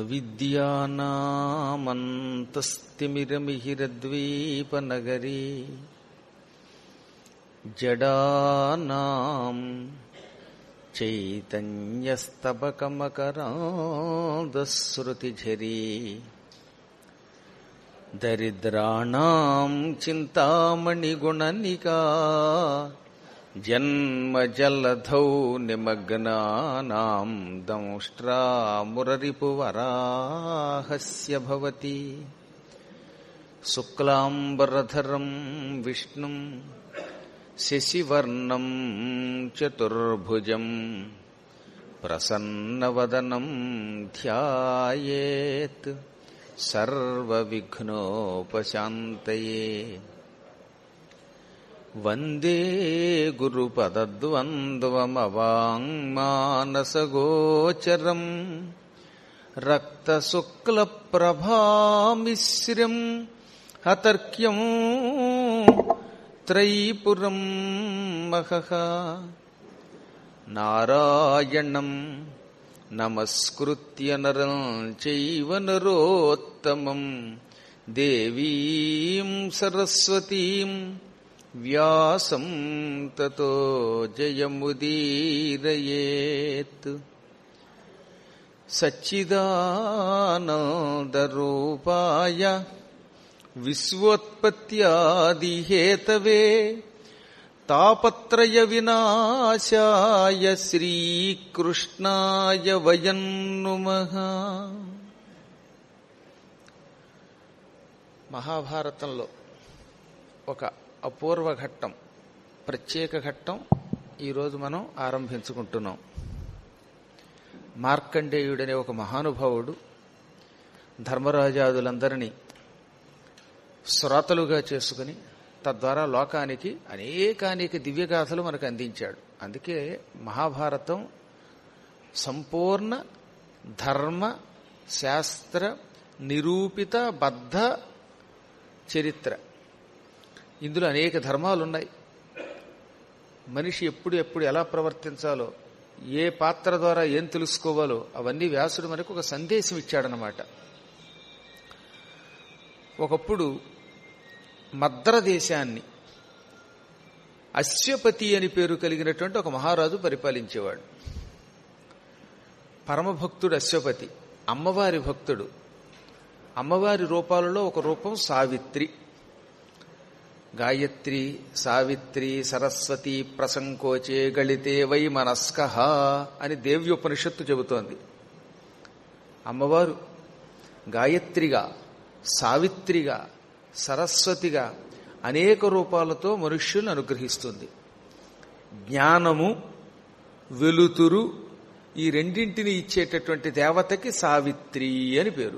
అవిద్యానామంతస్తిమిరమిహిరద్వీపనగరీ జడానాం చైతన్యస్తబకమకరాంధశ్రుతిఝరీ దరిద్రాణాం చింతామణిగుణనికా జన్మజలధౌ నిమగ్నానాం దంష్ట్రామురరిపువరాహస్య భవతి. శుక్లాంబరధరం విష్ణుం శశివర్ణం చతుర్భుజం ప్రసన్నవదనం ధ్యాయేత్ సర్వవిఘ్నోపశాంతయే. వందే గురుపదద్వంద్వమవాంగ్మానసగోచరం రక్తశుక్లప్రభామిశ్రం అతర్క్యం త్రైపురం మహః. నారాయణం నమస్కృత్య నరం చైవ నరోత్తమం దేవీం సరస్వతీం వ్యాసం తతో జయముదీరయేత్. సచ్చిదానందరూపాయ విశ్వోత్పత్యాదిహేతవే తాపత్రయ వినాశాయ శ్రీకృష్ణాయ వయం నుమః. మహాభారతంలో ఒక అపూర్వ ఘట్టం, ప్రత్యేక ఘట్టం ఈరోజు మనం ఆరంభించుకుంటున్నాం. మార్కండేయుడనే ఒక మహానుభావుడు ధర్మరాజాదులందరినీ శ్రోతలుగా చేసుకుని తద్వారా లోకానికి అనేకానేక దివ్యగాథలు మనకు అందించాడు. అందుకే మహాభారతం సంపూర్ణ ధర్మ శాస్త్ర నిరూపిత బద్ధ చరిత్ర. ఇందులో అనేక ధర్మాలు ఉన్నాయి. మనిషి ఎప్పుడు ఎలా ప్రవర్తించాలో, ఏ పాత్ర ద్వారా ఏం తెలుసుకోవాలో అవన్నీ వ్యాసుడు మనకు ఒక సందేశం ఇచ్చాడనమాట. ఒకప్పుడు మద్ర దేశాన్ని అశ్వపతి అని పేరు కలిగినటువంటి ఒక మహారాజు పరిపాలించేవాడు. పరమభక్తుడు అశ్వపతి, అమ్మవారి భక్తుడు. అమ్మవారి రూపాలలో ఒక రూపం సావిత్రి. గాయత్రి, సావిత్రి, సరస్వతి ప్రసంకోచే గళితే వై మనస్కః అని దేవ్యోపనిషత్తు చెబుతోంది. అమ్మవారు గాయత్రిగా, సావిత్రిగా, సరస్వతిగా అనేక రూపాలతో మనుష్యులను అనుగ్రహిస్తుంది. జ్ఞానము, వెలుతురు ఈ రెండింటిని ఇచ్చేటటువంటి దేవతకి సావిత్రి అని పేరు.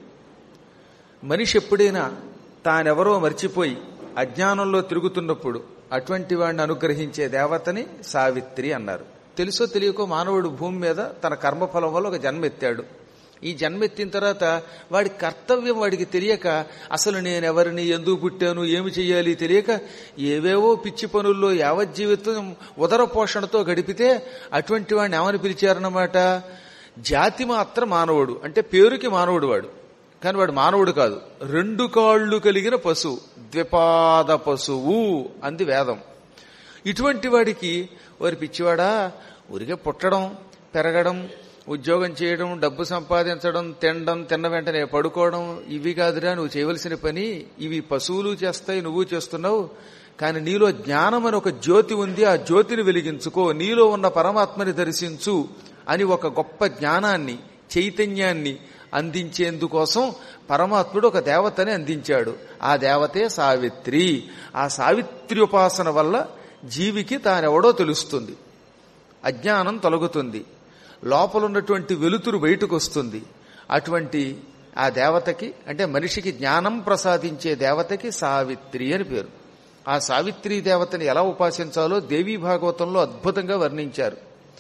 మనిషి ఎప్పుడైనా తానెవరో మర్చిపోయి అజ్ఞానంలో తిరుగుతున్నప్పుడు అటువంటి వాడిని అనుగ్రహించే దేవతని సావిత్రి అన్నారు. తెలుసో తెలియకో మానవుడు భూమి మీద తన కర్మఫలం వల్ల ఒక జన్మెత్తాడు. ఈ జన్మెత్తిన తర్వాత వాడి కర్తవ్యం వాడికి తెలియక, అసలు నేనెవరిని, ఎందుకు పుట్టాను, ఏమి చెయ్యాలి తెలియక ఏవేవో పిచ్చి పనుల్లో యావజ్జీవితం ఉదర పోషణతో గడిపితే అటువంటి వాడిని ఏమని పిలిచారన్నమాట? జాతి మాత్రం మానవుడు, అంటే పేరుకి మానవుడు వాడు, కానీ వాడు మానవుడు కాదు, 2 కాళ్ళు కలిగిన పశువు, ద్విపాద పశువు అంది వేదం. ఇటువంటి వాడికి వారి పిచ్చివాడా, ఊరికే పుట్టడం, పెరగడం, ఉద్యోగం చేయడం, డబ్బు సంపాదించడం, తినడం, తిన్న వెంటనే పడుకోవడం ఇవి కాదురా నువ్వు చేయవలసిన పని. ఇవి పశువులు చేస్తాయి, నువ్వు చేస్తున్నావు. కానీ నీలో జ్ఞానం అని ఒక జ్యోతి ఉంది, ఆ జ్యోతిని వెలిగించుకో, నీలో ఉన్న పరమాత్మని దర్శించు అని ఒక గొప్ప జ్ఞానాన్ని, చైతన్యాన్ని అందించేందుకోసం పరమాత్ముడు ఒక దేవతని అందించాడు. ఆ దేవతే సావిత్రి. ఆ సావిత్రి ఉపాసన వల్ల జీవికి తానెవడో తెలుస్తుంది, అజ్ఞానం తొలగుతుంది, లోపలున్నటువంటి వెలుతురు బయటకు వస్తుంది. అటువంటి ఆ దేవతకి, అంటే మనిషికి జ్ఞానం ప్రసాదించే దేవతకి సావిత్రి అని పేరు. ఆ సావిత్రి దేవతని ఎలా ఉపాసించాలో దేవీ భాగవతంలో అద్భుతంగా వర్ణించారు.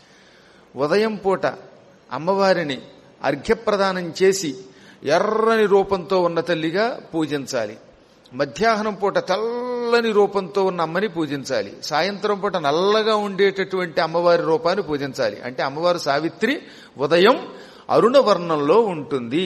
ఉదయం పూట అమ్మవారిని అర్ఘ్యప్రదానం చేసి ఎర్రని రూపంతో ఉన్న తల్లిగా పూజించాలి. మధ్యాహ్నం పూట తెల్లని రూపంతో ఉన్న అమ్మని పూజించాలి. సాయంత్రం పూట నల్లగా ఉండేటటువంటి అమ్మవారి రూపాన్ని పూజించాలి. అంటే అమ్మవారు సావిత్రి ఉదయం అరుణ వర్ణంలో ఉంటుంది.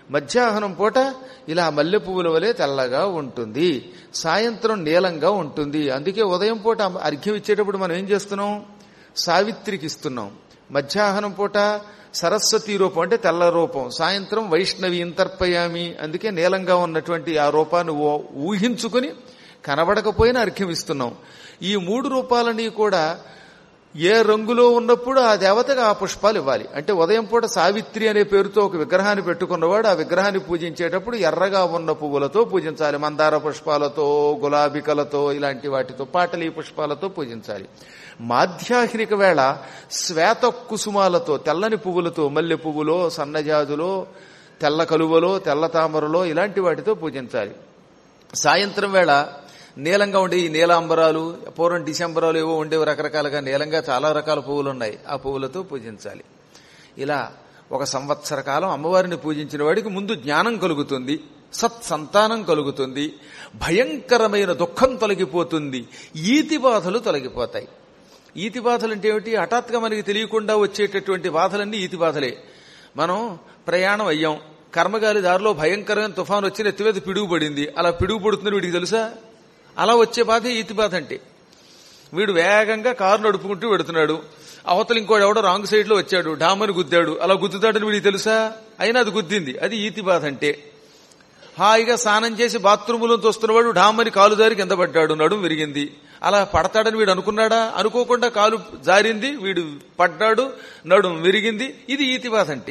మధ్యాహ్నం పూట ఇలా మల్లె పువ్వుల వలె తెల్లగా ఉంటుంది, సాయంత్రం నీలంగా ఉంటుంది. అందుకే ఉదయం పూట అర్ఘ్యం ఇచ్చేటప్పుడు మనం ఏం చేస్తున్నాం? సావిత్రికి ఇస్తున్నాం. మధ్యాహ్నం పూట సరస్వతి రూపం అంటే తెల్ల రూపం, సాయంత్రం వైష్ణవి ఇంతర్పయామి, అందుకే నీలంగా ఉన్నటువంటి ఆ రూపాన్ని ఊహించుకుని కనబడకపోయినా అర్ఘ్యం ఇస్తున్నాం. ఈ 3 రూపాలని కూడా ఏ రంగులో ఉన్నప్పుడు ఆ దేవతకు ఆ పుష్పాలు ఇవ్వాలి. అంటే ఉదయం పూట సావిత్రి అనే పేరుతో ఒక విగ్రహాన్ని పెట్టుకున్నవాడు ఆ విగ్రహాన్ని పూజించేటప్పుడు ఎర్రగా ఉన్న పువ్వులతో పూజించాలి. మందార పుష్పాలతో, గులాబికలతో, ఇలాంటి వాటితో, పాటలీ పుష్పాలతో పూజించాలి. మాధ్యాహ్నిక వేళ శ్వేత కుసుమాలతో, తెల్లని పువ్వులతో, మల్లె పువ్వులో, సన్నజాజులో, తెల్ల కలువలో, తెల్ల తామరలో, ఇలాంటి వాటితో పూజించాలి. సాయంత్రం వేళ నీలంగా ఉండే ఈ నీలాంబరాలు, పూర్వం డిసెంబరాలు ఏవో ఉండేవి రకరకాలుగా, నీలంగా చాలా రకాల పువ్వులు ఉన్నాయి, ఆ పువ్వులతో పూజించాలి. ఇలా ఒక సంవత్సర కాలం అమ్మవారిని పూజించిన వాడికి ముందు జ్ఞానం కలుగుతుంది, సత్సంతానం కలుగుతుంది, భయంకరమైన దుఃఖం తొలగిపోతుంది, ఈతి బాధలు తొలగిపోతాయి. ఈతి బాధలు అంటే ఏమిటి? హఠాత్తుగా మనకి తెలియకుండా వచ్చేటటువంటి బాధలన్నీ ఈతి బాధలే. మనం ప్రయాణం అయ్యాం, కర్మగాలి దారిలో భయంకరమైన తుఫాను వచ్చి నెత్తిమీద పిడుగు పడింది, అలా పిడుగు పడుతుంది వీడికి తెలుసా? అలా వచ్చే బాధ ఈతి బాధ అంటే. వీడు వేగంగా కారు నడుపుకుంటూ వెడుతున్నాడు, అవతల ఇంకోటి ఎవడో రాంగ్ సైడ్ లో వచ్చాడు, డామని గుద్దాడు, అలా గుద్దుతాడని వీడికి తెలుసా? అయినా అది గుద్దింది, అది ఈతి బాధ అంటే. హాయిగా స్నానం చేసి బాత్రూములో వస్తున్నవాడు డామని కాలు జారి కింద పడ్డాడు, నడుము విరిగింది, అలా పడతాడని వీడు అనుకున్నాడా? అనుకోకుండా కాలు జారింది, వీడు పడ్డాడు, నడుము విరిగింది, ఇది ఈతి బాధ అంటే.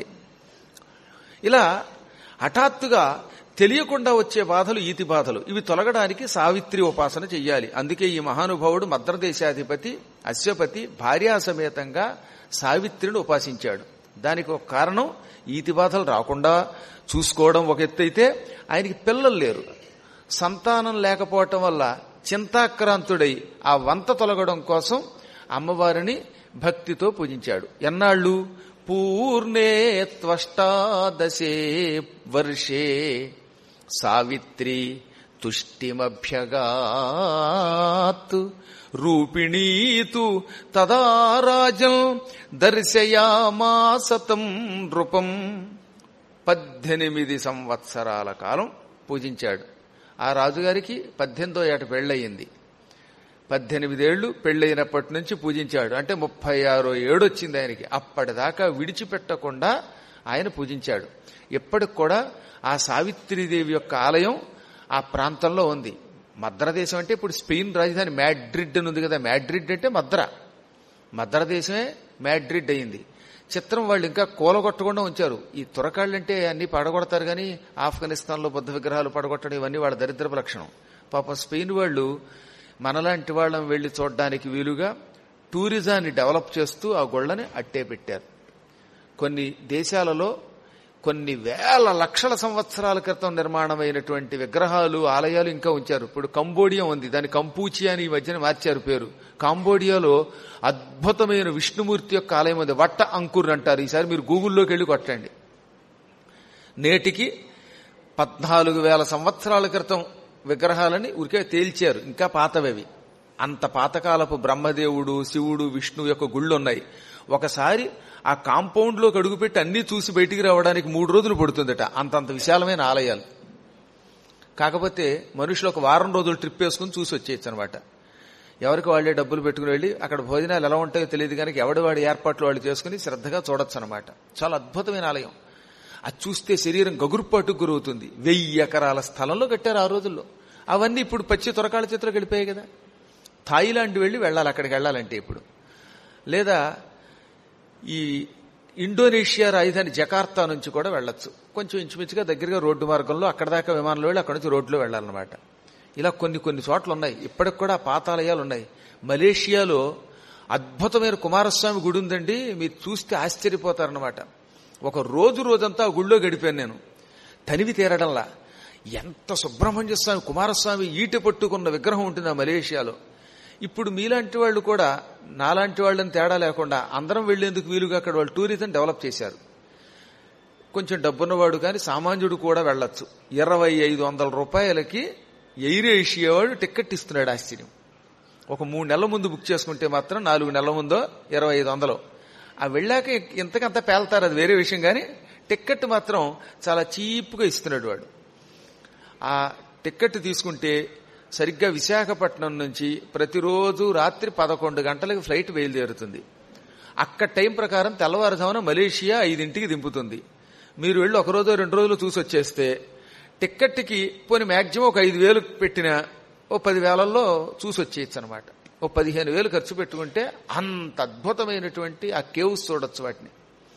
ఇలా హఠాత్తుగా తెలియకుండా వచ్చే బాధలు ఈతి బాధలు. ఇవి తొలగడానికి సావిత్రి ఉపాసన చెయ్యాలి. అందుకే ఈ మహానుభావుడు మద్రదేశాధిపతి అశ్వపతి భార్యాసమేతంగా సావిత్రిని ఉపాసించాడు. దానికి ఒక కారణం ఈతి బాధలు రాకుండా చూసుకోవడం ఒక ఎత్తు అయితే, ఆయనకి పిల్లలు లేరు, సంతానం లేకపోవటం వల్ల చింతాక్రాంతుడై ఆ వంత తొలగడం కోసం అమ్మవారిని భక్తితో పూజించాడు. ఎన్నాళ్ళు? పూర్ణే త్వష్టాదశే వర్షే సావిత్రి తుష్టిమభ్యగాత్ రూపిణీతు తదా రాజం దర్శయామాసతం నృపం. 18 సంవత్సరాల కాలం పూజించాడు. ఆ రాజుగారికి 18వ ఏట పెళ్ళయింది. 18 ఏళ్లు పెళ్ళైనప్పటి నుంచి పూజించాడు. అంటే 36వ ఏడు వచ్చింది ఆయనకి. అప్పటిదాకా విడిచిపెట్టకుండా ఆయన పూజించాడు. ఇప్పటికి కూడా ఆ సావిత్రీదేవి యొక్క ఆలయం ఆ ప్రాంతంలో ఉంది. మద్రదేశం అంటే ఇప్పుడు స్పెయిన్ రాజధాని మ్యాడ్రిడ్ అని ఉంది కదా, మ్యాడ్రిడ్ అంటే మద్రదేశమే మ్యాడ్రిడ్ అయింది. చిత్రం, వాళ్ళు ఇంకా కూలగొట్టకుండా ఉంచారు. ఈ తురకాళ్ళంటే అన్ని పడగొడతారు, కానీ ఆఫ్ఘనిస్తాన్లో బుద్ధ విగ్రహాలు పడగొట్టడం ఇవన్నీ వాళ్ళ దరిద్రపు లక్షణం. పాపం స్పెయిన్ వాళ్ళు మనలాంటి వాళ్ళం వెళ్లి చూడడానికి వీలుగా టూరిజాన్ని డెవలప్ చేస్తూ ఆ గొళ్ళని అట్టే పెట్టారు. కొన్ని దేశాలలో కొన్ని వేల లక్షల సంవత్సరాల క్రితం నిర్మాణమైనటువంటి విగ్రహాలు, ఆలయాలు ఇంకా ఉంచారు. ఇప్పుడు కంబోడియా ఉంది, దాని కంపూచియా అని ఈ మధ్యన మార్చారు పేరు. కాంబోడియాలో అద్భుతమైన విష్ణుమూర్తి యొక్క ఆలయం ఉంది, వట్ట అంకుర్ అంటారు. ఈసారి మీరు గూగుల్లోకి వెళ్ళి కొట్టండి. నేటికి 14,000 సంవత్సరాల క్రితం విగ్రహాలని ఊరికే తేల్చారు, ఇంకా పాతవి. అంత పాతకాలపు బ్రహ్మదేవుడు, శివుడు, విష్ణువు యొక్క గుళ్ళున్నాయి. ఒకసారి ఆ కాంపౌండ్ లోకి అడుగుపెట్టి అన్ని చూసి బయటికి రావడానికి 3 రోజులు పడుతుందట, అంతంత విశాలమైన ఆలయాలు. కాకపోతే మనుషులు ఒక వారం రోజులు ట్రిప్ వేసుకుని చూసి వచ్చేయచ్చు అనమాట. ఎవరికి వాళ్లే డబ్బులు పెట్టుకుని వెళ్ళి అక్కడ భోజనాలు ఎలా ఉంటాయో తెలియదు, కానీ ఎవడి వాడి ఏర్పాట్లు వాళ్ళు చేసుకుని శ్రద్ధగా చూడొచ్చు అనమాట. చాలా అద్భుతమైన ఆలయం. అది చూస్తే శరీరం గగురుపాటుకు గురవుతుంది. 1000 ఎకరాల స్థలంలో కట్టారు ఆ రోజుల్లో. అవన్నీ ఇప్పుడు పచ్చి తురకాళ్ళ చేతిలోకి వెళ్ళిపోయాయి కదా. థాయిలాండ్ వెళ్ళాలి అక్కడికి వెళ్ళాలంటే ఇప్పుడు. లేదా ఈ ఇండోనేషియా రాజధాని జకార్తా నుంచి కూడా వెళ్ళొచ్చు. కొంచెం ఇంచుమించుగా దగ్గరగా రోడ్డు మార్గంలో అక్కడ దాకా విమానంలో వెళ్ళి అక్కడి నుంచి రోడ్లో వెళ్ళాలన్నమాట. ఇలా కొన్ని చోట్ల ఉన్నాయి. ఇప్పటికి కూడా పాతాలయాలు ఉన్నాయి. మలేషియాలో అద్భుతమైన కుమారస్వామి గుడి ఉందండి, మీరు చూస్తే ఆశ్చర్యపోతారన్నమాట. ఒక రోజంతా ఆ గుళ్ళో గడిపాను నేను, తనివి తీరడంలా. ఎంత సుబ్రహ్మణ్య స్వామి, కుమారస్వామి ఈట పట్టుకున్న విగ్రహం ఉంటుంది ఆ మలేషియాలో. ఇప్పుడు మీలాంటి వాళ్ళు కూడా నాలాంటి వాళ్ళని తేడా లేకుండా అందరం వెళ్లేందుకు వీలుగా అక్కడ వాళ్ళు టూరిజం డెవలప్ చేశారు. కొంచెం డబ్బున్నవాడు కానీ సామాన్యుడు కూడా వెళ్ళొచ్చు. 2,500 రూపాయలకి ఎయిర్ ఏషియా వాడు టికెట్ ఇస్తున్నాడు. ఆశ్చర్యం. ఒక 3 నెలల ముందు బుక్ చేసుకుంటే మాత్రం 4 నెలల ముందో 2,500. ఆ వెళ్ళాక ఇంతకంతా పేల్తారు, అది వేరే విషయం. కానీ టిక్కెట్ మాత్రం చాలా చీప్గా ఇస్తున్నాడు వాడు. ఆ టిక్కెట్ తీసుకుంటే సరిగ్గా విశాఖపట్నం నుంచి ప్రతిరోజు రాత్రి 11 గంటలకు ఫ్లైట్ బయలుదేరుతుంది. అక్కడ టైం ప్రకారం తెల్లవారుజామున మలేషియా 5ంటికి దింపుతుంది. మీరు వెళ్ళి ఒక రోజు 2 రోజులు చూసి వచ్చేస్తే టిక్కెట్కి పోనీ మ్యాక్సిమం ఒక 5,000 పెట్టినా ఓ 10,000లో చూసి వచ్చేయచ్చు అనమాట. ఓ 15,000 ఖర్చు పెట్టుకుంటే అంత అద్భుతమైనటువంటి ఆ కేవ్స్ చూడొచ్చు వాటిని.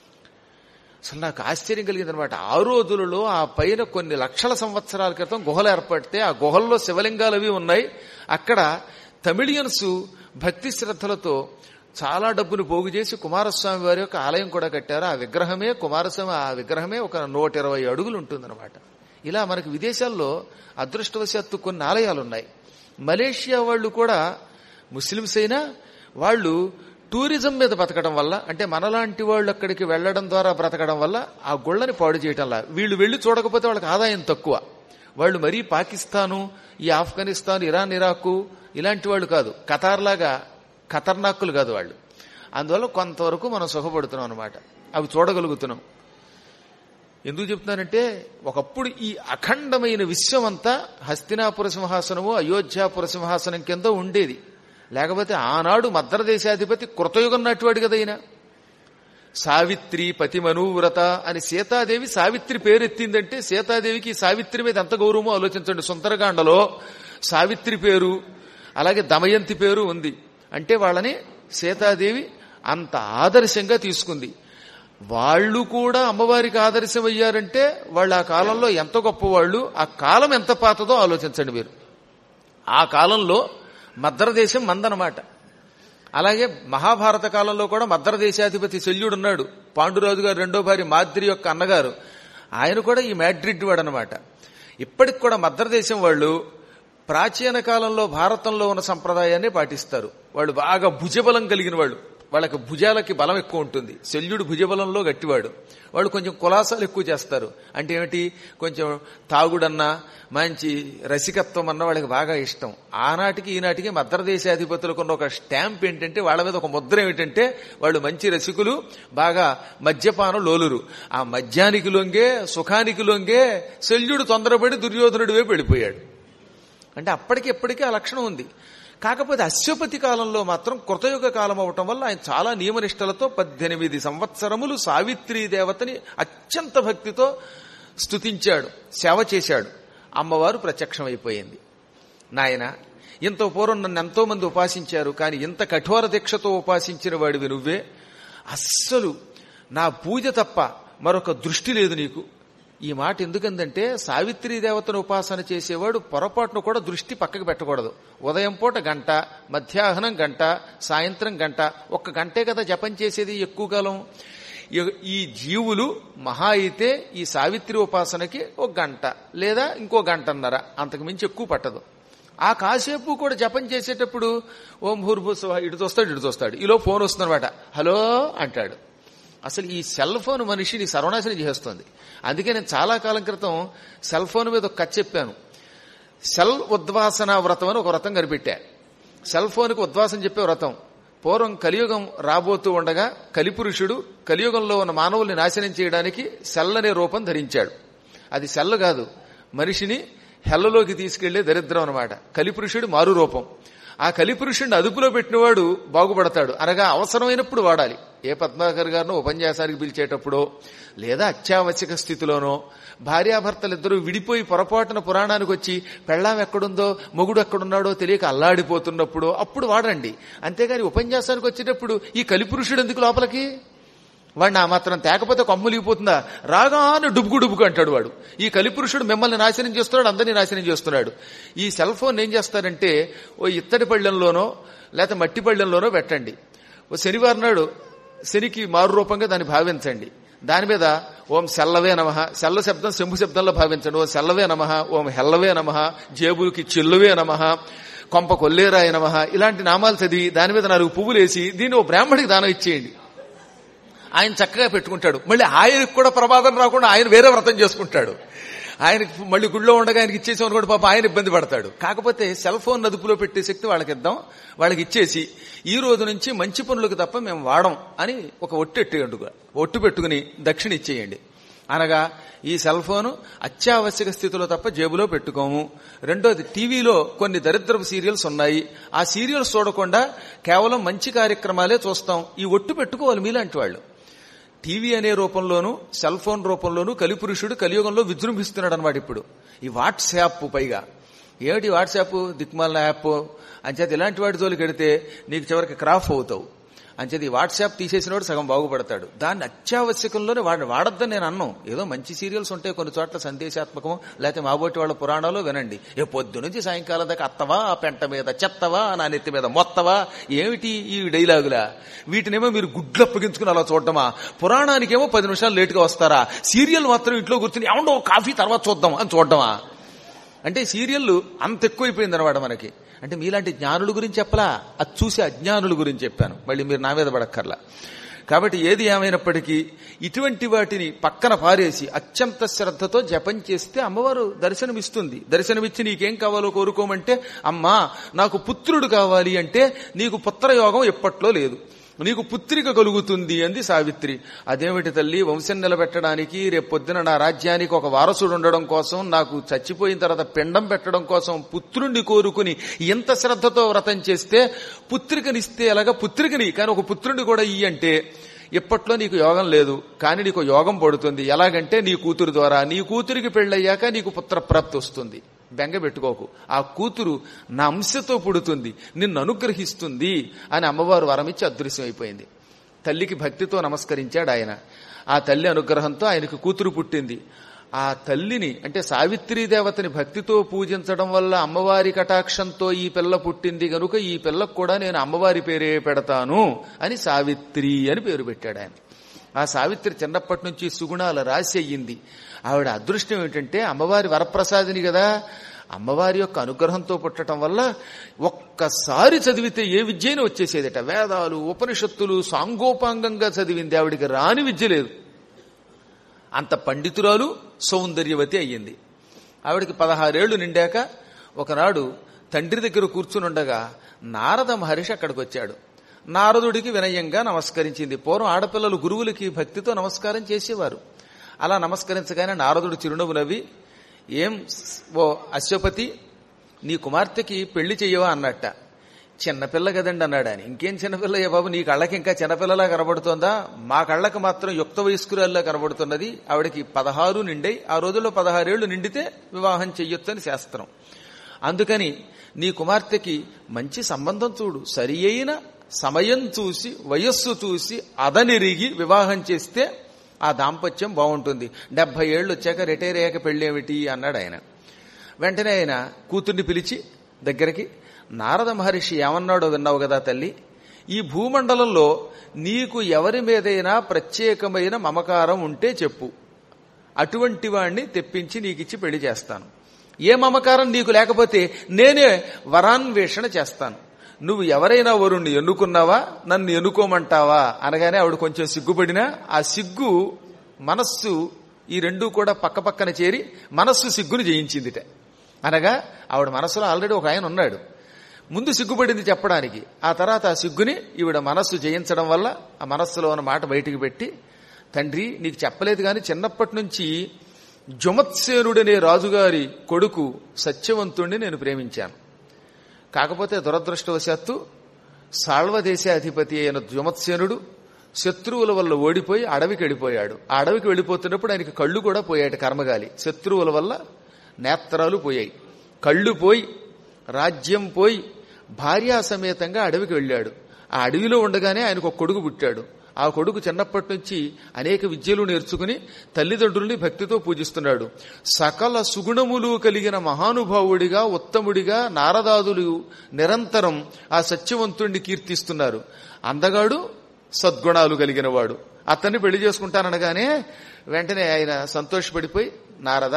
అసలు నాకు ఆశ్చర్యం కలిగిందనమాట. ఆ రోజులలో ఆ పైన కొన్ని లక్షల సంవత్సరాల క్రితం గుహలు ఏర్పడితే ఆ గుహల్లో శివలింగాలు అవి ఉన్నాయి. అక్కడ తమిళియన్స్ భక్తి శ్రద్ధలతో చాలా డబ్బును పోగు చేసి కుమారస్వామి వారి యొక్క ఆలయం కూడా కట్టారు. ఆ విగ్రహమే కుమారస్వామి, ఆ విగ్రహమే ఒక 120 అడుగులు ఉంటుందన్నమాట. ఇలా మనకు విదేశాల్లో అదృష్టవశాత్తు కొన్ని ఆలయాలు ఉన్నాయి. మలేషియా వాళ్ళు కూడా ముస్లిమ్స్ అయినా వాళ్ళు టూరిజం మీద బతకడం వల్ల, అంటే మనలాంటి వాళ్ళు అక్కడికి వెళ్లడం ద్వారా బ్రతకడం వల్ల ఆ గుళ్ళని పాడు చేయటంలా. వీళ్ళు వెళ్లి చూడకపోతే వాళ్ళకి ఆదాయం తక్కువ. వాళ్ళు మరీ పాకిస్తాను, ఈ ఆఫ్ఘనిస్తాన్, ఇరాన్, ఇరాకు ఇలాంటి వాళ్ళు కాదు, ఖతార్లాగా ఖతర్నాక్కులు కాదు వాళ్ళు. అందువల్ల కొంతవరకు మనం సుఖపడుతున్నాం అనమాట, అవి చూడగలుగుతున్నాం. ఎందుకు చెప్తున్నానంటే ఒకప్పుడు ఈ అఖండమైన విశ్వమంతా హస్తినాపుర సింహాసనము, అయోధ్యాపుర సింహాసనం కింద ఉండేది. లేకపోతే ఆనాడు మద్రదేశాధిపతి కృతయుగం నాటివాడు కదా ఈయన. సావిత్రి పతిమనువ్రత అని సీతాదేవి సావిత్రి పేరెత్తిందంటే సీతాదేవికి సావిత్రి మీద ఎంత గౌరవమో ఆలోచించండి. సుందరకాండలో సావిత్రి పేరు అలాగే దమయంతి పేరు ఉంది. అంటే వాళ్ళని సీతాదేవి అంత ఆదర్శంగా తీసుకుంది. వాళ్ళు కూడా అమ్మవారికి ఆదర్శం అయ్యారంటే వాళ్ళు ఆ కాలంలో ఎంత గొప్పవాళ్ళు, ఆ కాలం ఎంత పాతదో ఆలోచించండి మీరు. ఆ కాలంలో మద్రదేశం మందనమాట. అలాగే మహాభారత కాలంలో కూడా మద్రదేశాధిపతి శల్యుడున్నాడు. పాండురాజు గారు రెండో భార్య మాద్రి యొక్క అన్నగారు, ఆయన కూడా ఈ మ్యాడ్రిడ్ వాడనమాట. ఇప్పటికి కూడా మద్రదేశం వాళ్ళు ప్రాచీన కాలంలో భారతంలో ఉన్న సంప్రదాయాన్ని పాటిస్తారు. వాళ్ళు బాగా భుజబలం కలిగిన వాళ్ళు, వాళ్ళకి భుజాలకి బలం ఎక్కువ ఉంటుంది. శల్యుడు భుజబలంలో గట్టివాడు. వాళ్ళు కొంచెం కులాసాలు ఎక్కువ చేస్తారు. అంటే ఏమిటి, కొంచెం తాగుడన్నా మంచి రసికత్వం అన్న వాళ్ళకి బాగా ఇష్టం. ఆనాటికి ఈనాటికి మద్రదేశాధిపతులకు ఉన్న ఒక స్టాంప్ ఏంటంటే, వాళ్ళ మీద ఒక ముద్ర ఏమిటంటే వాళ్ళు మంచి రసికులు, బాగా మద్యపానం లోలురు. ఆ మద్యానికి లొంగే, సుఖానికి లొంగే శల్యుడు తొందరపడి దుర్యోధనుడి వైపు వెళ్ళిపోయాడు. అంటే అప్పటికి ఎప్పటికీ ఆ లక్షణం ఉంది. కాకపోతే అశ్వపతి కాలంలో మాత్రం కృతయుగ కాలం అవటం వల్ల ఆయన చాలా నియమనిష్టలతో 18 సంవత్సరములు సావిత్రీ దేవతని అత్యంత భక్తితో స్తుతించాడు, సేవ చేశాడు. అమ్మవారు ప్రత్యక్షమైపోయింది. నాయన, ఇంత పూర్వం నన్ను ఎంతో మంది ఉపాసించారు, కానీ ఇంత కఠోర దీక్షతో ఉపాసించిన వాడివి నువ్వే. అస్సలు నా పూజ తప్ప మరొక దృష్టి లేదు నీకు. ఈ మాట ఎందుకందంటే, సావిత్రీ దేవతను ఉపాసన చేసేవాడు పొరపాటును కూడా దృష్టి పక్కకు పెట్టకూడదు. ఉదయం పూట గంట, మధ్యాహ్నం గంట, సాయంత్రం గంట, 1 గంటే కదా జపం చేసేది ఎక్కువ కాలం. ఈ జీవులు మహా అయితే ఈ సావిత్రి ఉపాసనకి 1 గంట లేదా ఇంకో గంటన్నర, అంతకు మించి ఎక్కువ పట్టదు. ఆ కాసేపు కూడా జపం చేసేటప్పుడు ఓం భూర్భువస్సువః ఇటు చూస్తాడు. ఈలో ఫోన్ వస్తుందన్నమాట. హలో అంటాడు. అసలు ఈ సెల్ ఫోన్ మనిషిని సర్వనాశనం చేస్తుంది. అందుకే నేను చాలా కాలం క్రితం సెల్ ఫోన్ మీద ఒక కథ చెప్పాను. సెల్ ఉద్వాసన వ్రతం అని ఒక వ్రతం కనిపెట్టా. సెల్ ఫోన్కి ఉద్వాసన చెప్పే వ్రతం. పూర్వం కలియుగం రాబోతూ ఉండగా కలిపురుషుడు కలియుగంలో ఉన్న మానవుల్ని నాశనం చేయడానికి సెల్ అనే రూపం ధరించాడు. అది సెల్ కాదు, మనిషిని హెల్లలోకి తీసుకెళ్లే దరిద్రం అనమాట. కలిపురుషుడు మారు రూపం. ఆ కలిపురుషుడిని అదుపులో పెట్టినవాడు బాగుపడతాడు. అనగా అవసరమైనప్పుడు వాడాలి. ఏ పద్మాకర్ గారినో ఉపన్యాసానికి పిలిచేటప్పుడో లేదా అత్యావశ్యక స్థితిలోనో భార్యాభర్తలిద్దరూ విడిపోయి పొరపాటున పురాణానికి వచ్చి పెళ్ళాం ఎక్కడుందో మొగుడు ఎక్కడున్నాడో తెలియక అల్లాడిపోతున్నప్పుడు అప్పుడు వాడండి. అంతేగాని ఉపన్యాసానికి వచ్చేటప్పుడు ఈ కలిపురుషుడు ఎందుకు లోపలికి? వాడిని ఆ మాత్రం తేకపోతే కొమ్ములిగిపోతుందా? రాగానే డుబుకు అంటాడు వాడు. ఈ కలిపురుషుడు మిమ్మల్ని నాశనం చేస్తున్నాడు, అందరినీ నాశనం చేస్తున్నాడు. ఈ సెల్ ఫోన్ ఏం చేస్తారంటే, ఓ ఇత్తడి పళ్ళెంలోనో లేకపోతే మట్టి పళ్ళెంలోనో పెట్టండి. ఓ శనివారం నాడు శనికి మారు రూపంగా దాన్ని భావించండి. దాని మీద ఓం సెల్లవే నమః, సెల్ల శబ్దం శంభు శబ్దంలో భావించండి. ఓం సెల్లవే నమః, ఓం హెల్లవే నమః, జేబులకి చెల్లువే నమః, కొంప కొల్లేరాయ నమః, ఇలాంటి నామాలు చదివి దాని మీద 4 పువ్వులు వేసి దీన్ని ఓ బ్రాహ్మడికి దానం ఇచ్చేయండి. ఆయన చక్కగా పెట్టుకుంటాడు. మళ్ళీ ఆయనకు కూడా ప్రమాదం రాకుండా ఆయన వేరే వ్రతం చేసుకుంటాడు. ఆయనకి మళ్ళీ గుళ్ళో ఉండగా ఆయనకి ఇచ్చేసాం అనుకోండి, పాప ఆయన ఇబ్బంది పడతాడు. కాకపోతే సెల్ ఫోన్ అదుపులో పెట్టే శక్తి వాళ్ళకి ఇద్దాం. వాళ్ళకి ఇచ్చేసి ఈ రోజు నుంచి మంచి పనులకు తప్ప మేము వాడం అని ఒక ఒట్టు పెట్టుకుని దక్షిణ ఇచ్చేయండి. అనగా ఈ సెల్ ఫోను అత్యావశ్యక స్థితిలో తప్ప జేబులో పెట్టుకోము. రెండోది, టీవీలో కొన్ని దరిద్రపు సీరియల్స్ ఉన్నాయి, ఆ సీరియల్స్ చూడకుండా కేవలం మంచి కార్యక్రమాలే చూస్తాం. ఈ ఒట్టు పెట్టుకోవాలి మీలాంటి వాళ్ళు. టీవీ అనే రూపంలోనూ సెల్ ఫోన్ రూపంలోనూ కలిపురుషుడు కలియుగంలో విజృంభిస్తున్నాడు అనమాట. ఇప్పుడు ఈ వాట్సాప్, పైగా ఏమిటి వాట్సాప్, దిక్మాల యాప్ అంచేత ఇలాంటి వాటి జోలికి వెడితే నీకు చివరికి క్రాఫ్ అవుతావు. అంచేది ఈ వాట్సాప్ తీసేసిన వాడు సగం బాగుపడతాడు. దాన్ని అత్యావశ్యకంలోనే వాడొద్దని నేను అన్నాం. ఏదో మంచి సీరియల్స్ ఉంటాయి కొన్ని చోట్ల సందేశాత్మకం, లేకపోతే మాబోటి వాళ్ళ పురాణాలు వినండి. ఏ పొద్దు నుంచి సాయంకాలం దాకా అత్తవా, పెంట మీద చెత్తవా, నా నెత్తి మీద మొత్తవా, ఏమిటి ఈ డైలాగులా? వీటినేమో మీరు గుడ్లు అప్పగించుకుని అలా చూడటమా? పురాణానికేమో 10 నిమిషాలు లేటుగా వస్తారా? సీరియల్ మాత్రం ఇంట్లో కూర్చుని ఏమండో కాఫీ తర్వాత చూద్దాం అని చూడటమా? అంటే సీరియల్ అంత ఎక్కువైపోయింది అనమాట మనకి. అంటే మీలాంటి జ్ఞానుల గురించి చెప్పలా, అది చూసి అజ్ఞానుల గురించి చెప్పాను. మళ్ళీ మీరు నా మీద పడక్కర్లా. కాబట్టి ఏది ఏమైనప్పటికీ ఇటువంటి వాటిని పక్కన పారేసి అత్యంత శ్రద్ధతో జపం చేస్తే అమ్మవారు దర్శనమిస్తుంది. దర్శనమిచ్చి నీకేం కావాలో కోరుకోమంటే, అమ్మా నాకు పుత్రుడు కావాలి అంటే నీకు పుత్రయోగం ఎప్పట్లో లేదు, నీకు పుత్రిక కలుగుతుంది అంది సావిత్రి. అదేమిటి తల్లి, వంశం నిలబెట్టడానికి, రేపొద్దున నా రాజ్యానికి ఒక వారసుడు ఉండడం కోసం, నాకు చచ్చిపోయిన తర్వాత పిండం పెట్టడం కోసం పుత్రుణ్ణి కోరుకుని ఎంత శ్రద్ధతో వ్రతం చేస్తే పుత్రికనిస్తే ఎలాగా? పుత్రికని కానీ ఒక పుత్రుణ్ణి కూడా అంటే ఇప్పట్లో నీకు యోగం లేదు, కానీ నీకు యోగం పడుతుంది. ఎలాగంటే నీ కూతురు ద్వారా, నీ కూతురికి పెళ్ళయ్యాక నీకు పుత్రప్రాప్తి వస్తుంది. బెంగ పెట్టుకోకు, ఆ కూతురు నా అంశతో పుడుతుంది, నిన్ను అనుగ్రహిస్తుంది అని అమ్మవారు వరమిచ్చి అదృశ్యమైపోయింది. తల్లికి భక్తితో నమస్కరించాడు ఆయన. ఆ తల్లి అనుగ్రహంతో ఆయనకు కూతురు పుట్టింది. ఆ తల్లిని అంటే సావిత్రీ దేవతని భక్తితో పూజించడం వల్ల అమ్మవారి కటాక్షంతో ఈ పిల్ల పుట్టింది కనుక ఈ పిల్లకు కూడా నేను అమ్మవారి పేరే పెడతాను అని సావిత్రి అని పేరు పెట్టాడు ఆయన. ఆ సావిత్రి చిన్నప్పటి నుంచి సుగుణాల రాశి అయ్యింది. ఆవిడ అదృష్టం ఏమిటంటే అమ్మవారి వరప్రసాదిని కదా, అమ్మవారి యొక్క అనుగ్రహంతో పుట్టడం వల్ల ఒక్కసారి చదివితే ఏ విద్యైనా వచ్చేసేదట. వేదాలు, ఉపనిషత్తులు సాంగోపాంగంగా చదివింది. ఆవిడికి రాని విద్య లేదు. అంత పండితురాలు, సౌందర్యవతి అయ్యింది. ఆవిడికి 16 ఏళ్లు నిండాక ఒకనాడు తండ్రి దగ్గర కూర్చునుండగా నారద మహర్షి అక్కడికి వచ్చాడు. నారదుడికి వినయంగా నమస్కరించింది. పూర్వం ఆడపిల్లలు గురువులకి భక్తితో నమస్కారం చేసేవారు. అలా నమస్కరించగానే నారదుడు చిరునవ్వు నవ్వి, ఏం ఓ అశ్వపతి, నీ కుమార్తెకి పెళ్లి చెయ్యవా అన్నట్ట. చిన్నపిల్ల కదండి అన్నాడు ఆయన. ఇంకేం చిన్నపిల్ల బాబు, నీ కళ్ళకి ఇంకా చిన్నపిల్లలా కనబడుతోందా? మా కళ్ళకి మాత్రం యుక్త వయస్కురాల్లా కనబడుతున్నది. ఆవిడకి 16 నిండాయి. ఆ రోజుల్లో 16 ఏళ్లు నిండితే వివాహం చెయ్యొచ్చని శాస్త్రం. అందుకని నీ కుమార్తెకి మంచి సంబంధం చూడు, సరి అయిన సమయం చూసి, వయస్సు చూసి, అదనిరిగి వివాహం చేస్తే ఆ దాంపత్యం బాగుంటుంది. 70 ఏళ్ళు వచ్చాక రిటైర్ అయ్యాక పెళ్ళేమిటి అన్నాడు ఆయన. వెంటనే ఆయన కూతుర్ని పిలిచి దగ్గరికి, నారద మహర్షి ఏమన్నాడో విన్నావు కదా తల్లి, ఈ భూమండలంలో నీకు ఎవరి మీదైనా ప్రత్యేకమైన మమకారం ఉంటే చెప్పు, అటువంటి వాణ్ణి తెప్పించి నీకిచ్చి పెళ్లి చేస్తాను. ఏ మమకారం నీకు లేకపోతే నేనే వరాన్వేషణ చేస్తాను. నువ్వు ఎవరైనా వరుణ్ణి ఎన్నుకున్నావా, నన్ను ఎన్నుకోమంటావా అనగానే ఆవిడ కొంచెం సిగ్గుపడినా ఆ సిగ్గు మనస్సు ఈ రెండూ కూడా పక్కపక్కన చేరి మనస్సు సిగ్గును జయించిందిట. అనగా ఆవిడ మనస్సులో ఆల్రెడీ ఒక ఆయన ఉన్నాడు, ముందు సిగ్గుపడింది చెప్పడానికి, ఆ తర్వాత ఆ సిగ్గుని ఈవిడ మనస్సు జయించడం వల్ల ఆ మనస్సులో ఉన్న మాట బయటికి పెట్టి, తండ్రి నీకు చెప్పలేదు కానీ చిన్నప్పటి నుంచి జుమత్సేనుడనే రాజుగారి కొడుకు సత్యవంతుణ్ణి నేను ప్రేమించాను. కాకపోతే దురదృష్టవశాత్తు సాళ్వదేశాధిపతి అయిన జుమత్సేనుడు శత్రువుల వల్ల ఓడిపోయి అడవికి వెళ్ళిపోయాడు. ఆ అడవికి వెళ్ళిపోతున్నప్పుడు ఆయనకి కళ్ళు కూడా పోయాడు కర్మగాలి. శత్రువుల వల్ల నేత్రాలు పోయాయి, కళ్ళు పోయి, రాజ్యం పోయి, భార్యా సమేతంగా అడవికి వెళ్ళాడు. ఆ అడవిలో ఉండగానే ఆయనకు ఒక కొడుకు పుట్టాడు. ఆ కొడుకు చిన్నప్పటి నుంచి అనేక విద్యలు నేర్చుకుని తల్లిదండ్రుల్ని భక్తితో పూజిస్తున్నాడు. సకల సుగుణములు కలిగిన మహానుభావుడిగా, ఉత్తముడిగా నారదాదులు నిరంతరం ఆ సత్యవంతుణ్ణి కీర్తిస్తున్నారు. అందగాడు, సద్గుణాలు కలిగిన వాడు. అతన్ని పెళ్లి చేసుకుంటాననగానే వెంటనే ఆయన సంతోషపడిపోయి, నారద,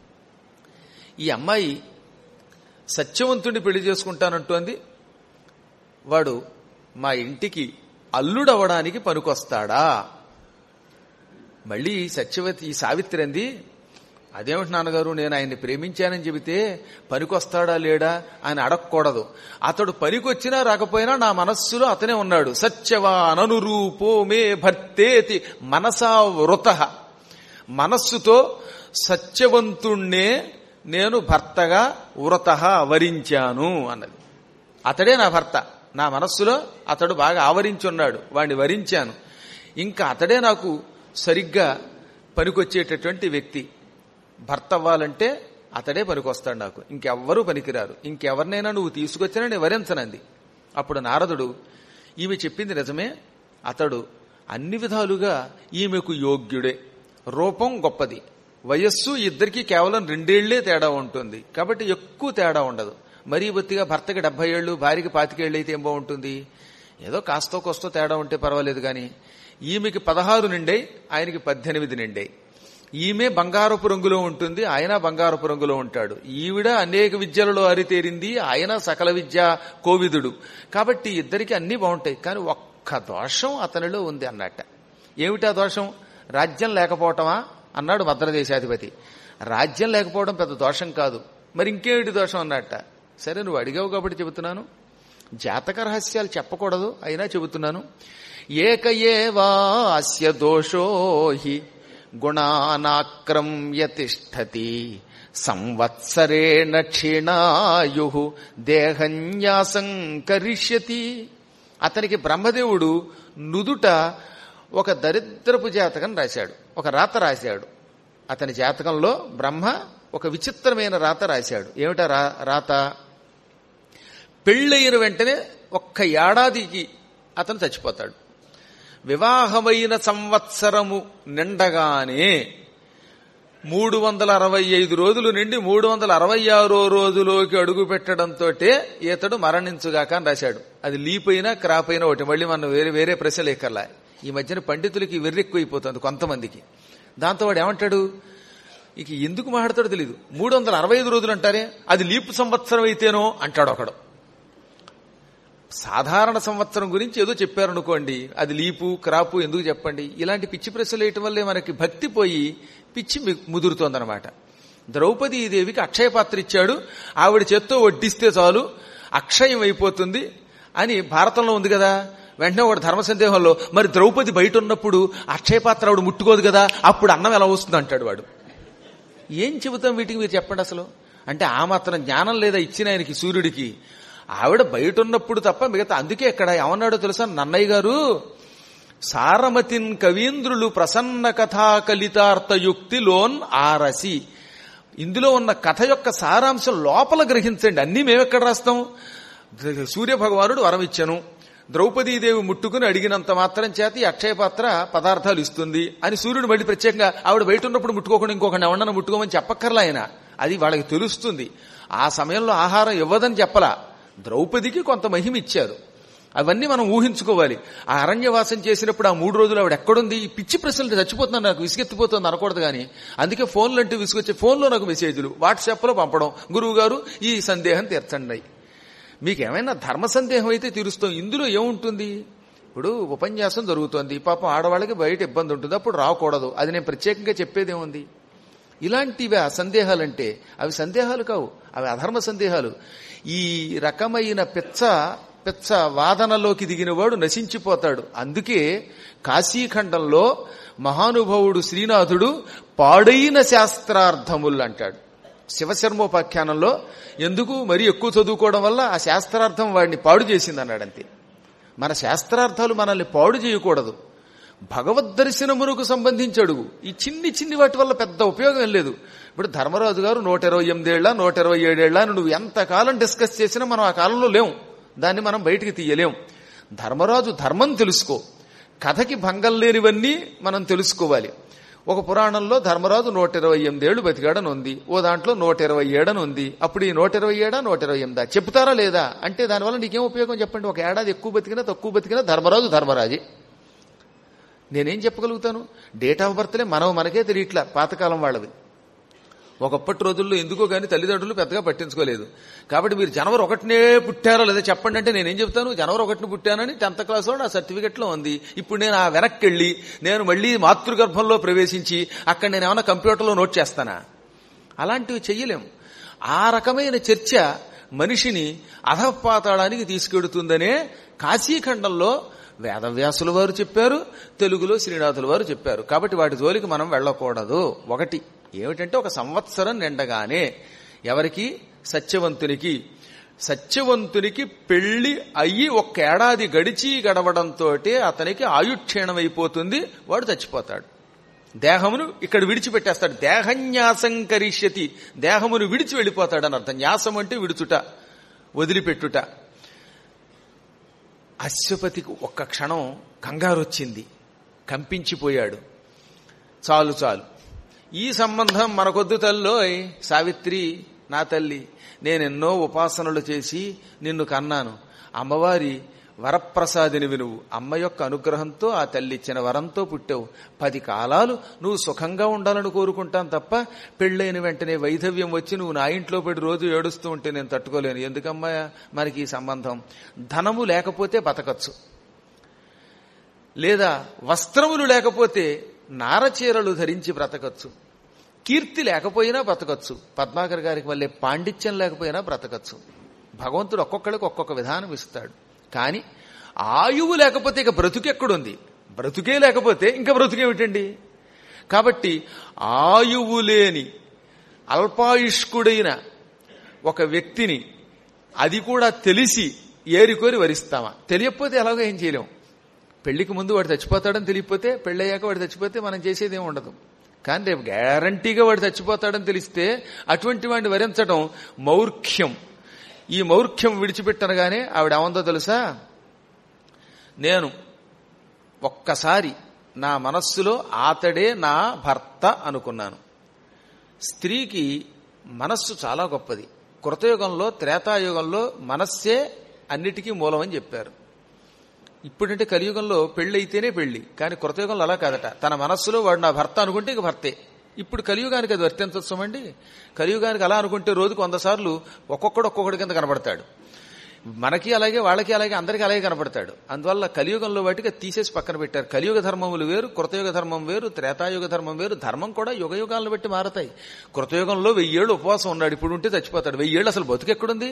ఈ అమ్మాయి సత్యవంతుణ్ణి పెళ్లి చేసుకుంటానంటోంది, వాడు మా ఇంటికి అల్లుడవడానికి పనికొస్తాడా? మళ్ళీ సత్యవతి సావిత్రి అంది, అదేమిటి నాన్నగారు, నేను ఆయన్ని ప్రేమించానని చెబితే పనికొస్తాడా లేడా అని అడగకూడదు. అతడు పనికొచ్చినా రాకపోయినా నా మనస్సులో అతనే ఉన్నాడు. సత్యవాననురూపో మే భర్తేతి మనసా వృతః. మనస్సుతో సత్యవంతుణ్ణే నేను భర్తగా వ్రతః వరించాను అన్నది. అతడే నా భర్త. నా మనస్సులో అతడు బాగా ఆవరించున్నాడు, వాడిని వరించాను. ఇంకా అతడే నాకు సరిగ్గా పనికొచ్చేటటువంటి వ్యక్తి. భర్త అవ్వాలంటే అతడే పనికొస్తాడు నాకు, ఇంకెవ్వరూ పనికిరారు. ఇంకెవరినైనా నువ్వు తీసుకొచ్చినా నేను వరించనంది. అప్పుడు నారదుడు, ఈమె చెప్పింది నిజమే, అతడు అన్ని విధాలుగా ఈమెకు యోగ్యుడే. రూపం గొప్పది, వయస్సు ఇద్దరికీ కేవలం 2 ఏళ్లే తేడా ఉంటుంది, కాబట్టి ఎక్కువ తేడా ఉండదు. మరీ బొత్తిగా భర్తకి 70 ఏళ్ళు, భార్యకి 25 ఏళ్ళు అయితే ఏం బాగుంటుంది? ఏదో కాస్తో కోస్తో తేడా ఉంటే పర్వాలేదు. కానీ ఈమెకి 16 నిండాయి, ఆయనకి 18 నిండాయి. ఈమె బంగారపు రంగులో ఉంటుంది, ఆయన బంగారపు రంగులో ఉంటాడు. ఈవిడ అనేక విద్యలలో అరితేరింది, ఆయన సకల విద్యా కోవిదుడు. కాబట్టి ఇద్దరికి అన్నీ బాగుంటాయి. కానీ ఒక్క దోషం అతనిలో ఉంది అన్నట్ట. ఏమిటా దోషం? రాజ్యం లేకపోవటమా అన్నాడు మద్రదేశాధిపతి. రాజ్యం లేకపోవడం పెద్ద దోషం కాదు, మరి ఇంకేమిటి దోషం అన్నట్ట. సరే, నువ్వు అడిగావు కాబట్టి చెబుతున్నాను. జాతక రహస్యాలు చెప్పకూడదు, అయినా చెబుతున్నాను. ఏక ఏవాస్య దోషో హి గుణానాక్రమ్య తిష్ఠతి సంవత్సరేణ క్షీణాయు దేహన్యాసం కరిష్యతి. అతనికి బ్రహ్మదేవుడు నుదుట ఒక దరిద్రపు జాతకం రాశాడు, ఒక రాత రాశాడు. అతని జాతకంలో బ్రహ్మ ఒక విచిత్రమైన రాత రాశాడు. ఏమిటా రాత? పెళ్ళయిన వెంటనే 1 ఏడాదికి అతను చచ్చిపోతాడు. వివాహమైన సంవత్సరము నిండగానే 365 రోజులు నిండి 366 రోజులోకి అడుగు పెట్టడంతో ఇతడు మరణించుగాక అని రాశాడు. అది లీపైనా క్రాపైనా ఒకటి. మళ్ళీ మనం వేరే ప్రశ్నలు ఎక్కర్లా. ఈ మధ్యన పండితులకి వెర్రెక్కువైపోతుంది కొంతమందికి. దాంతో వాడు ఏమంటాడు, ఇక ఎందుకు మాట్లాడతాడో తెలీదు. 365 రోజులు అంటారే, అది లీపు సంవత్సరం అయితేనో అంటాడు ఒకడు. సాధారణ సంవత్సరం గురించి ఏదో చెప్పారనుకోండి, అది లీపు క్రాపు ఎందుకు చెప్పండి. ఇలాంటి పిచ్చి ప్రశ్నలు వేయటం వల్లే మనకి భక్తి పోయి పిచ్చి ముదురుతోందనమాట. ద్రౌపదీదేవికి అక్షయ పాత్ర ఇచ్చాడు, ఆవిడ చేత్తో వడ్డిస్తే చాలు అక్షయం అయిపోతుంది అని భారతంలో ఉంది కదా. వెంటనే ఒకటి ధర్మ సందేహంలో, మరి ద్రౌపది బయట ఉన్నప్పుడు అక్షయ పాత్ర ఆవిడ ముట్టుకోదు కదా, అప్పుడు అన్నం ఎలా వస్తుంది అంటాడు వాడు. ఏం చెబుతాం వీటికి, మీరు చెప్పండి అసలు. అంటే ఆ మాత్రం జ్ఞానం లేదా ఇచ్చిన ఆయనకి, సూర్యుడికి? ఆవిడ బయట ఉన్నప్పుడు తప్ప మిగతా. అందుకే ఇక్కడ ఏమన్నాడో తెలుసా నన్నయ్య గారు, సారమతిన్ కవీంద్రులు ప్రసన్న కథా కలితార్థయుక్తిలోన్ ఆరసి. ఇందులో ఉన్న కథ యొక్క సారాంశం లోపల గ్రహించండి. అన్నీ మేమెక్కడ రాస్తాం? సూర్యభగవానుడు వరం ఇచ్చాను, ద్రౌపదీదేవి ముట్టుకుని అడిగినంత మాత్రం చేత ఈ అక్షయ పాత్ర పదార్థాలు ఇస్తుంది అని సూర్యుడు మళ్ళీ ప్రత్యేకంగా ఆవిడ బయట ఉన్నప్పుడు ముట్టుకోకుండా ఇంకొకటి ఎవరన్నా ముట్టుకోమని చెప్పక్కర్లా ఆయన. అది వాళ్ళకి తెలుస్తుంది. ఆ సమయంలో ఆహారం ఇవ్వదని చెప్పలా, ద్రౌపదికి కొంత మహిమ ఇచ్చారు. అవన్నీ మనం ఊహించుకోవాలి. ఆ అరణ్యవాసం చేసినప్పుడు ఆ 3 రోజులు ఆవిడ ఎక్కడుంది? ఈ పిచ్చి ప్రశ్నలు చచ్చిపోతున్నాను, నాకు విసిగెత్తిపోతుంది అనకూడదు. కానీ అందుకే ఫోన్లు అంటే విసుకొచ్చే, ఫోన్లో నాకు మెసేజ్లు, వాట్సాప్లో పంపడం, గురువు గారు ఈ సందేహం తీర్చండి. మీకేమైనా ధర్మ సందేహం అయితే తీరుస్తాం. ఇందులో ఏముంటుంది? ఇప్పుడు ఉపన్యాసం జరుగుతోంది, పాపం ఆడవాళ్ళకి బయట ఇబ్బంది ఉంటుంది, అప్పుడు రాకూడదు. అది నేను ప్రత్యేకంగా చెప్పేదేముంది? ఇలాంటివి ఆ సందేహాలంటే అవి సందేహాలు కావు, అవి అధర్మ సందేహాలు. ఈ రకమైన పిచ్చ వాదనలోకి దిగినవాడు నశించిపోతాడు. అందుకే కాశీఖండంలో మహానుభావుడు శ్రీనాథుడు పాడైన శాస్త్రార్థములు అంటాడు. శివశర్మోపాఖ్యానంలో ఎందుకు మరి ఎక్కువ చదువుకోవడం వల్ల ఆ శాస్త్రార్థం వాడిని పాడు చేసింది అన్నాడంతే. మన శాస్త్రార్థాలు మనల్ని పాడు చేయకూడదు. భగవద్దర్శనమునకు సంబంధించి అడుగు. ఈ చిన్ని వాటి వల్ల పెద్ద ఉపయోగం ఏం లేదు. ఇప్పుడు ధర్మరాజు గారు 128 ఏళ్ల 127 ఏళ్ల నువ్వు ఎంతకాలం డిస్కస్ చేసినా మనం ఆ కాలంలో లేవు, దాన్ని మనం బయటికి తీయలేం. ధర్మరాజు ధర్మం తెలుసుకో, కథకి భంగం లేనివన్నీ మనం తెలుసుకోవాలి. ఒక పురాణంలో ధర్మరాజు 128 ఏళ్లు బతికాడని ఉంది, ఓ దాంట్లో 127 ఉంది. అప్పుడు ఈ 127 128 చెప్తారా లేదా అంటే దానివల్ల నీకేం ఉపయోగం చెప్పండి? ఒక ఏడాది ఎక్కువ బతికినా తక్కువ బతికినా ధర్మరాజే. నేనేం చెప్పగలుగుతాను? డేట్ ఆఫ్ బర్త్లే మనకే తెలియట్లా, పాతకాలం వాళ్ళవి. ఒకప్పటి రోజుల్లో ఎందుకో కానీ తల్లిదండ్రులు పెద్దగా పట్టించుకోలేదు. కాబట్టి మీరు జనవరి 1నే పుట్టారో లేదా చెప్పండి అంటే నేనేం చెప్తాను? జనవరి 1ని పుట్టానని 10th క్లాస్లో నా సర్టిఫికెట్లో ఉంది. ఇప్పుడు నేను ఆ వెనక్కి వెళ్ళి నేను మళ్ళీ మాతృగర్భంలో ప్రవేశించి అక్కడ నేను ఏమైనా కంప్యూటర్లో నోట్ చేస్తానా? అలాంటివి చెయ్యలేం. ఆ రకమైన చర్చ మనిషిని అధఃపాతాళానికి తీసుకెడుతుందనే కాశీఖండంలో వేదవ్యాసుల వారు చెప్పారు, తెలుగులో శ్రీనాథుల వారు చెప్పారు. కాబట్టి వాటి జోలికి మనం వెళ్ళకూడదు. ఒకటి ఏమిటంటే, ఒక సంవత్సరం నిండగానే ఎవరికి? సత్యవంతునికి పెళ్లి అయ్యి 1 ఏడాది గడవడంతో అతనికి ఆయుక్షీణమైపోతుంది, వాడు చచ్చిపోతాడు. దేహమును ఇక్కడ విడిచిపెట్టేస్తాడు. దేహన్యాసం కరిష్యతి, దేహమును విడిచి వెళ్ళిపోతాడని అర్థం. న్యాసం అంటే విడుచుట, వదిలిపెట్టుట. అశ్వపతికి ఒక్క క్షణం కంగారు వచ్చింది, కంపించిపోయాడు. చాలు ఈ సంబంధం మనకొద్దు తల్లోయ్. సావిత్రి, నా తల్లి, నేనెన్నో ఉపాసనలు చేసి నిన్ను కన్నాను. అమ్మవారి వరప్రసాదినివి నువ్వు. అమ్మ యొక్క అనుగ్రహంతో, ఆ తల్లి ఇచ్చిన వరంతో పుట్టావు. 10 కాలాలు నువ్వు సుఖంగా ఉండాలని కోరుకుంటాను తప్ప పెళ్ళైన వెంటనే వైధవ్యం వచ్చి నువ్వు నా ఇంట్లో పడి రోజు ఏడుస్తూ ఉంటే నేను తట్టుకోలేను. ఎందుకమ్మా మనకి ఈ సంబంధం? ధనము లేకపోతే బతకచ్చు, లేదా వస్త్రములు లేకపోతే నారచీరలు ధరించి బ్రతకచ్చు, కీర్తి లేకపోయినా బ్రతకచ్చు, పద్మాకర్ గారికి వల్లే పాండిత్యం లేకపోయినా బ్రతకచ్చు. భగవంతుడు ఒక్కొక్కడికి ఒక్కొక్క విధానం ఇస్తాడు. కానీ ఆయువు లేకపోతే ఇక బ్రతుకెక్కడుంది? బ్రతుకే లేకపోతే ఇంకా బ్రతుకేమిటండి? కాబట్టి ఆయువు లేని అల్పాయుష్కుడైన ఒక వ్యక్తిని, అది కూడా తెలిసి ఏరికోరి వరిస్తామా? తెలియకపోతే ఎలాగో ఏం చేయలేం. పెళ్లికి ముందు వాడు చచ్చిపోతాడని తెలియకపోతే, పెళ్ళయ్యాక వాడు చచ్చిపోతే మనం చేసేదేం ఉండదు. కానీ రేపు గ్యారంటీగా వాడు చచ్చిపోతాడని తెలిస్తే అటువంటి వాడిని వరించడం మౌర్ఖ్యం. ఈ మౌర్ఖ్యం విడిచిపెట్టనగానే ఆవిడ ఏమందో తెలుసా? నేను ఒక్కసారి నా మనస్సులో అతడే నా భర్త అనుకున్నాను. స్త్రీకి మనస్సు చాలా గొప్పది. కృతయుగంలో, త్రేతాయుగంలో మనస్సే అన్నిటికీ మూలమని చెప్పారు. ఇప్పుడంటే కలియుగంలో పెళ్లి అయితేనే పెళ్లి, కానీ కృతయుగంలో అలా కాదట. తన మనస్సులో వాడు నా భర్త అనుకుంటే ఇక భర్తే. ఇప్పుడు కలియుగానికి అది వర్తించవచ్చమండి. కలియుగానికి అలా అనుకుంటే రోజుకు 100 సార్లు ఒక్కొక్కడి కింద కనబడతాడు. మనకి అలాగే, వాళ్ళకి అలాగే, అందరికీ అలాగే కనబడతాడు. అందువల్ల కలియుగంలో వాటికి తీసేసి పక్కన పెట్టారు. కలియుగ ధర్మములు వేరు, కృతయుగ ధర్మం వేరు, త్రేతాయుగ ధర్మం వేరు. ధర్మం కూడా యుగయుగాలను బట్టి మారతాయి. కృతయుగంలో 1000 ఏళ్ళు ఉపవాసం ఉన్నాడు, ఇప్పుడు ఉంటే చచ్చిపోతాడు. 1000 ఏళ్ళు అసలు బతుకెక్కడుంది?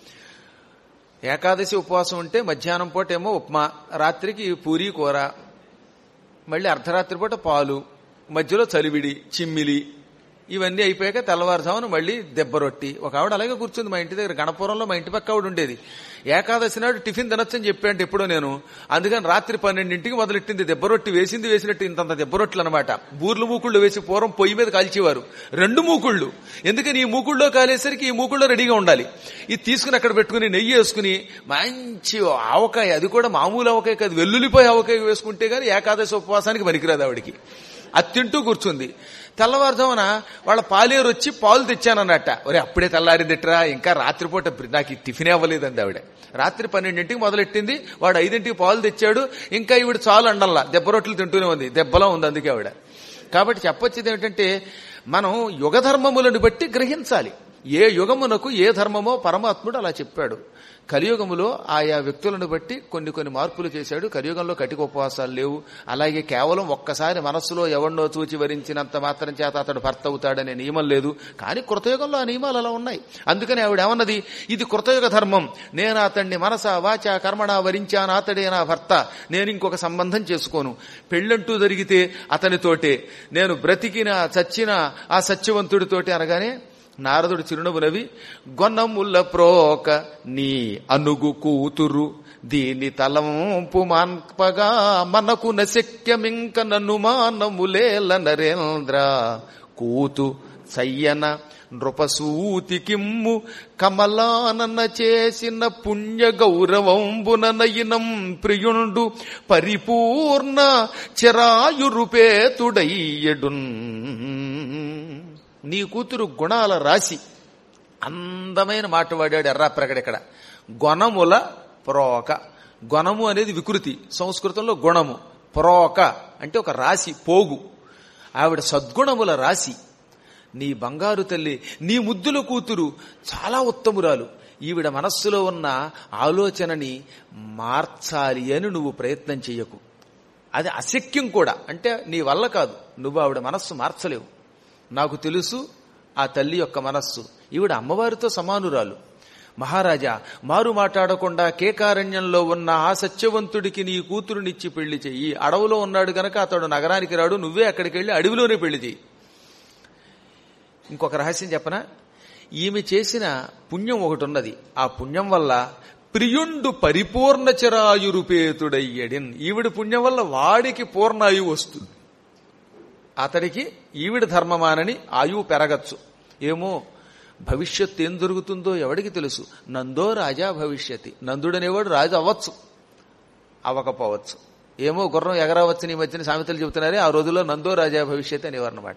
ఏకాదశి ఉపవాసం ఉంటే మధ్యాహ్నం పూట ఏమో ఉప్మా, రాత్రికి పూరీ కూర, మళ్ళీ అర్ధరాత్రి పూట పాలు, మధ్యలో చలివిడి, చిమ్మిలి, ఇవన్నీ అయిపోయాక తెల్లవారుజామున మళ్ళీ దెబ్బరొట్టి. ఒక ఆవిడ అలాగే కూర్చుంది మా ఇంటి దగ్గర, గణపురంలో మా ఇంటి పక్క ఆవిడ ఉండేది. ఏకాదశి నాడు టిఫిన్ తినొచ్చని చెప్పాంటే ఎప్పుడో నేను, అందుకని రాత్రి 12ంటికి మొదలెట్టింది దెబ్బరొట్టి. వేసినట్టు ఇంతంత దెబ్బరొట్లు అనమాట. బూర్లు మూకుళ్ళు వేసి పూర్వం పొయ్యి మీద కాల్చేవారు. 2 మూకుళ్ళు. ఎందుకని ఈ మూకుళ్ళలో కాలేసరికి ఈ మూకుళ్ళో రెడీగా ఉండాలి. ఇది తీసుకుని అక్కడ పెట్టుకుని నెయ్యి వేసుకుని మంచి ఆవకాయ, అది కూడా మామూలు ఆవకాయ కాదు, వెల్లుల్లిపోయి ఆవకాయ వేసుకుంటే గానీ ఏకాదశి ఉపవాసానికి పనికిరాదు ఆవిడికి. అది తింటూ కూర్చుంది. తెల్లవారుజామున వాళ్ళ పాలేరు వచ్చి పాలు తెచ్చానన్నట్ట. ఒరే అప్పుడే తెల్లారిందిట్రా, ఇంకా రాత్రిపూట నాకు టిఫిన్ అవ్వలేదండి ఆవిడ. రాత్రి 12ంటికి మొదలెట్టింది, వాడు 5ంటికి పాలు తెచ్చాడు. ఇంకా ఈవిడ చాలు అండల్లా దెబ్బరొట్లు తింటూనే ఉంది, దెబ్బలా ఉంది అందుకే ఆవిడ. కాబట్టి చెప్పొచ్చేది ఏమిటంటే, మనం యుగధర్మములను బట్టి గ్రహించాలి. ఏ యుగమునకు ఏ ధర్మమో పరమాత్ముడు అలా చెప్పాడు. కలియుగములో ఆయా వ్యక్తులను బట్టి కొన్ని మార్పులు చేశాడు. కలియుగంలో కటిక ఉపవాసాలు లేవు. అలాగే కేవలం ఒక్కసారి మనస్సులో ఎవరినో చూచి వరించినంత మాత్రం చేత అతడు భర్త అవుతాడనే నియమం లేదు. కానీ కృతయుగంలో ఆ నియమాలు అలా ఉన్నాయి. అందుకని ఆవిడ ఏమన్నది, ఇది కృతయుగ ధర్మం, నేను అతన్ని మనస వాచ కర్మణ వరించాను, అతడే నా భర్త, నేను ఇంకొక సంబంధం చేసుకోను. పెళ్ళంటూ జరిగితే అతనితోటే, నేను బ్రతికినా చచ్చినా ఆ సత్యవంతుడితోటి అనగానే నారదుడు చిరునవ్వు నవ్వి, గొన్నముల్ల ప్రోక నీ అనుగు కూతురు దీని తలంపు మాన్పగా మనకు నశక్యమింక నన్ను మానములేల నరేంద్ర కూతు సయ్యన నృపసూతికిమ్ము కమలానన చేసిన పుణ్య గౌరవంబుననయినం ప్రియుండు పరిపూర్ణ చిరాయురుపేతుడయ్యడున్. నీ కూతురు గుణాల రాశి. అందమైన మాట వాడాడు ఎర్రాప్రగడ ఇక్కడ. గొణముల ప్రోక. గొణము అనేది వికృతి, సంస్కృతంలో గుణము. ప్రోక అంటే ఒక రాశి, పోగు. ఆవిడ సద్గుణముల రాశి. నీ బంగారు తల్లి, నీ ముద్దుల కూతురు చాలా ఉత్తమురాలు. ఈవిడ మనస్సులో ఉన్న ఆలోచనని మార్చాలి అని నువ్వు ప్రయత్నం చెయ్యకు. అది అశక్యం కూడా. అంటే నీ వల్ల కాదు, నువ్వు ఆవిడ మనస్సు మార్చలేవు. నాకు తెలుసు ఆ తల్లి యొక్క మనస్సు. ఈవిడ అమ్మవారితో సమానురాలు. మహారాజా, మారు మాట్లాడకుండా కేకారణ్యంలో ఉన్న ఆ సత్యవంతుడికి నీ కూతురునిచ్చి పెళ్లి చెయ్యి. అడవిలో ఉన్నాడు గనక అతడు నగరానికి రాడు, నువ్వే అక్కడికి వెళ్ళి అడవిలోనే పెళ్లి చెయ్యి. ఇంకొక రహస్యం చెప్పనా? ఈమె చేసిన పుణ్యం ఒకటి ఉన్నది. ఆ పుణ్యం వల్ల ప్రియుండు పరిపూర్ణ చిరాయురుపేతుడయ్యడిన్. ఈవిడ పుణ్యం వల్ల వాడికి పూర్ణాయువు వస్తుంది. అతడికి ఈవిడ ధర్మమానని ఆయువు పెరగచ్చు. ఏమో భవిష్యత్తు ఏం జరుగుతుందో ఎవడికి తెలుసు. నందో రాజా భవిష్యతి. నందుడనేవాడు రాజు అవ్వచ్చు, అవ్వకపోవచ్చు. ఏమో గుర్రం ఎగరవచ్చని ఈ మధ్యన సామెతలు చెబుతున్నారే, ఆ రోజుల్లో నందో రాజా భవిష్యతి అనేవారు అనమాట.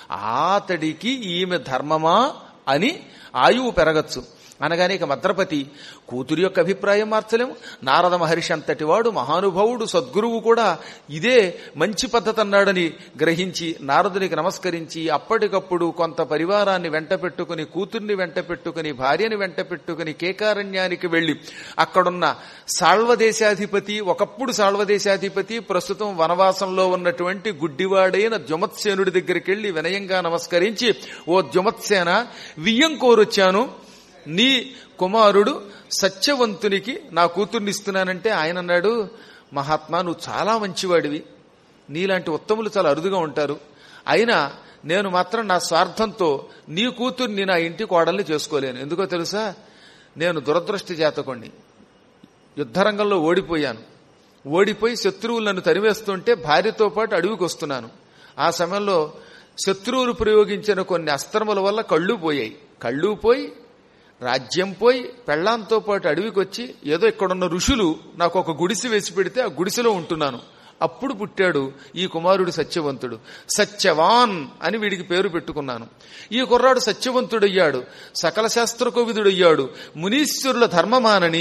అతడికి ఈమె ధర్మమా అని ఆయువు పెరగచ్చు అనగానే ఇక మద్రపతి కూతురి యొక్క అభిప్రాయం మార్చలేము. నారద మహర్షి అంతటి వాడు మహానుభావుడు, సద్గురువు కూడా ఇదే మంచి పద్ధతి అన్నాడని గ్రహించి నారదునికి నమస్కరించి అప్పటికప్పుడు కొంత పరివారాన్ని వెంట పెట్టుకుని, కూతుర్ని వెంట పెట్టుకుని, భార్యని వెంట పెట్టుకుని కేకారణ్యానికి వెళ్లి అక్కడున్న సాళ్వదేశాధిపతి, ఒకప్పుడు సాళ్వదేశాధిపతి, ప్రస్తుతం వనవాసంలో ఉన్నటువంటి గుడ్డివాడైన ద్యుమత్సేనుడి దగ్గరికి వెళ్లి వినయంగా నమస్కరించి, ఓ ద్యుమత్సేన, వియ్యం కోరొచ్చాను, నీ కుమారుడు సత్యవంతునికి నా కూతుర్ని ఇస్తున్నానంటే ఆయన అన్నాడు, మహాత్మా నువ్వు చాలా మంచివాడివి, నీలాంటి ఉత్తములు చాలా అరుదుగా ఉంటారు. అయినా నేను మాత్రం నా స్వార్థంతో నీ కూతుర్ని నా ఇంటి కోడల్ని చేసుకోలేను. ఎందుకో తెలుసా? నేను దురదృష్టి జాతకుణ్ణి. యుద్ధరంగంలో ఓడిపోయి శత్రువులు నన్ను తరివేస్తుంటే భార్యతో పాటు అడవికి వస్తున్నాను. ఆ సమయంలో శత్రువులు ప్రయోగించిన కొన్ని అస్త్రముల వల్ల కళ్ళు పోయి రాజ్యం పోయి పెళ్లాంతో పాటు అడవికి వచ్చి ఏదో ఇక్కడున్న ఋషులు నాకు ఒక గుడిసె వేసి పెడితే ఆ గుడిసెలో ఉంటున్నాను. అప్పుడు పుట్టాడు ఈ కుమారుడు సత్యవంతుడు. సత్యవాన్ అని వీడికి పేరు పెట్టుకున్నాను. ఈ కుర్రాడు సత్యవంతుడయ్యాడు, సకల శాస్త్రకోవిదుడయ్యాడు, మునీశ్వరుల ధర్మమానని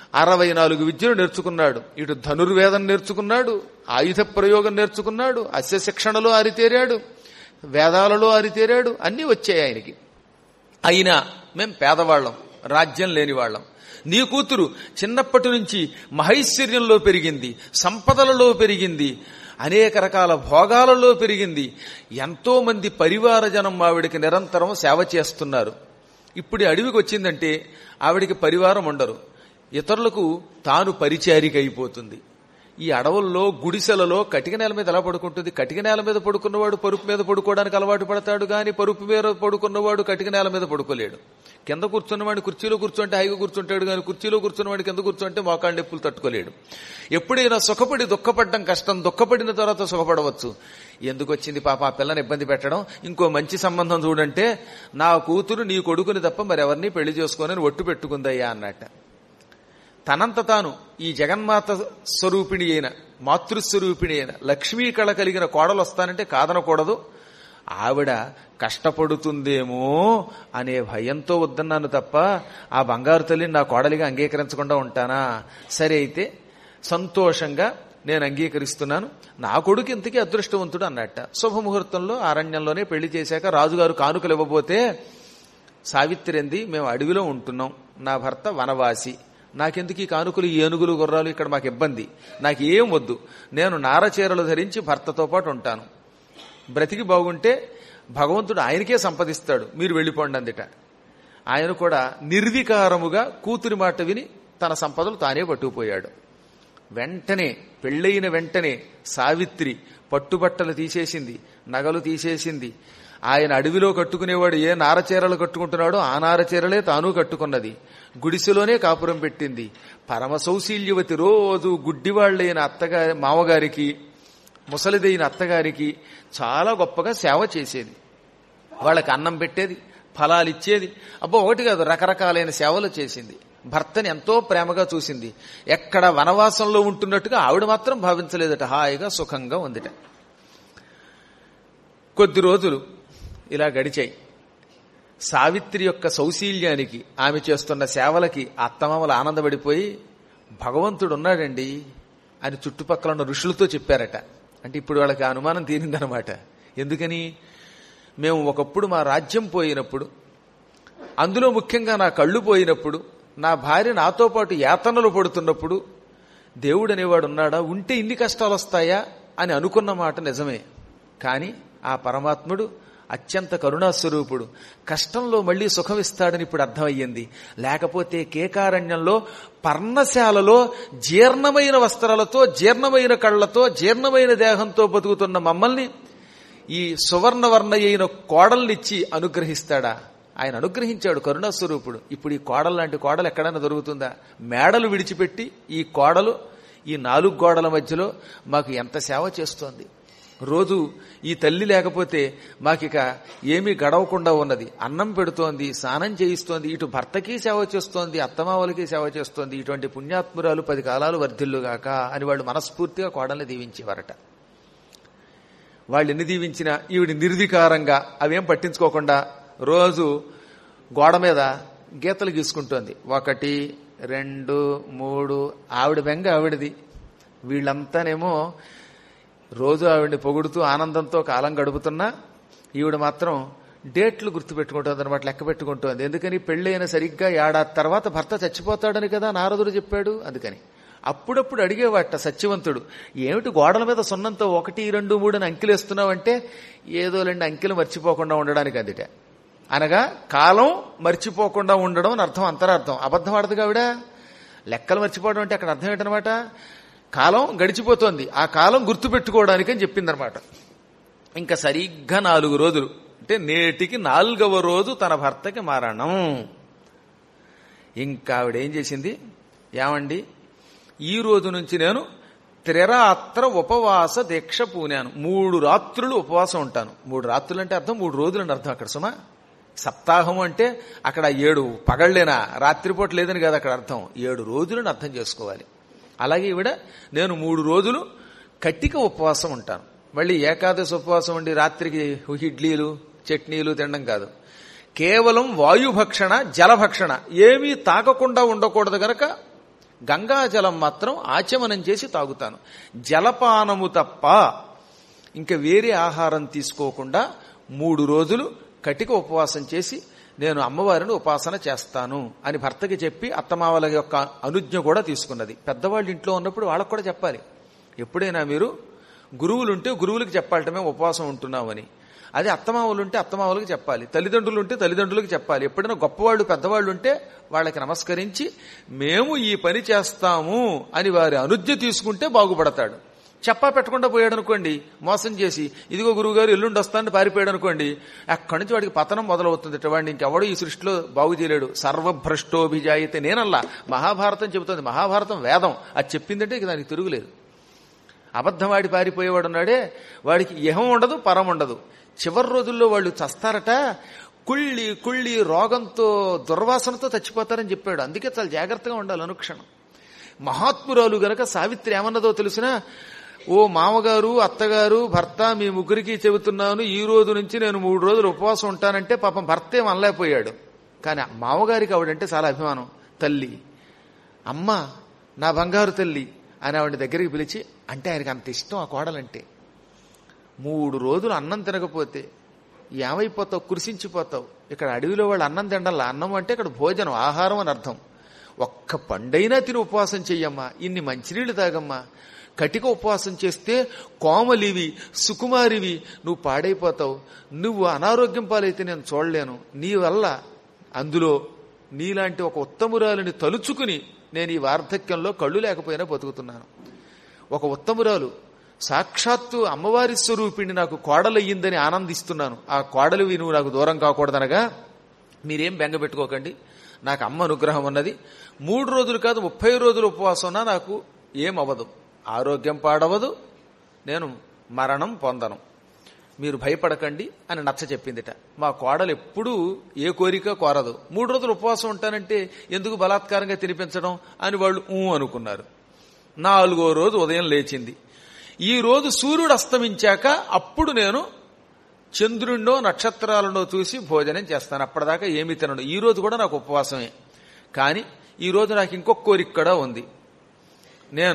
64 విద్యలు నేర్చుకున్నాడు. ఇటు ధనుర్వేదం నేర్చుకున్నాడు, ఆయుధ ప్రయోగం నేర్చుకున్నాడు, అస్య శిక్షణలో ఆరితేరాడు, వేదాలలో ఆరితేరాడు, అన్నీ వచ్చాయి ఆయనకి. అయినా మేం పేదవాళ్లం, రాజ్యం లేనివాళ్లం. నీ కూతురు చిన్నప్పటి నుంచి మహైశ్వర్యంలో పెరిగింది, సంపదలలో పెరిగింది, అనేక రకాల భోగాలలో పెరిగింది. ఎంతో మంది పరివార జనం ఆవిడికి నిరంతరం సేవ చేస్తున్నారు. ఇప్పుడు అడవికి వచ్చిందంటే ఆవిడికి పరివారం ఉండరు, ఇతరులకు తాను పరిచారిక అయిపోతుంది. ఈ అడవుల్లో గుడిసెలలో కటిక నేల మీద ఎలా పడుకుంటుంది? కటిక నేల మీద పడుకున్నవాడు పరుపు మీద పడుకోవడానికి అలవాటు పడతాడు, గాని పరుపు మీద పడుకున్నవాడు కటిక నేల మీద పడుకోలేడు. కింద కూర్చున్నవాడిని కుర్చీలో కూర్చుంటే హాయిగా కూర్చుంటాడు, కానీ కుర్చీలో కూర్చున్నవాడిని కింద కూర్చుంటే మోకాళ్ళ నొప్పులు తట్టుకోలేడు. ఎప్పుడైనా సుఖపడి దుఃఖపడడం కష్టం, దుఃఖపడిన తర్వాత సుఖపడవచ్చు. ఎందుకు వచ్చింది పాప ఆ పిల్లని ఇబ్బంది పెట్టడం? ఇంకో మంచి సంబంధం చూడంటే, నా కూతురు నీ కొడుకుని తప్ప మరెవరిని పెళ్లి చేసుకోనని ఒట్టు పెట్టుకుందయ్యా అన్నట్ట. తనంత తాను ఈ జగన్మాత స్వరూపిణి అయిన, మాతృస్వరూపిణి అయిన లక్ష్మీ కళ కలిగిన కోడలు వస్తానంటే కాదనకూడదు. ఆవిడ కష్టపడుతుందేమో అనే భయంతో వద్దన్నాను తప్ప ఆ బంగారు తల్లిని నా కోడలిగా అంగీకరించకుండా ఉంటానా? సరే అయితే సంతోషంగా నేను అంగీకరిస్తున్నాను. నా కొడుకు ఇంతకీ అదృష్టవంతుడు అన్నట్ట. శుభముహూర్తంలో అరణ్యంలోనే పెళ్లి చేశాక రాజుగారు కానుకలు ఇవ్వబోతే సావిత్రి అంది, మేము అడవిలో ఉంటున్నాం, నా భర్త వనవాసి, నాకెందుకు ఈ కానుకలు, ఈ ఏనుగులు గుర్రాలు, ఇక్కడ మాకు ఇబ్బంది, నాకేం వద్దు, నేను నారచీరలు ధరించి భర్తతో పాటు ఉంటాను, బ్రతికి బాగుంటే భగవంతుడు ఆయనకే సంపదిస్తాడు, మీరు వెళ్ళిపోండి అందుట. ఆయన కూడా నిర్వికారముగా కూతురి మాట విని తన సంపదలు తానే పట్టుకుపోయాడు. వెంటనే పెళ్లైన వెంటనే సావిత్రి పట్టుబట్టలు తీసేసింది, నగలు తీసేసింది. ఆయన అడవిలో కట్టుకునేవాడు ఏ నారచీరలు కట్టుకుంటున్నాడో ఆ నారచీరలే తాను కట్టుకున్నది. గుడిసెలోనే కాపురం పెట్టింది. పరమ సౌశీల్యవతి రోజు గుడ్డివాళ్లైన మామగారికి, ముసలిదైన అత్తగారికి చాలా గొప్పగా సేవ చేసేది. వాళ్ళకి అన్నం పెట్టేది, ఫలాలు ఇచ్చేది. అబ్బో ఒకటి కాదు, రకరకాలైన సేవలు చేసింది. భర్తని ఎంతో ప్రేమగా చూసింది. ఎక్కడ వనవాసంలో ఉంటున్నట్టుగా ఆవిడ మాత్రం భావించలేదట, హాయిగా సుఖంగా ఉందిట. కొద్ది రోజులు ఇలా గడిచాయి. సావిత్రి యొక్క సౌశీల్యానికి, ఆమె చేస్తున్న సేవలకి అత్తమామలు ఆనందపడిపోయి, భగవంతుడు ఉన్నాడండి అని చుట్టుపక్కల ఉన్న ఋషులతో చెప్పారట. అంటే ఇప్పుడు వాళ్ళకి అనుమానం తీరిందనమాట. ఎందుకని? మేము ఒకప్పుడు మా రాజ్యం పోయినప్పుడు, అందులో ముఖ్యంగా నా కళ్ళు పోయినప్పుడు, నా భార్య నాతో పాటు యాతనలు పడుతున్నప్పుడు దేవుడు అనేవాడు ఉన్నాడా, ఉంటే ఇన్ని కష్టాలు వస్తాయా అని అనుకున్న మాట నిజమే. కానీ ఆ పరమాత్ముడు అత్యంత కరుణాస్వరూపుడు. కష్టంలో మళ్లీ సుఖం ఇస్తాడని ఇప్పుడు అర్థమయ్యింది. లేకపోతే కేకారణ్యంలో పర్ణశాలలో జీర్ణమైన వస్త్రాలతో, జీర్ణమైన కళ్లతో, జీర్ణమైన దేహంతో బతుకుతున్న మమ్మల్ని ఈ సువర్ణవర్ణ అయిన కోడల్నిచ్చి అనుగ్రహిస్తాడా? ఆయన అనుగ్రహించాడు, కరుణాస్వరూపుడు. ఇప్పుడు ఈ కోడలు లాంటి కోడలు ఎక్కడైనా దొరుకుతుందా? మేడలు విడిచిపెట్టి ఈ కోడలు ఈ 4 గోడల మధ్యలో మాకు ఎంత సేవ చేస్తోంది. రోజు ఈ తల్లి లేకపోతే మాకిక ఏమీ గడవకుండా ఉన్నది. అన్నం పెడుతోంది, స్నానం చేయిస్తోంది, ఇటు భర్తకి సేవ చేస్తోంది, అత్తమావలకి సేవ చేస్తోంది. ఇటువంటి పుణ్యాత్మురాలు 10 కాలాలు వర్ధిల్లుగాక అని వాళ్ళు మనస్ఫూర్తిగా కోడల్ని దీవించేవారట. వాళ్ళు ఎన్ని దీవించినా ఈవిడి నిర్వికారంగా అవేం పట్టించుకోకుండా రోజు గోడ మీద గీతలు గీసుకుంటోంది. 1, 2, 3 ఆవిడ బెంగ ఆవిడది. వీళ్ళంతానేమో రోజు ఆవిడ్ని పొగుడుతూ ఆనందంతో కాలం గడుపుతున్నా ఈవిడ మాత్రం డేట్లు గుర్తుపెట్టుకుంటుంది అనమాట, లెక్క పెట్టుకుంటోంది. ఎందుకని? పెళ్ళైన సరిగ్గా ఏడాది తర్వాత భర్త చచ్చిపోతాడని కదా నారదుడు చెప్పాడు. అందుకని అప్పుడప్పుడు అడిగేవాట సత్యవంతుడు, ఏమిటి గోడల మీద సున్నంతో 1, 2, 3 అని అంకెలేస్తున్నావంటే, ఏదో 2 అంకెలు మర్చిపోకుండా ఉండడానికి అందుట. అనగా కాలం మర్చిపోకుండా ఉండడం అని అర్థం, అంతరార్థం. అబద్ధం ఆడదు కావిడ. లెక్కలు మర్చిపోవడం అంటే అక్కడ అర్థం ఏంటనమాట, కాలం గడిచిపోతోంది, ఆ కాలం గుర్తుపెట్టుకోవడానికి అని చెప్పిందనమాట. ఇంకా సరిగ్గా 4 రోజులు అంటే నేటికి 4వ రోజు తన భర్తకి మరణం. ఇంకా ఆవిడేం చేసింది, ఏమండి ఈ రోజు నుంచి నేను త్రిరాత్ర ఉపవాస దీక్ష పూనాను. 3 రాత్రులు ఉపవాసం ఉంటాను. 3 రాత్రులు అంటే అర్థం 3 రోజులు అని అర్థం. అక్కడ సుమా సప్తాహం అంటే అక్కడ 7 పగళ్ళేనా, రాత్రిపూట లేదని కాదు అక్కడ అర్థం. 7 రోజులను అర్థం చేసుకోవాలి. అలాగే ఈవిడ నేను 3 రోజులు కట్టిక ఉపవాసం ఉంటాను. మళ్ళీ ఏకాదశి ఉపవాసం ఉండి రాత్రికి ఇడ్లీలు చట్నీలు తినడం కాదు. కేవలం వాయుభక్షణ, జలభక్షణ ఏమీ తాగకుండా ఉండకూడదు గనక గంగాజలం మాత్రం ఆచమనం చేసి తాగుతాను. జలపానము తప్ప ఇంకా వేరే ఆహారం తీసుకోకుండా 3 రోజులు కటిక ఉపవాసం చేసి నేను అమ్మవారిని ఉపాసన చేస్తాను అని భర్తకి చెప్పి అత్తమావల యొక్క అనుజ్ఞ కూడా తీసుకున్నది. పెద్దవాళ్ళు ఇంట్లో ఉన్నప్పుడు వాళ్ళకు కూడా చెప్పాలి. ఎప్పుడైనా మీరు గురువులుంటే గురువులకు చెప్పాలట మేము ఉపవాసం ఉంటున్నామని. అదే అత్తమావులుంటే అత్తమావులకు చెప్పాలి, తల్లిదండ్రులు ఉంటే తల్లిదండ్రులకు చెప్పాలి. ఎప్పుడైనా గొప్పవాళ్ళు పెద్దవాళ్ళు ఉంటే వాళ్ళకి నమస్కరించి మేము ఈ పని చేస్తాము అని వారి అనుజ్ఞ తీసుకుంటే బాగుపడతాడు. చెప్పా పెట్టకుండా పోయాడు అనుకోండి, మోసం చేసి ఇదిగో గురువు గారు ఎల్లుండి వస్తానని పారిపోయాడు అనుకోండి, అక్కడి నుంచి వాడికి పతనం మొదలవుతుంది. వాడిని ఇంకెవడో ఈ సృష్టిలో బాగు చేయలేడు. సర్వభ్రష్టోభిజాయితే నేనల్లా, మహాభారతం చెబుతుంది. మహాభారతం వేదం, అది చెప్పిందంటే ఇక దానికి తిరుగులేదు. అబద్ధవాడి పారిపోయేవాడు ఉన్నాడే వాడికి ఇహం ఉండదు, పరం ఉండదు. చివరి రోజుల్లో వాళ్ళు చస్తారట, కుళ్ళి కుళ్ళి రోగంతో దుర్వాసనతో చచ్చిపోతారని చెప్పాడు. అందుకే చాలా జాగ్రత్తగా ఉండాలి అనుక్షణం. మహాత్మురాలు గనక సావిత్రి ఏమన్నదో తెలిసినా, ఓ మామగారు, అత్తగారు, భర్త మీ ముగ్గురికి చెబుతున్నాను, ఈ రోజు నుంచి నేను 3 రోజులు ఉపవాసం ఉంటానంటే పాపం భర్త ఏం అనలేకపోయాడు. కానీ మామగారికి ఆవిడంటే చాలా అభిమానం. తల్లి, అమ్మ, నా బంగారు తల్లి అని ఆవిడ దగ్గరికి పిలిచి, అంటే ఆయనకి అంత ఇష్టం ఆ కోడలంటే. 3 రోజులు అన్నం తినకపోతే ఏమైపోతావు, కురిసించిపోతావు. ఇక్కడ అడవిలో వాళ్ళు అన్నం తినడాల, అన్నం అంటే ఇక్కడ భోజనం, ఆహారం అని అర్థం. ఒక్క పండైనా తిని ఉపవాసం చెయ్యమ్మా, ఇన్ని మంచినీళ్లు తాగమ్మా. కటిక ఉపవాసం చేస్తే కోమలివి, సుకుమారివి, నువ్వు పాడైపోతావు. నువ్వు అనారోగ్యం పాలైతే నేను చూడలేను. నీ వల్ల అందులో నీలాంటి ఒక ఉత్తమురాలిని తలుచుకుని నేను ఈ వార్ధక్యంలో కళ్ళు లేకపోయినా బతుకుతున్నాను. ఒక ఉత్తమురాలు సాక్షాత్తు అమ్మవారి స్వరూపిణి నాకు కోడలయ్యిందని ఆనందిస్తున్నాను. ఆ కోడలివి నువ్వు నాకు దూరం కాకూడదనగా మీరేం బెంగ పెట్టుకోకండి, నాకు అమ్మ అనుగ్రహం ఉన్నది. 3 రోజులు కాదు 30 రోజులు ఉపవాసం ఉన్నా నాకు ఏమవ్వదు, ఆరోగ్యం పాడవదు, నేను మరణం పొందను, మీరు భయపడకండి అని నచ్చ చెప్పిందిట. మా కోడలు ఎప్పుడూ ఏ కోరిక కోరదు. 3 రోజులు ఉపవాసం ఉంటానంటే ఎందుకు బలాత్కారంగా తినిపించడం అని వాళ్ళు అనుకున్నారు. 4వ రోజు ఉదయం లేచింది. ఈ రోజు సూర్యుడు అస్తమించాక అప్పుడు నేను చంద్రుడినో నక్షత్రాలనో చూసి భోజనం చేస్తాను. అప్పటిదాకా ఏమీ తినను. ఈ రోజు కూడా నాకు ఉపవాసమే. కానీ ఈ రోజు నాకు ఇంకొక కోరిక కూడా ఉంది. నేను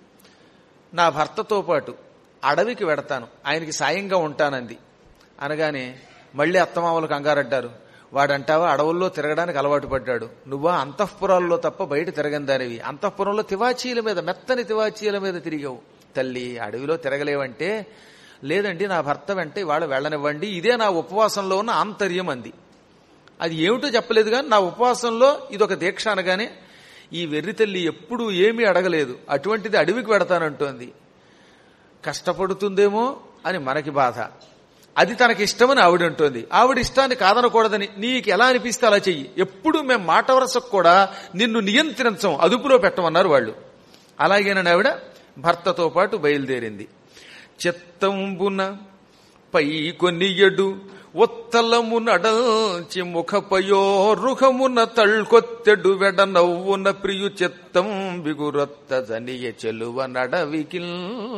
నా భర్తతో పాటు అడవికి వెడతాను, ఆయనకి సాయంగా ఉంటానంది. అనగానే మళ్లీ అత్తమామలు కంగారడ్డారు. వాడంటావా అడవుల్లో తిరగడానికి అలవాటు పడ్డాడు, నువ్వా అంతఃపురాల్లో తప్ప బయట తిరగందానివి, అంతఃపురంలో తివాచీల మీద, మెత్తని తివాచీల మీద తిరిగావు. తల్లి, అడవిలో తిరగలేవంటే లేదండి నా భర్త వెంట ఇవాళ వెళ్ళనివ్వండి, ఇదే నా ఉపవాసంలో ఉన్న ఆంతర్యం అంది. అది ఏమిటో చెప్పలేదు కానీ నా ఉపవాసంలో ఇదొక దీక్ష అనగానే ఈ వెర్రి తల్లి ఎప్పుడూ ఏమీ అడగలేదు, అటువంటిది అడవికి వెడతానంటోంది. కష్టపడుతుందేమో అని మనకి బాధ, అది తనకి ఇష్టమని ఆవిడ అంటోంది. ఆవిడ ఇష్టాన్ని కాదనకూడదని నీకు ఎలా అనిపిస్తే అలా చెయ్యి, ఎప్పుడు మేము మాట వరసకు కూడా నిన్ను నియంత్రించం, అదుపులో పెట్టమన్నారు వాళ్ళు. అలాగేనని ఆవిడ భర్తతో పాటు బయలుదేరింది. చిత్తంబున పై కొనియడు ఒత్తలము నడల్చి ముఖపయో రుహమున తళ్ళొత్తెడు వెడ నవ్వున ప్రియు చిత్తం బిగురొత్త జనియ చెలువ నడవికిల్.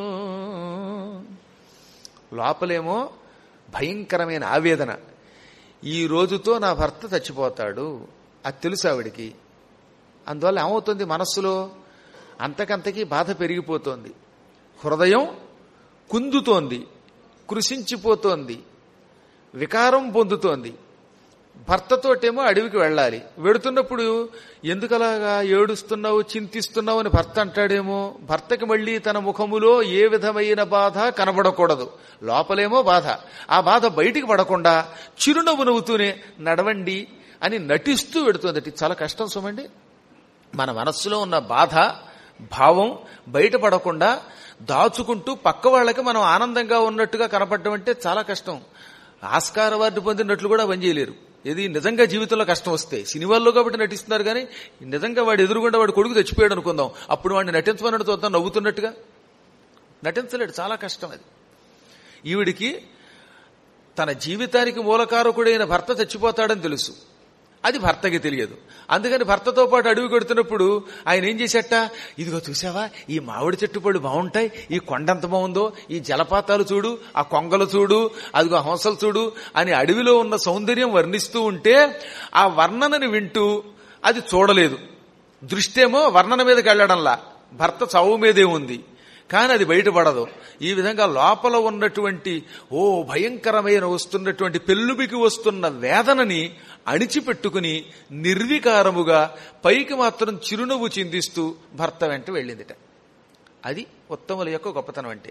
లోపలేమో భయంకరమైన ఆవేదన, ఈ రోజుతో నా భర్త చచ్చిపోతాడు అది తెలుసు ఆవిడికి. అందువల్ల ఏమవుతుంది, మనస్సులో అంతకంతకీ బాధ పెరిగిపోతోంది, హృదయం కుందుతోంది, కృషించిపోతోంది, వికారం పొందుతోంది. భర్తతోటేమో అడవికి వెళ్ళాలి, వెడుతున్నప్పుడు ఎందుకలాగా ఏడుస్తున్నావు చింతిస్తున్నావు అని భర్త అంటాడేమో. భర్తకి మళ్లీ తన ముఖములో ఏ విధమైన బాధ కనబడకూడదు, లోపలేమో బాధ. ఆ బాధ బయటికి పడకుండా చిరునవ్వు నవ్వుతూనే నడవండి అని నటిస్తూ వెడుతోంది. చాలా కష్టం సుమండి. మన మనస్సులో ఉన్న బాధ భావం బయటపడకుండా దాచుకుంటూ పక్క వాళ్ళకి మనం ఆనందంగా ఉన్నట్టుగా కనపడడం అంటే చాలా కష్టం. ఆస్కార్ అవార్డు పొందినట్లు కూడా పనిచేయలేరు. ఇది నిజంగా జీవితంలో కష్టం వస్తే. సినిమాల్లో కాబట్టి నటిస్తున్నారు కానీ నిజంగా వాడు ఎదురుగుండా వాడు కొడుకు చచ్చిపోయాడు అనుకుందాం, అప్పుడు వాడిని నటించమన్నట్టు చూద్దాం, నవ్వుతున్నట్టుగా నటించలేడు. చాలా కష్టం అది. ఈవిడికి తన జీవితానికి మూలకారకుడైన భర్త చచ్చిపోతాడని తెలుసు, అది భర్తకి తెలియదు. అందుకని భర్తతో పాటు అడుగు కొడుతున్నప్పుడు ఆయన ఏం చేసేట, ఇదిగో చూసావా ఈ మామిడి చెట్టు పళ్ళు బాగుంటాయి, ఈ కొండ ఎంత బాగుందో, ఈ జలపాతాలు చూడు, ఆ కొంగలు చూడు, అదిగో హంసలు చూడు అని అడవిలో ఉన్న సౌందర్యం వర్ణిస్తూ ఉంటే ఆ వర్ణనని వింటూ అది చూడలేదు. దృష్టేమో వర్ణన మీదకి వెళ్లడంలా భర్త చావు మీదే ఉంది, కానీ అది బయటపడదు. ఈ విధంగా లోపల ఉన్నటువంటి భయంకరమైన వస్తున్నటువంటి పెళ్ళుబికి వస్తున్న వేదనని అణిచిపెట్టుకుని నిర్వికారముగా పైకి మాత్రం చిరునవ్వు చిందిస్తూ భర్త వెంట వెళ్ళిందిట. అది ఉత్తముల యొక్క గొప్పతనం. అంటే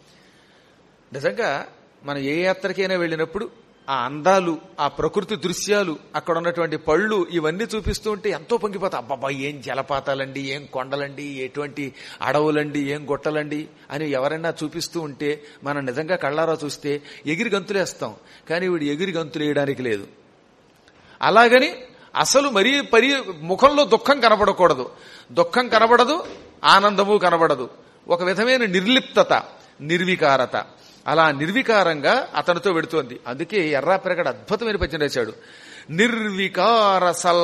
నిజంగా మనం ఏ యాత్రకైనా వెళ్ళినప్పుడు ఆ అందాలు, ఆ ప్రకృతి దృశ్యాలు, అక్కడ ఉన్నటువంటి పళ్ళు ఇవన్నీ చూపిస్తూ ఉంటే ఎంతో పొంగిపోతాం. అబ్బాబా ఏం జలపాతాలండి, ఏం కొండలండి, ఎటువంటి అడవులండి, ఏం గుట్టలండి అని ఎవరైనా చూపిస్తూ ఉంటే మనం నిజంగా కళ్ళారా చూస్తే ఎగిరి గంతులేస్తాం. కానీ వీడు ఎగిరి గంతులు వేయడానికి లేదు. అలాగని అసలు మరీ ముఖంలో దుఃఖం కనబడకూడదు. దుఃఖం కనబడదు, ఆనందము కనబడదు. ఒక విధమైన నిర్లిప్తత, నిర్వికారత. అలా నిర్వికారంగా అతనితో వెడుతోంది. అందుకే ఎర్రాపెరగడ అద్భుతమైన పద్యం రాశాడు. నిర్వికార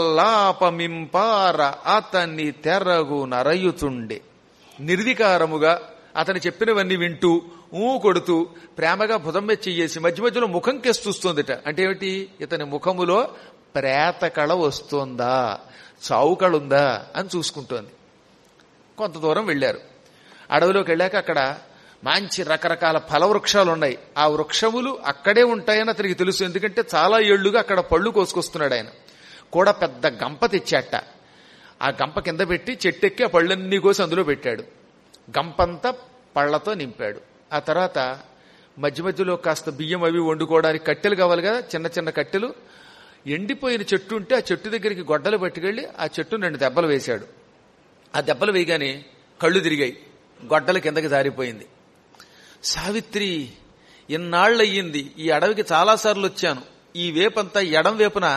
సల్లాపమింపార అతన్ని తెరగు నరయుతుండే. నిర్వికారముగా అతను చెప్పినవన్నీ వింటూ కొడుతూ ప్రేమగా భుజం మీద చెయ్యేసి మధ్య మధ్యలో ముఖం కేసి చూస్తోందిట. అంటే ఏమిటి, ఇతని ముఖములో ప్రేత కళ వస్తోందా, చావు కళ ఉందా అని చూసుకుంటోంది. కొంత దూరం వెళ్లారు. అడవిలోకి వెళ్ళాక అక్కడ మంచి రకరకాల ఫలవృక్షాలు ఉన్నాయి. ఆ వృక్షములు అక్కడే ఉంటాయని అతనికి తెలుసు. ఎందుకంటే చాలా ఏళ్లుగా అక్కడ పళ్ళు కోసుకొస్తున్నాడు ఆయన. కూడా పెద్ద గంప తెచ్చాట. ఆ గంప కింద పెట్టి చెట్టెక్కి ఆ పళ్ళన్నీ కోసి అందులో పెట్టాడు. గంపంతా పళ్లతో నింపాడు. ఆ తర్వాత మధ్య మధ్యలో కాస్త బియ్యం అవి వండుకోవడానికి కట్టెలు కావాలి కదా, చిన్న చిన్న కట్టెలు. ఎండిపోయిన చెట్టు ఉంటే ఆ చెట్టు దగ్గరికి గొడ్డలు పట్టుకెళ్లి ఆ చెట్టు 2 దెబ్బలు వేశాడు. ఆ దెబ్బలు వేయగానే కళ్ళు తిరిగాయి, గొడ్డల కిందకి జారిపోయింది. సావిత్రి, ఇన్నాళ్లయ్యింది, ఈ అడవికి చాలాసార్లు వచ్చాను. ఈ వేపంతా ఎడం వేపున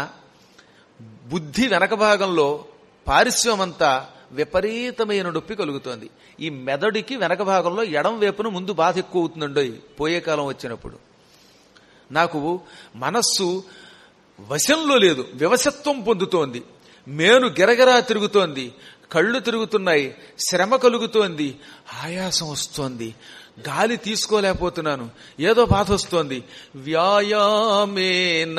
బుద్ధి వెనక భాగంలో పారిశ్వమంతా విపరీతమైన నొప్పి కలుగుతోంది. ఈ మెదడుకి వెనక భాగంలో ఎడం వేపున ముందు బాధ ఎక్కువ అవుతుందండో పోయే కాలం వచ్చినప్పుడు. నాకు మనస్సు వశంలో లేదు, వివశత్వం పొందుతోంది. మేను గిరగిరా తిరుగుతోంది, కళ్ళు తిరుగుతున్నాయి, శ్రమ కలుగుతోంది, ఆయాసం వస్తోంది, గాలి తీసుకోలేకపోతున్నాను, ఏదో బాధ వస్తోంది. వ్యాయామేన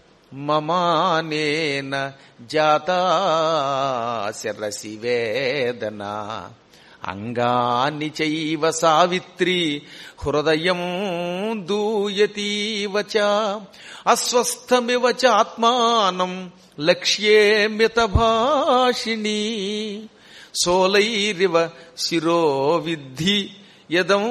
మమానేన జాతా శరసి వేదన అంగాని చైవ సావిత్రి హృదయం దూయతీవ చ అస్వస్థమివ చ ఆత్మానం లక్ష్యే మితభాషిణీ సోలైరివ శిరో విద్ధి యదం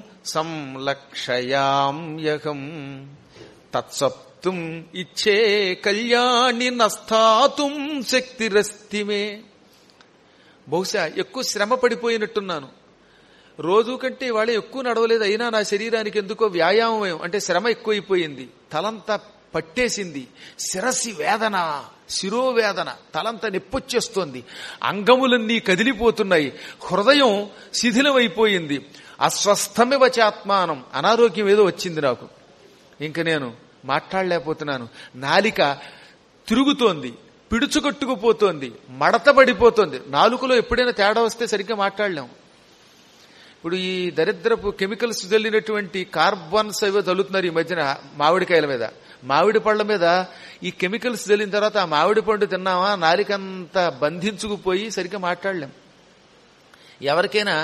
సంలక్షయామ్యహం తత్సప్తుం ఇచ్చే కళ్యాణి నస్థాతుం శక్తిరస్తి మే. బహుశా ఎక్కువ శ్రమ పడిపోయినట్టున్నాను. రోజు కంటే ఇవాళ ఎక్కువ నడవలేదు, అయినా నా శరీరానికి ఎందుకో వ్యాయామం అంటే శ్రమ ఎక్కువైపోయింది. తలంతా పట్టేసింది, శిరసి వేదన, శిరోవేదన, తలంతా నొప్పొచ్చేస్తోంది, అంగములన్నీ కదిలిపోతున్నాయి, హృదయం శిథిలమైపోయింది. అస్వస్థమివ చాత్మానం, అనారోగ్యం ఏదో వచ్చింది నాకు. ఇంక నేను మాట్లాడలేకపోతున్నాను. నాలిక తిరుగుతోంది, పిడుచుకొట్టుకుపోతోంది, మడతబడిపోతోంది. నాలుకలో ఎప్పుడైనా తేడా వస్తే సరిగ్గా మాట్లాడలేము. ఇప్పుడు ఈ దరిద్రపు కెమికల్స్ జల్లినటువంటి కార్బన్స్ అవి చల్లుతున్నారు ఈ మధ్యన మామిడికాయల మీద, మామిడి పళ్ళ మీద ఈ కెమికల్స్ జల్లిన తర్వాత ఆ మామిడి పండు తిన్నామా నాలికంతా బంధించుకుపోయి సరిగ్గా మాట్లాడలేం. ఎవరికైనా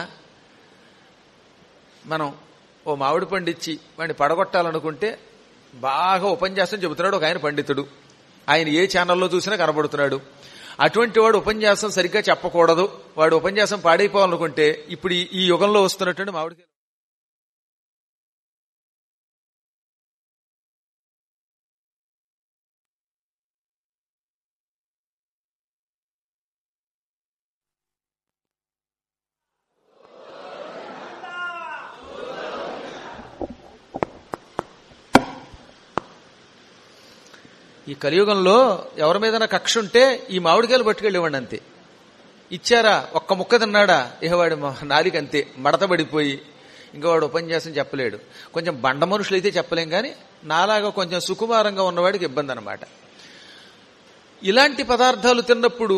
మనం ఓ మామిడి పండు ఇచ్చి వాడిని పడగొట్టాలనుకుంటే బాగా ఉపన్యాసం చెబుతున్నాడు ఒక ఆయన పండితుడు, ఆయన ఏ ఛానల్లో చూసినా కనబడుతున్నాడు. అటువంటి వాడు ఉపన్యాసం సరిగ్గా చెప్పకూడదు, వాడు ఉపన్యాసం పాడైపోవాలనుకుంటే ఇప్పుడు ఈ యుగంలో వస్తున్నటువంటి మామిడికాయ ఈ కలియుగంలో ఎవరి మీదైనా కక్ష ఉంటే ఈ మామిడికాయలు పట్టుకెళ్ళేవాడి అంతే. ఇచ్చారా ఒక్క ముక్క తిన్నాడా ఇక వాడి నాలిక అంతే మడతబడిపోయి ఇంకా వాడు ఉపన్యాసం చెప్పలేడు. కొంచెం బండ మనుషులైతే చెప్పలేం, కానీ నాలాగా కొంచెం సుకుమారంగా ఉన్నవాడికి ఇబ్బంది అనమాట. ఇలాంటి పదార్థాలు తిన్నప్పుడు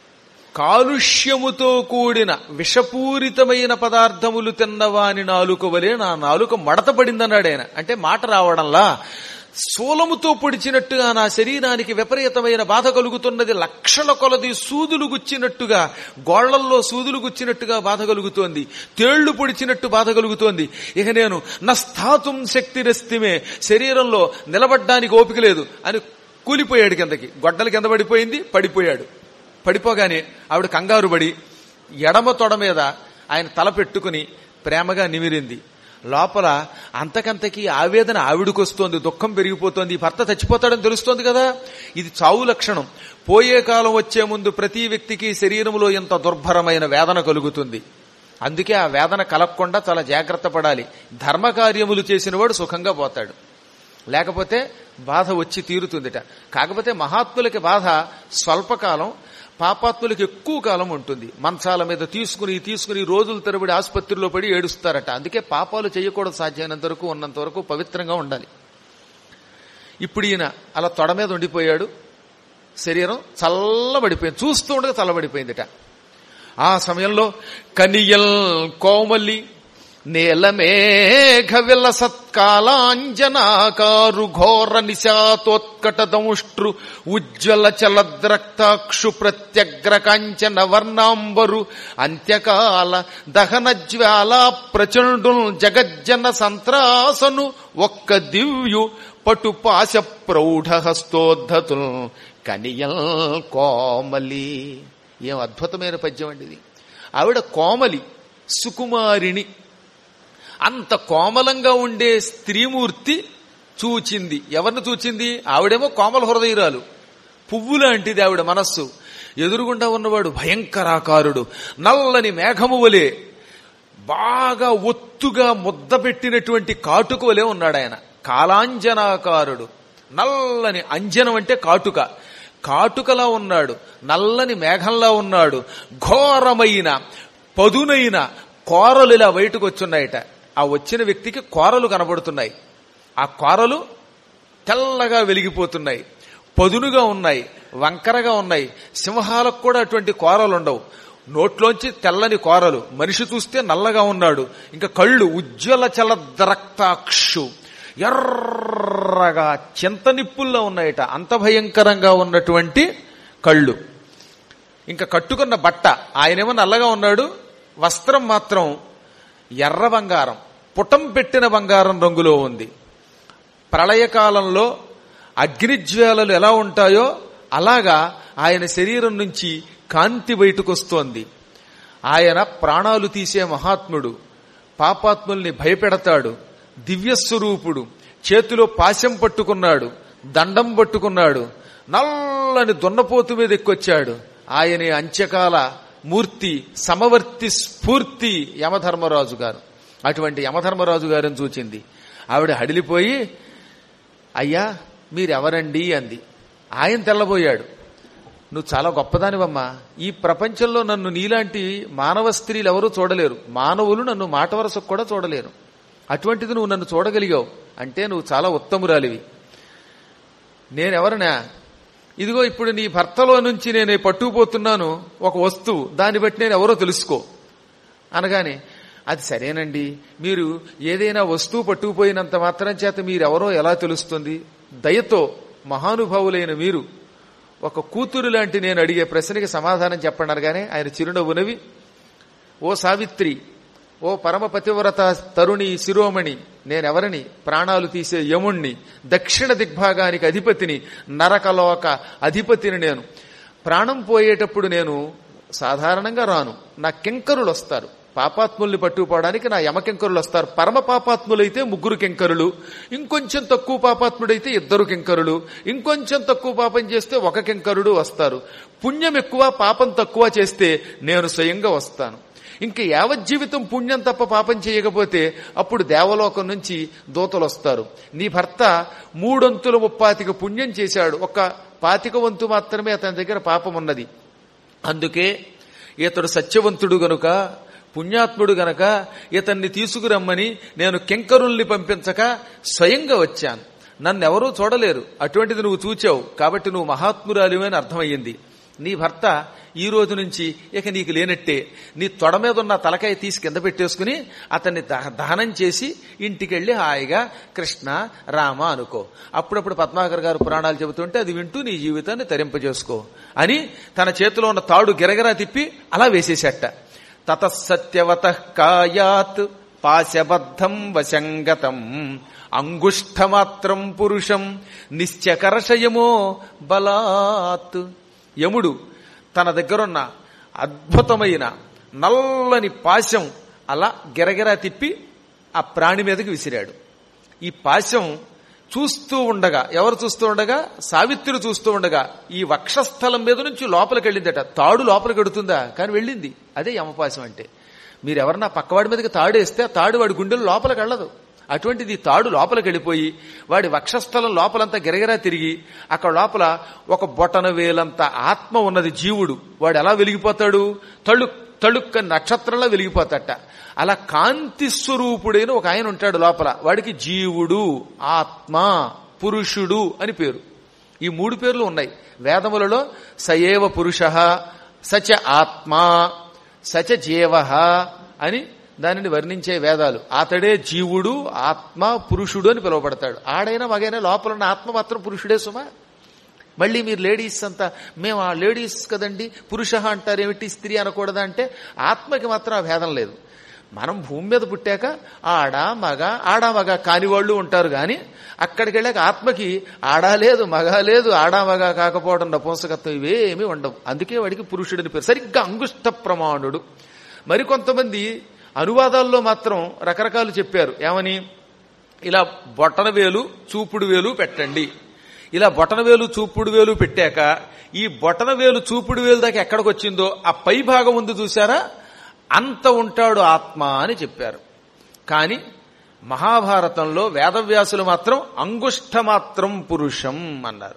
కాలుష్యముతో కూడిన విషపూరితమైన పదార్థములు తిన్నవాని నాలుక వలె నా నాలుక మడతపడిందన్నాడు ఆయన. అంటే మాట రావడంలా శూలముతో పొడిచినట్టుగా నా శరీరానికి విపరీతమైన బాధ కలుగుతున్నది. లక్షల కొలది సూదులు గుచ్చినట్టుగా, గోళ్లల్లో సూదులు గుచ్చినట్టుగా బాధ కలుగుతోంది, తేళ్లు పొడిచినట్టు బాధ కలుగుతోంది. ఇక నేను నస్థాతుం శక్తిరస్తిమే, శరీరంలో నిలబడ్డానికి ఓపిక లేదు అని కూలిపోయాడు కిందకి. గొడ్డలు కింద పడిపోయింది, పడిపోయాడు. పడిపోగానే ఆవిడ కంగారు పడి ఎడమ తొడ మీద ఆయన తల పెట్టుకుని ప్రేమగా నిమిరింది. లోపల అంతకంతకీ ఆవేదన ఆవిడకొస్తోంది, దుఃఖం పెరిగిపోతోంది. భర్త చచ్చిపోతాడని తెలుస్తోంది కదా, ఇది చావు లక్షణం. పోయే కాలం వచ్చే ముందు ప్రతి వ్యక్తికి శరీరంలో ఎంత దుర్భరమైన వేదన కలుగుతుంది. అందుకే ఆ వేదన కలగకుండా చాలా జాగ్రత్త పడాలి. ధర్మకార్యములు చేసినవాడు సుఖంగా పోతాడు, లేకపోతే బాధ వచ్చి తీరుతుందిట. కాకపోతే మహాత్ములకి బాధ స్వల్పకాలం, పాపాత్ములకు ఎక్కువ కాలం ఉంటుంది. మంచాల మీద తీసుకుని రోజుల తరబడి ఆసుపత్రిలో పడి ఏడుస్తారట. అందుకే పాపాలు చేయకూడదు, సాధ్యమైనంత వరకు ఉన్నంత వరకు పవిత్రంగా ఉండాలి. ఇప్పుడు ఈయన అలా తొడ మీద ఉండిపోయాడు, శరీరం చల్లబడిపోయింది, చూస్తూ ఉండగా చల్లబడిపోయిందిట. ఆ సమయంలో కనియల్ కోమలి నేలమేఘ విల సత్కాలాంజనాకారు ఘోర నిశాతోత్కట దంష్ట్రు ఉజ్వల చలద్రక్తాక్షు ప్రత్యగ్ర కాంచన వర్ణాంబరు అంత్యకాల దహన జ్వాల ప్రచండు జగజ్జన సంత్రాసను ఒక్క దివ్యు పటు పాశ ప్రౌఢ హస్తోద్ధతుల్ కనియల్ కోమలి. ఏం అద్భుతమైన పద్యం అండి ఇది. ఆవిడ కోమలి, సుకుమారిణి. అంత కోమలంగా ఉండే స్త్రీమూర్తి చూచింది. ఎవరిని చూచింది? ఆవిడేమో కోమల హృదయురాలు, పువ్వు లాంటిది ఆవిడ మనస్సు. ఎదురుగుండా ఉన్నవాడు భయంకరాకారుడు, నల్లని మేఘము వలె బాగా ఒత్తుగా ముద్ద పెట్టినటువంటి కాటుక వలె ఉన్నాడు ఆయన. కాలాంజనాకారుడు, నల్లని అంజనం అంటే కాటుక, కాటుకలా ఉన్నాడు, నల్లని మేఘంలా ఉన్నాడు. ఘోరమైన పదునైన కోరలు ఇలా బయటకు వచ్చున్నాయట. ఆ వచ్చిన వ్యక్తికి కోరలు కనబడుతున్నాయి. ఆ కోరలు తెల్లగా వెలిగిపోతున్నాయి, పదునుగా ఉన్నాయి, వంకరగా ఉన్నాయి. సింహాలకు కూడా అటువంటి కోరలు ఉండవు. నోట్లోంచి తెల్లని కోరలు, మనిషి చూస్తే నల్లగా ఉన్నాడు. ఇంకా కళ్ళు ఉజ్వల చలద్రక్తాక్షు, ఎర్రగా చింతనిప్పుల్లో ఉన్నాయట. అంత భయంకరంగా ఉన్నటువంటి కళ్ళు. ఇంకా కట్టుకున్న బట్ట, ఆయనేమో నల్లగా ఉన్నాడు, వస్త్రం మాత్రం ఎర్ర బంగారం, పుటం పెట్టిన బంగారం రంగులో ఉంది. ప్రళయకాలంలో అగ్నిజ్వాలలు ఎలా ఉంటాయో అలాగా ఆయన శరీరం నుంచి కాంతి బయటకొస్తోంది. ఆయన ప్రాణాలు తీసే మహాత్ముడు, పాపాత్ముల్ని భయపెడతాడు, దివ్యస్వరూపుడు, చేతిలో పాశం పట్టుకున్నాడు, దండం పట్టుకున్నాడు, నల్లని దున్నపోతు మీద ఎక్కొచ్చాడు. ఆయనే అంత్యకాల మూర్తి, సమవర్తి స్ఫూర్తి యమధర్మరాజు గారు. అటువంటి యమధర్మరాజు గారిని చూచింది. ఆవిడ హడిలిపోయి, అయ్యా మీరెవరండి అంది. ఆయన తెల్లబోయాడు. నువ్వు చాలా గొప్పదానివమ్మా, ఈ ప్రపంచంలో నన్ను నీలాంటి మానవ స్త్రీలు ఎవరూ చూడలేరు, మానవులు నన్ను మాట వరసకు కూడా చూడలేరు, అటువంటిది నువ్వు నన్ను చూడగలిగావు అంటే నువ్వు చాలా ఉత్తమురాలివి. నేనెవరనా? ఇదిగో ఇప్పుడు నీ భర్తలో నుంచి నేను పట్టుకుపోతున్నాను ఒక వస్తువు, దాన్ని బట్టి నేను ఎవరో తెలుసుకో అనగానే, అది సరేనండి, మీరు ఏదైనా వస్తువు పట్టుకుపోయినంత మాత్రం చేత మీరెవరో ఎలా తెలుస్తుంది? దయతో మహానుభావులైన మీరు ఒక కూతురు లాంటి నేను అడిగే ప్రశ్నకి సమాధానం చెప్పండి అనగానే ఆయన చిరునవ్వునవి, ఓ సావిత్రి, ఓ పరమ పతివ్రత తరుణి శిరోమణి, నేనెవరిని? ప్రాణాలు తీసే యముణ్ణి, దక్షిణ దిగ్భాగానికి అధిపతిని, నరకలోక అధిపతిని. నేను ప్రాణం పోయేటప్పుడు నేను సాధారణంగా రాను, నా కింకరులు వస్తారు. పాపాత్ముల్ని పట్టుకుపోవడానికి నా యమకింకరులు వస్తారు. పరమ పాపాత్ములైతే 3 కింకరులు, ఇంకొంచెం తక్కువ పాపాత్ముడైతే 2 కింకరులు, ఇంకొంచెం తక్కువ పాపం చేస్తే 1 కింకరుడు వస్తారు. పుణ్యం ఎక్కువ పాపం తక్కువ చేస్తే నేను స్వయంగా వస్తాను. ఇంక యావజ్జీవితం పుణ్యం తప్ప పాపం చేయకపోతే అప్పుడు దేవలోకం నుంచి దూతలు వస్తారు. నీ భర్త 3/25 పుణ్యం చేశాడు, 1/25 వంతు మాత్రమే అతని దగ్గర పాపం ఉన్నది. అందుకే ఇతడు సత్యవంతుడు గనుక, పుణ్యాత్ముడు గనక ఇతన్ని తీసుకురమ్మని నేను కింకరుల్ని పంపించక స్వయంగా వచ్చాను. నన్నెవరూ చూడలేరు, అటువంటిది నువ్వు చూచావు కాబట్టి నువ్వు మహాత్మురాలివి అని అర్థమయ్యింది. నీ భర్త ఈ రోజు నుంచి ఇక నీకు లేనట్టే. నీ తొడ మీద ఉన్న తలకాయ తీసి కింద పెట్టేసుకుని అతన్ని దహనం చేసి ఇంటికెళ్ళి హాయిగా కృష్ణ రామ అనుకో. అప్పుడప్పుడు పద్మాకర్ గారు పురాణాలు చెబుతుంటే అది వింటూ నీ జీవితాన్ని తరింపజేసుకో అని తన చేతిలో ఉన్న తాడు గిరగిరా తిప్పి అలా వేసేసేట. తతసత్యవతః కాయాత్ పాశబద్ధం వశంగతం అంగుష్ఠమాత్రం పురుషం నిశ్చకర్షయమో బలాత్. యముడు తన దగ్గరున్న అద్భుతమైన నల్లని పాశం అలా గిరగిరా తిప్పి ఆ ప్రాణి మీదకి విసిరాడు. ఈ పాశం చూస్తూ ఉండగా, ఎవరు చూస్తూ ఉండగా? సావిత్రి చూస్తూ ఉండగా ఈ వక్షస్థలం మీద నుంచి లోపలికి వెళ్ళిందట. తాడు లోపలికి వెడుతుందా? కానీ వెళ్ళింది. అదే యమపాశం అంటే. మీరెవరన్నా పక్కవాడి మీదకి తాడు వేస్తే ఆ తాడు వాడి గుండెలు లోపలికి వెళ్ళదు. అటువంటిది తాడు లోపలికి వెళ్ళిపోయి వాడి వక్షస్థలం లోపలంతా గిరగిరా తిరిగి అక్కడ లోపల ఒక బొటన వేలంత ఆత్మ ఉన్నది జీవుడు. వాడు ఎలా వెలిగిపోతాడు? తళుక్క నక్షత్రంలా వెలిగిపోతాట. అలా కాంతి స్వరూపుడైన ఒక ఆయన ఉంటాడు లోపల. వాడికి జీవుడు, ఆత్మ, పురుషుడు అని పేరు. ఈ 3 పేర్లు ఉన్నాయి వేదములలో. సయేవ పురుష, సచ ఆత్మ, సచ జీవ అని దానిని వర్ణించే వేదాలు. అతడే జీవుడు, ఆత్మ, పురుషుడు అని పిలువబడతాడు. ఆడైనా మగైనా లోపల ఉన్న ఆత్మ మాత్రం పురుషుడే సుమా. మళ్ళీ మీరు లేడీస్ అంతా మేము ఆ లేడీస్ కదండి పురుష అంటారు, ఏమిటి స్త్రీ అనకూడదా అంటే ఆత్మకి మాత్రం ఆ భేదం లేదు. మనం భూమి మీద పుట్టాక ఆడా మగ కానివాళ్ళు ఉంటారు, కానీ అక్కడికి వెళ్ళాక ఆత్మకి ఆడా లేదు, మగ లేదు, ఆడా మగ కాకపోవడం, నపుంసకత్వం ఇవేమీ ఉండవు. అందుకే వాడికి పురుషుడిని పేరు. సరిగ్గా అంగుష్ట ప్రమాణుడు. మరికొంతమంది అనువాదాల్లో మాత్రం రకరకాలు చెప్పారు. ఏమని? ఇలా బొటనవేలు చూపుడు వేలు పెట్టండి. ఇలా బొటనవేలు చూపుడు వేలు పెట్టాక ఈ బొటనవేలు చూపుడు వేలు దాకా ఎక్కడికి వచ్చిందో ఆ పై భాగం ఉంది చూసారా, అంత ఉంటాడు ఆత్మ అని చెప్పారు. కానీ మహాభారతంలో వేదవ్యాసులు మాత్రం అంగుష్ఠమాత్రం పురుషం అన్నారు.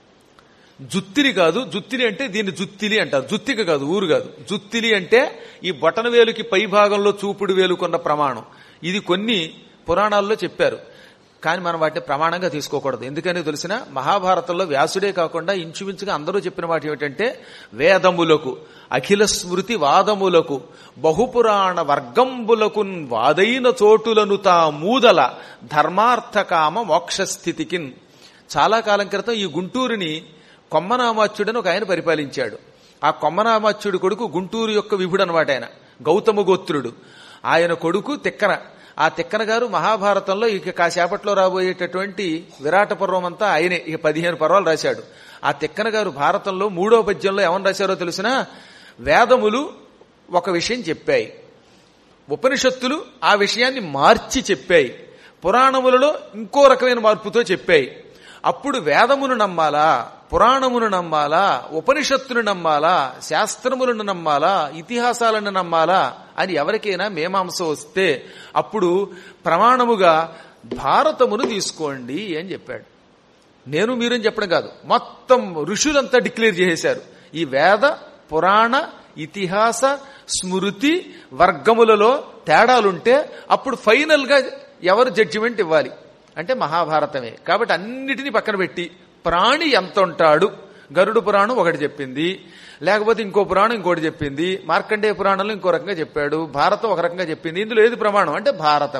జుత్తిలి కాదు. జుత్తిలి అంటే దీన్ని జుత్తిలి అంటారు. జుత్తిక కాదు, ఊరు కాదు. జుత్తిలి అంటే ఈ బొటన వేలుకి పై భాగంలో చూపుడు వేలుకున్న ప్రమాణం. ఇది కొన్ని పురాణాల్లో చెప్పారు, కానీ మనం వాటిని ప్రమాణంగా తీసుకోకూడదు. ఎందుకని తెలిసిన మహాభారతంలో వ్యాసుడే కాకుండా ఇంచుమించుగా అందరూ చెప్పిన మాట ఏమిటంటే, వేదములకు అఖిల స్మృతి వాదములకు బహుపురాణ వర్గంబులకు వాదైన చోటులను తా మూదల ధర్మార్థకామ మోక్షస్థితికిన్. చాలా కాలం క్రితం ఈ గుంటూరుని కొమ్మనామాచ్యుడని ఒక ఆయన పరిపాలించాడు. ఆ కొమ్మనామాచ్యుడి కొడుకు గుంటూరు యొక్క విభుడు అనమాట. ఆయన గౌతమ గోత్రుడు. ఆయన కొడుకు తిక్కన. ఆ తిక్కన గారు మహాభారతంలో ఇక కాసేపట్లో రాబోయేటటువంటి విరాట పర్వం అంతా ఆయనే. ఇక 15 పర్వాలు రాశాడు. ఆ తిక్కన గారు భారతంలో 3వ పద్యంలో ఏమని రాశారో తెలిసినా, వేదములు ఒక విషయం చెప్పాయి, ఉపనిషత్తులు ఆ విషయాన్ని మార్చి చెప్పాయి, పురాణములలో ఇంకో రకమైన మార్పుతో చెప్పాయి. అప్పుడు వేదమును నమ్మాలా, పురాణమును నమ్మాలా, ఉపనిషత్తును నమ్మాలా, శాస్త్రములను నమ్మాలా, ఇతిహాసాలను నమ్మాలా అని ఎవరికైనా మీమాంస వస్తే అప్పుడు ప్రమాణముగా భారతమును తీసుకోండి అని చెప్పాడు. నేను మీరని చెప్పడం కాదు, మొత్తం ఋషులంతా డిక్లేర్ చేసేశారు. ఈ వేద పురాణ ఇతిహాస స్మృతి వర్గములలో తేడాలుంటే అప్పుడు ఫైనల్ గా ఎవరు జడ్జిమెంట్ ఇవ్వాలి అంటే మహాభారతమే. కాబట్టి అన్నిటినీ పక్కన పెట్టి ప్రాణి ఎంత ఉంటాడు, గరుడు పురాణం ఒకటి చెప్పింది, లేకపోతే ఇంకో పురాణం ఇంకోటి చెప్పింది, మార్కండేయ పురాణంలో ఇంకో రకంగా చెప్పాడు, భారతం ఒక రకంగా చెప్పింది. ఇందులో ఏది ప్రమాణం అంటే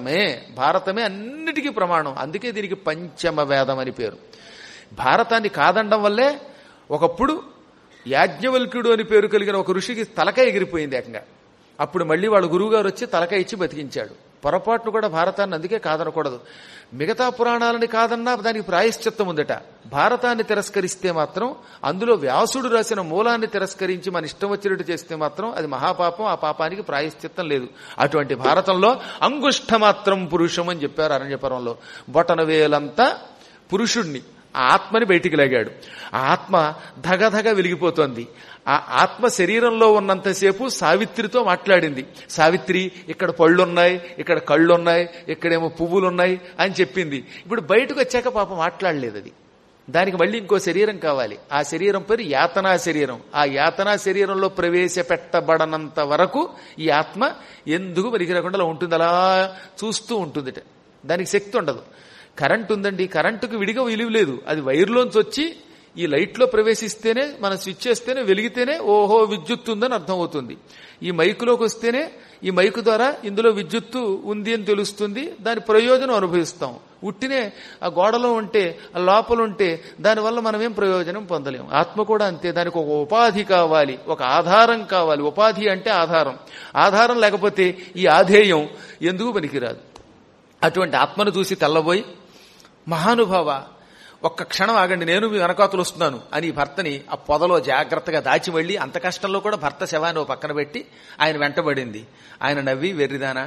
భారతమే అన్నిటికీ ప్రమాణం. అందుకే దీనికి పంచమ వేదం అని పేరు. భారతాన్ని కాదండం వల్లే ఒకప్పుడు యాజ్ఞవల్క్యుడు అని పేరు కలిగిన ఒక ఋషికి తలకాయ ఎగిరిపోయింది ఏకంగా. అప్పుడు మళ్ళీ వాళ్ళ గురువుగారు వచ్చి తలకాయ ఇచ్చి బతికించాడు. పొరపాటును కూడా భారతాన్ని అందుకే కాదనకూడదు. మిగతా పురాణాలని కాదన్నా దానికి ప్రాయశ్చిత్తం ఉందట. భారతాన్ని తిరస్కరిస్తే మాత్రం, అందులో వ్యాసుడు రాసిన మూలాన్ని తిరస్కరించి మన ఇష్టం వచ్చినట్టు చేస్తే మాత్రం అది మహాపాపం. ఆ పాపానికి ప్రాయశ్చిత్తం లేదు. అటువంటి భారతంలో అంగుష్ఠమాత్రం పురుషం అని చెప్పారు అరణ్యపర్వంలో. బొటన వేలంతా పురుషుణ్ణి, ఆ ఆత్మని బయటికి లాగాడు. ఆ ఆత్మ ధగధగ వెలిగిపోతోంది. ఆ ఆత్మ శరీరంలో ఉన్నంతసేపు సావిత్రితో మాట్లాడింది. సావిత్రి, ఇక్కడ పళ్ళున్నాయి, ఇక్కడ కళ్ళున్నాయి, ఇక్కడేమో పువ్వులున్నాయి అని చెప్పింది. ఇప్పుడు బయటకు వచ్చాక పాపం మాట్లాడలేదు అది. దానికి మళ్ళీ ఇంకో శరీరం కావాలి. ఆ శరీరం పేరు యాతనా శరీరం. ఆ యాతనా శరీరంలో ప్రవేశపెట్టబడనంత వరకు ఈ ఆత్మ ఎందుకు పనికిరాకుండా ఉంటుంది, అలా చూస్తూ ఉంటుంది. దానికి శక్తి ఉండదు. కరెంటు ఉందండి, కరెంటుకు విడిగా విలువ లేదు. అది వైర్లోంచి వచ్చి ఈ లైట్లో ప్రవేశిస్తేనే, మనం స్విచ్ చేస్తేనే వెలిగితేనే ఓహో విద్యుత్ ఉందని అర్థం అవుతుంది. ఈ మైకులోకి వస్తేనే ఈ మైకు ద్వారా ఇందులో విద్యుత్తు ఉంది అని తెలుస్తుంది. దాని ప్రయోజనం అనుభవిస్తాం. ఉట్టినే ఆ గోడలో ఉంటే, ఆ లోపల ఉంటే దానివల్ల మనమేం ప్రయోజనం పొందలేం. ఆత్మ కూడా అంతే. దానికి ఒక ఉపాధి కావాలి, ఒక ఆధారం కావాలి. ఉపాధి అంటే ఆధారం. ఆధారం లేకపోతే ఈ ఆధేయం ఎందుకు పనికిరాదు. అటువంటి ఆత్మను చూసి తెల్లబోయి, మహానుభావ ఒక్క క్షణం ఆగండి, నేను మీ వెనకాతలు వస్తున్నాను అని భర్తని ఆ పొదలో జాగ్రత్తగా దాచి వెళ్ళి, అంత కష్టంలో కూడా భర్త శవాన్ని ఓ పక్కన పెట్టి ఆయన వెంటబడింది. ఆయన నవ్వి, వెర్రిదానా,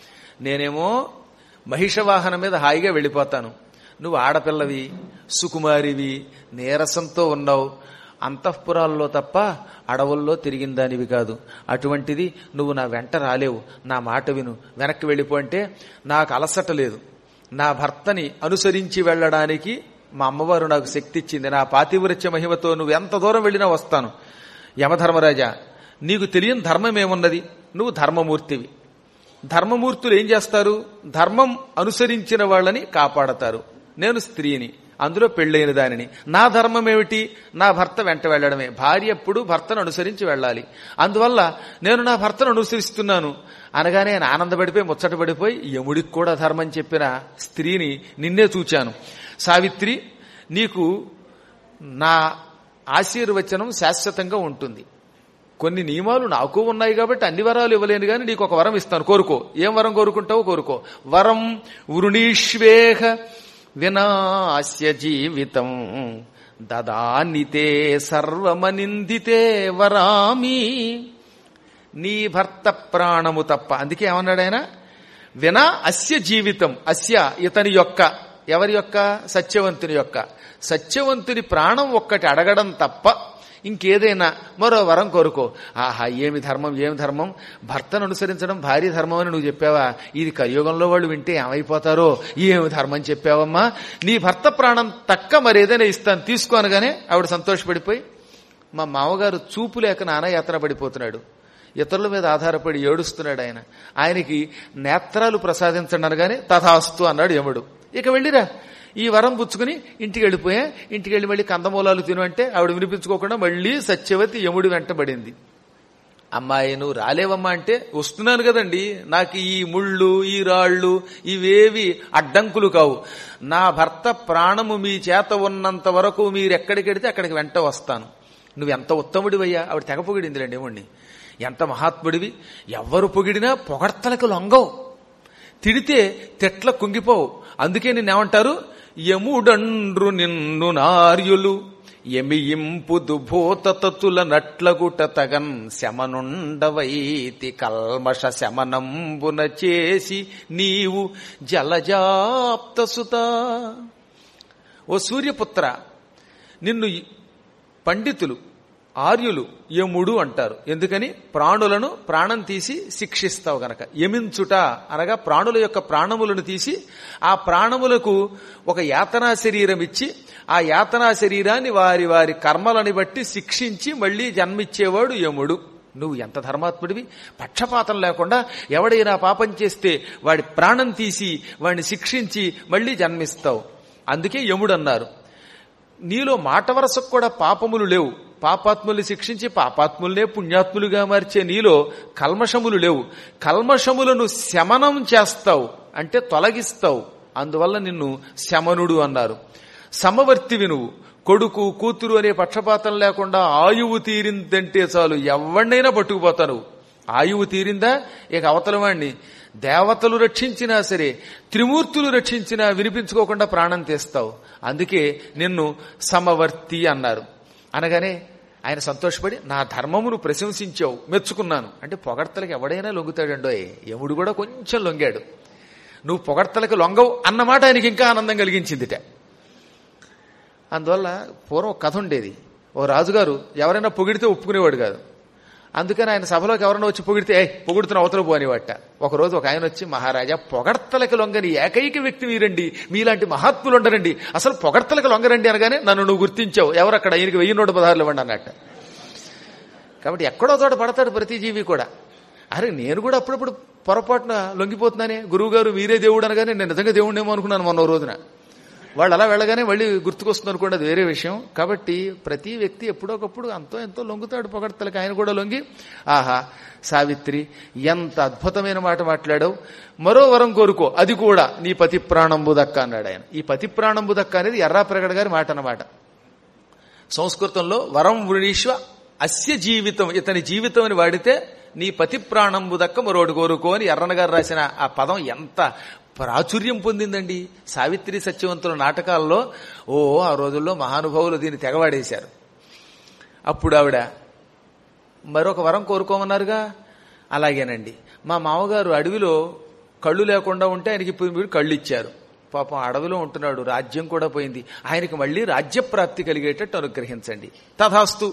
నేనేమో మహిషవాహనం మీద హాయిగా వెళ్ళిపోతాను, నువ్వు ఆడపిల్లవి, సుకుమారివి, నీరసంతో ఉన్నావు, అంతఃపురాల్లో తప్ప అడవుల్లో తిరిగిన దానివి కాదు. అటువంటిది నువ్వు నా వెంట రాలేవు, నా మాట విను, వెనక్కి వెళ్ళిపో అంటే నాకు అలసట లేదు. నా భర్తని అనుసరించి వెళ్ళడానికి మా అమ్మవారు నాకు శక్తి ఇచ్చింది. నా పాతివ్రత్య మహిమతో నువ్వు ఎంత దూరం వెళ్ళినా వస్తాను. యమధర్మరాజా, నీకు తెలియని ధర్మం ఏమున్నది? నువ్వు ధర్మమూర్తివి. ధర్మమూర్తులు ఏం చేస్తారు? ధర్మం అనుసరించిన వాళ్ళని కాపాడతారు. నేను స్త్రీని, అందులో పెళ్ళైన దానిని. నా ధర్మం ఏమిటి? నా భర్త వెంట వెళ్లడమే. భార్య ఎప్పుడు భర్తను అనుసరించి వెళ్ళాలి. అందువల్ల నేను నా భర్తను అనుసరిస్తున్నాను అనగానే ఆయన ఆనందపడిపోయి, ముచ్చటపడిపోయి, యముడికి కూడా ధర్మం చెప్పిన స్త్రీని నిన్నే చూచాను. సావిత్రి, నీకు నా ఆశీర్వచనం శాశ్వతంగా ఉంటుంది. కొన్ని నియమాలు నాకు ఉన్నాయి కాబట్టి అన్ని వరాలు ఇవ్వలేను గాని నీకు ఒక వరం ఇస్తాను, కోరుకో. ఏం వరం కోరుకుంటావో కోరుకో. వరం వృణీష్వేహ వినాశ్య జీవితం దదానితే సర్వమనిందితే వరామి. నీ భర్త ప్రాణము తప్ప, అందుకే ఏమన్నాడు ఆయన, వినా అస్య జీవితం, అస్య ఇతని యొక్క, ఎవరి యొక్క? సత్యవంతుని యొక్క. సత్యవంతుని ప్రాణం ఒక్కటి అడగడం తప్ప ఇంకేదైనా మరో వరం కోరుకో. ఆహా, ఏమి ధర్మం, ఏమి ధర్మం! భర్తను అనుసరించడం భార్య ధర్మం అని నువ్వు చెప్పావా? ఇది కలియుగంలో వాళ్ళు వింటే ఏమైపోతారో. ఏమి ధర్మం చెప్పావమ్మా! నీ భర్త ప్రాణం తక్క మరేదైనా ఇస్తాను, తీసుకోనగానే ఆవిడ సంతోషపడిపోయి, మా మామగారు చూపు లేక నానాయాత్ర పడిపోతున్నాడు, ఇతరుల మీద ఆధారపడి ఏడుస్తున్నాడు, ఆయనకి నేత్రాలు ప్రసాదించండి అనగానే తథాస్తు అన్నాడు యముడు. ఇక వెళ్ళిరా, ఈ వరం పుచ్చుకుని ఇంటికి వెళ్ళిపోయా. ఇంటికి వెళ్ళి మళ్ళీ కందమూలాలు తిను అంటే ఆవిడ వినిపించుకోకుండా మళ్ళీ సత్యవతి యముడి వెంటబడింది. అమ్మాయి, నువ్వు రాలేవమ్మా అంటే, వస్తున్నాను కదండి, నాకు ఈ ముళ్ళు ఈ రాళ్లు ఇవేవి అడ్డంకులు కావు. నా భర్త ప్రాణము మీ చేత ఉన్నంత వరకు మీరెక్కడికెడితే అక్కడికి వెంట వస్తాను. నువ్వెంత ఉత్తముడివయ్యా! ఆవిడ తెగ పొగిడిందిలేండి యముడిని. ఎంత మహాత్ముడివి! ఎవ్వరు పొగిడినా పొగడ్తలకు లొంగవు, తిడితే తెట్ల కుంగిపోవు. అందుకే నిన్నేమంటారు? యముడండ్రు నిన్ను నార్యులు. ఎమియింపు దుభూతతుల నట్లగుట తగన్ శమనుండవైతి కల్మష శమనంబున చేసి నీవు జలజాప్తసుత. ఓ సూర్యపుత్ర, నిన్ను పండితులు ఆర్యులు యముడు అంటారు. ఎందుకని? ప్రాణులను ప్రాణం తీసి శిక్షిస్తావు గనక. యమించుట అనగా ప్రాణుల యొక్క ప్రాణములను తీసి ఆ ప్రాణములకు ఒక యాతనా శరీరం ఇచ్చి ఆ యాతనా శరీరాన్ని వారి వారి కర్మలని బట్టి శిక్షించి మళ్లీ జన్మిచ్చేవాడు యముడు. నువ్వు ఎంత ధర్మాత్ముడివి! పక్షపాతం లేకుండా ఎవడైనా పాపం చేస్తే వాడి ప్రాణం తీసి వాడిని శిక్షించి మళ్లీ జన్మిస్తావు. అందుకే యముడు అన్నారు. నీలో మాట వరసకు కూడా పాపములు లేవు. పాపాత్ముల్ని శిక్షించి పాపాత్ములనే పుణ్యాత్ములుగా మార్చే నీలో కల్మషములు లేవు. కల్మషములను శమనం చేస్తావు అంటే తొలగిస్తావు. అందువల్ల నిన్ను శమనుడు అన్నారు. సమవర్తివి నువ్వు. కొడుకు కూతురు అనే పక్షపాతం లేకుండా ఆయువు తీరిందంటే చాలు ఎవరినైనా పట్టుకుపోతావు. ఆయువు తీరిందా ఇక అవతల వాణ్ణి దేవతలు రక్షించినా సరే త్రిమూర్తులు రక్షించినా వినిపించుకోకుండా ప్రాణం తీస్తావు. అందుకే నిన్ను సమవర్తి అన్నారు. అనగానే ఆయన సంతోషపడి నా ధర్మమును ప్రశంసించావు, మెచ్చుకున్నాను అంటే పొగడ్తలకి ఎవడైనా లొంగుతాడండోయ్. యముడు కూడా కొంచెం లొంగాడు. నువ్వు పొగడ్తలకి లొంగవు అన్నమాట ఆయనకి ఇంకా ఆనందం కలిగించిందిట. అందువల్ల పూర్వం కథ ఉండేది. ఓ రాజుగారు ఎవరైనా పొగిడితే ఒప్పుకునేవాడు కాదు. అందుకని ఆయన సభలోకి ఎవరైనా వచ్చి పొగిడితే పొగుడుతున్న అవతల పోనివాట. ఒకరోజు ఒక ఆయన వచ్చి, మహారాజా పొగడ్తలకి లొంగని ఏకైక వ్యక్తి మీరండి, మీలాంటి మహాత్ములు ఉండరండి, అసలు పొగడ్తలకి లొంగరండి అనగానే నన్ను నువ్వు గుర్తించావు. ఎవరక్కడ? ఆయనకి 1116 ఇవ్వండి అన్నట్ట. కాబట్టి ఎక్కడో చోట పడతాడు ప్రతి జీవి కూడా. అరే నేను కూడా అప్పుడప్పుడు పొరపాటున లొంగిపోతున్నానే, గురువు గారు మీరే దేవుడు అనగానే నేను నిజంగా దేవుడేమో అనుకున్నాను మొన్న రోజున. వాళ్ళు అలా వెళ్ళగానే మళ్ళీ గుర్తుకొస్తుంది అనుకోండి, అది వేరే విషయం. కాబట్టి ప్రతి వ్యక్తి ఎప్పుడోకప్పుడు అంతో ఎంతో లొంగుతాడు పొగడ్తలకి. ఆయన కూడా లొంగి, ఆహా సావిత్రి ఎంత అద్భుతమైన మాట మాట్లాడావు, మరో వరం కోరుకో, అది కూడా నీ పతి ప్రాణంబు దక్క అన్నాడు ఆయన. ఈ పతి ప్రాణంబు దక్క అనేది ఎర్రాప్రగడ గారి మాట అన్నమాట. సంస్కృతంలో వరం వృణీష్వ అస్య జీవితం, ఇతని జీవితం అని వాడితే నీ పతి ప్రాణంబు దక్క మరోడు కోరుకో అని ఎర్రన్న గారు రాసిన ఆ పదం ఎంత ప్రాచుర్యం పొందిందండి. సావిత్రి సత్యవంతుల నాటకాల్లో ఆ రోజుల్లో మహానుభావులు దీన్ని తెగవాడేశారు. అప్పుడు ఆవిడ మరొక వరం కోరుకోమన్నారుగా, అలాగేనండి. మా మామగారు అడవిలో కళ్ళు లేకుండా ఉంటే ఆయనకి ఇప్పుడు మీరు కళ్ళు ఇచ్చారు. పాపం అడవిలో ఉంటున్నాడు, రాజ్యం కూడా పోయింది, ఆయనకి మళ్ళీ రాజ్యప్రాప్తి కలిగేటట్టు అనుగ్రహించండి. తథాస్తు.